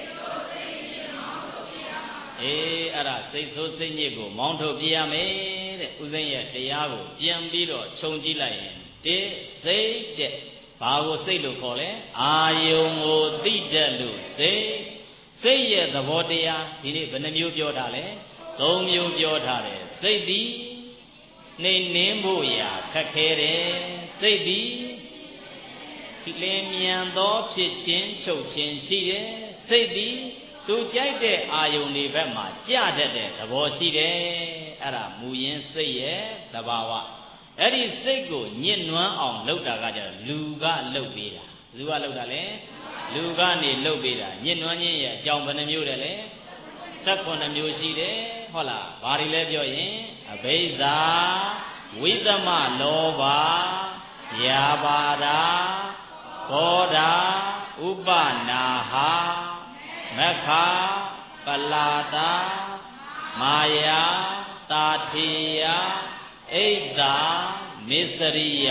အေးအဲ့ဒါစိတ်ဆိုးစိတ်ညစ်ကိုမောင်းထုတ်ပြရမယ်တဲ့ဥစဉ်ရဲ့တရားကိုပြန်ပြီးတော့ခြုံကြည့်လိုက်ရင်တိစိတ်တဲ့ဘာကိုစိတ်လို့ခေါ်လဲအာယုံကိုသိတတ်လို့စိတ်စိတ်ရဲ့သဘောတရားဒီနေ့ဘယ်နှမျိုးပြောထားလဲသုံးမျိုးပြောထားတယ်စိတ်သည်နှိမ်နှင်းဖို့ရာခက်ခဲတယ်စိတ်သည်လင်းမြန်သောဖြစ်ခြင်းချုပ်ခြင်းရှိတယ်စိတ်သည်သူကြိုက်တဲ့အာယုန်တွေဘက်မှာကြတတ်တဲ့သဘောရှိတယ်အဲ့ဒါမူရင်းစိတ်ရဲ့သဘာဝအဲ့ဒီစိတ်ကိုညှဉ်းနွမ်းအောင်လုပ်တာကကြတော့လူကလုပ်ပေးတာလူကလုပ်တာလေလူကနေလုပ်ပေးတာညှဉ်းနွမ်းခြင်းရဲ့အကြောင်းဘယ်နှမျိုးတည်းလဲ၁၇မျိုးရှိတယ်ဟုတ်လားဘာတွေလဲပြောရင်အဘိဇ္ဇာဝိသမလောဘယာပါဒာဘောဓာဥပနာဟာမခာပလာတာမာယာတာထေယဣဒ္ဓာမစ္စရိယ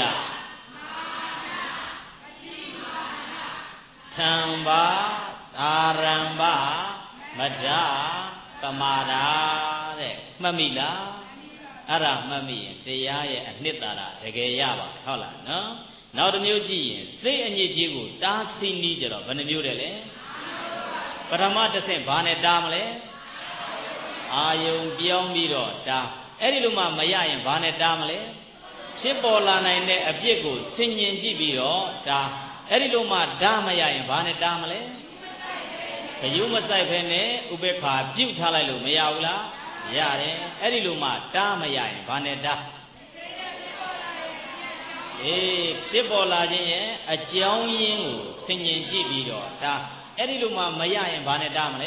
သံဘာအာရမ္ဗမဒ္ဒပမာဒာတဲ့မှတ်မိလားအဲ့ဒါမှတ်မိရင်တရားရဲ့အနှစ်သာရတကယ်ရပါဟုတ်လားနော်နောက်တစ်မျိုးကြည့်ရင်စိတ်အညစ်အကြေးကိုတားဆီးနီးကြတော့ဘယ်နှမျိုးတည်းလဲပထမတစ်ဆင့်ဘာနဲ့တားမလဲအာယုံပြောင်းပြီးတော့တားအဲ့ဒီလိုမှမရရင်ဘာနဲ့တားမလဲဖြစ်ပေါ်လာနိုင်တဲ့အပြစ်ကိုဆင်ញင်ကြည့်ပြီးတော့တားအဲ့ဒီလိုမှတားမရရင်ဘာနဲ့တားမလဲဘယုမဆိုင်ဖဲနဲ့ဥပေက္ခာပြုတ်ထားလိုက်လို့မရဘူးလားရတယ်အဲ့ဒီလိုမှတားမရရင်ဘာနဲ့တားအေးဖြစ်ပေါ်လာခြင်းရဲ့အကြောင်းရင်းကိုဆင်ញင်ကြည့်ပြီးတော့ဒါအဲ့ဒီလိုမှမရရင်ဘာနဲ့တားမလဲ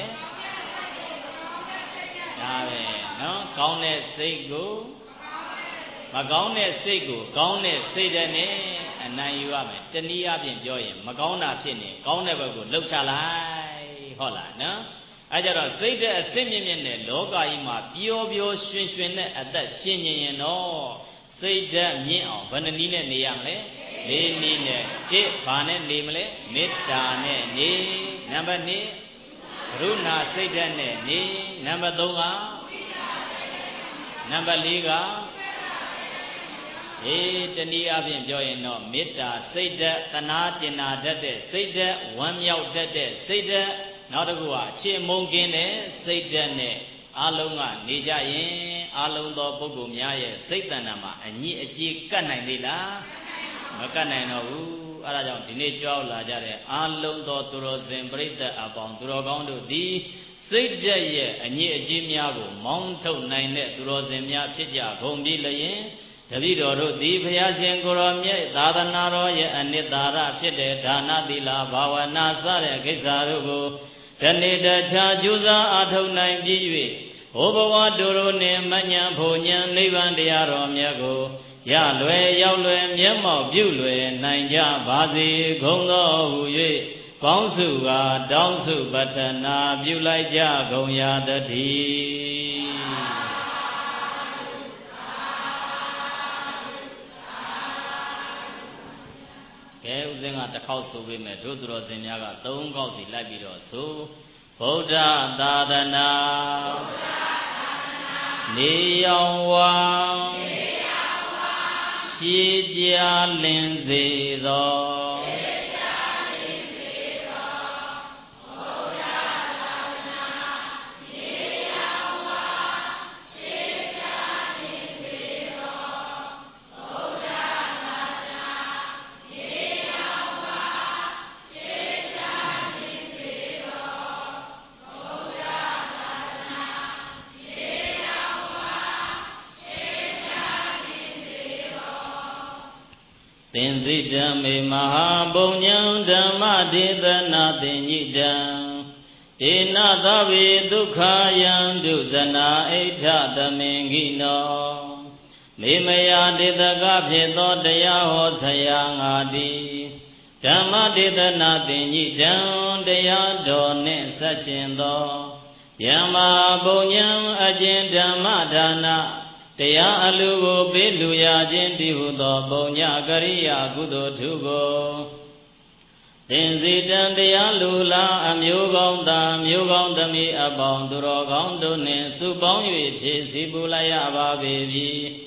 ဒါပဲနော်ကောင်းတဲ့စိတ်ကိုမကောင်းတဲ့စိတ်ကိုကောင်းတဲ့စိတ်ဓာတ်နဲ့အနိုင်ယူရမယ်တနည်းအားဖြင့်ပြောရင်မကောင်းတာဖြစ်နေကောင်းတဲ့ဘက်ကိုလှုပ်ချလိုက်ဟုတ်လားနော်အဲကြတော့စိတ်တဲ့အစစ်မြင့်မြင့်နဲ့လောကကြီးမှာပျော်ပျော်ရွှင်ရွှင်နဲ့အသက်ရှင်နေရင်တော့စိတ်ဓာတ်မြင့်အောင်ဘယ်နှနည်းနဲ့နေရမလဲလေးနည်းနဲ့တစ်ဘာနဲ့နေမလဲမေတ္တာနဲ့နေနံပါတ်နှစ်ကရုဏာစိတ်ဓာတ်နဲ့နေနံပါတ်သုံးကနံပါတ်လေးကအေးတနည်းအားဖြင့်ပြောရင်တော့မေတ္တာစိတ်ဓာတ်သနာကျင်နာတတ်တဲ့စိတ်ဓာတ်ဝမ်းမြောက်တတ်တဲ့စိတ်ဓာတ်နောက်တစ်ခုကအချစ်မုန်းကင်းတဲ့စိတ်ဓာတ်နဲ့အလုံးကနေကြရင်အလုံးသောပုဂ္ဂိုလ်များရဲ့စိတ်တဏ္ဍာမှာအညစ်အကြေးကတ်နိုင်သေးလားမကတ်နိုင်တော့ဘူးအဲဒါကြောင့်ဒီနေ့ကြောက်လာကြတဲ့အလုံးသောသူတော်စင်ပြိဿအပေါင်းသူတော်ကောင်းတို့သည်စိတ်ဓာတ်ရဲ့အညစ်အကြေးများကိုမောင်းထုတ်နိုင်တဲ့သူတော်စင်များဖြစ်ကြကုန်ပြီလျင်တပည့်တော်တို့သည်ဘုရားရှင်ကိုရောမြတ်သာသနာတော်ရဲ့အနှစ်သာရဖြစ်တဲ့ဒါနသီလဘာဝနာစတဲ့ကိစ္စတို့ကိုတနေ့တခြားကြိုးစားအားထုတ်နိုင်ပြီး၍ဟောဘဝတို့တို့နှင့်မဉ္ဇဉ်ဘုံဉဏ်နိဗ္ဗာန်တရားတော်မြတ်ကိုရလွယ်ရောက်လွယ်မျက်မှောက်ပြုလွယ်နိုင်ကြပါစေကုန်သောဟု၍ပေါင်းစုကတောင်းစုပတ္ထနာပြုလိုက်ကြကုန်ရာတည်းကဲဥစဉ်ကတစ်ခေါက်ဆိုပေးမယ်တို့သူတော်စင်များကသုံးခေါက်စီလိုက်ပြီးတော့ဆိုဗုဒ္ဓသာသနာနေရောင်ဝါရှေးကြလင်းစေသောသင်္သိဓမ္မေမဟာပုံညံဓမ္မဒေသနာသင်ညိတံဒေနသဗ္ဗေဒုက္ခယံဒုသနာအိဋ္ဌသမင်္ဂိနောမေမယဒေသကဖြစ်သောတရားဟောဆရာငါတိဓမ္မဒေသနာသင်ညိတံတရားတော်နှင့်ဆက်ရှင်သောယမပုံညံအကျဉ်ဓမ္မဒါနတရားအလူကိုပေးလူရခြင်းတည်ဟုသောပုံညကရိယာကုသိုလ်ထုကိုသင်္စီတံတရားလူလာအမျိုးကောင်းသာမျိုးကောင်းသမီးအပေါင်းသူတော်ကောင်းတို့နှင့်စုပေါင်း၍ဖြည့်ဆည်းပူလိုက်ရပါပေပြီတ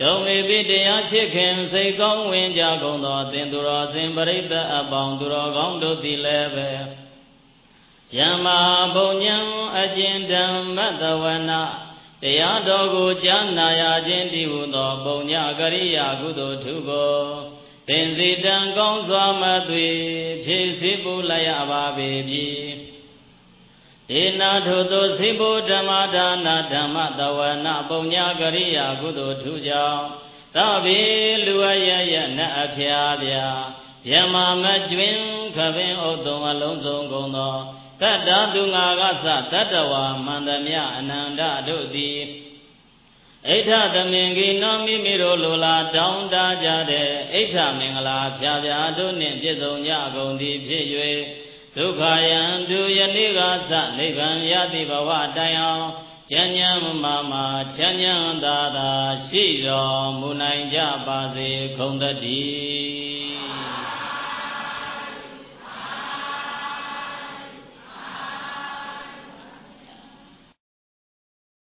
ဒုံမေပိတရားချစ်ခင်စိတ်ကောင်းဝင်ကြကုန်သောသင်သူတော်စင်ပရိသတ်အပေါင်းသူတော်ကောင်းတို့သည်လည်းပဲယမ္မာဘုံညံအကျဉ်ဓမ္မတဝနာတရားတော်ကိုကြားနာရခြင်းတည်းဟူသောပုံညကရိယာကုသိုလ်ထုကိုသင်္စီတံကောင်းစွာမသွေဖြည့်စည်းပူလိုက်ရပါပေပြီဒေနာထုသောစိဘုဓမ္မဒါနာဓမ္မတဝနာပုံညကရိယာကုသိုလ်ထုကြောင့်သဗ္ဗေလူအယယနအဖျားဗျာယမမကျွင်ခပင်ဥသုံအလုံးစုံကုန်သောတတ္တသူငါကသတတ္တဝါမန္တမြအနန္တတို့သည်ဣဋ္ဌသမင်္ဂိနောမိမိတို့လိုလားတောင်းတကြတဲ့ဣဋ္ဌမင်္ဂလာဖြာဖြာတို့နှင့်ပြည့်စုံကြကုန်သည်ဖြစ်၍ဒုက္ခယံဒုယနေ့ကသနိဗ္ဗာန်ယတိဘဝတိုင်အောင်ဉာဏ်ဉာဏ်မာမာချမ်းဉာဏ်သာသာရှိတော်မူနိုင်ကြပါစေကုန်သတည်း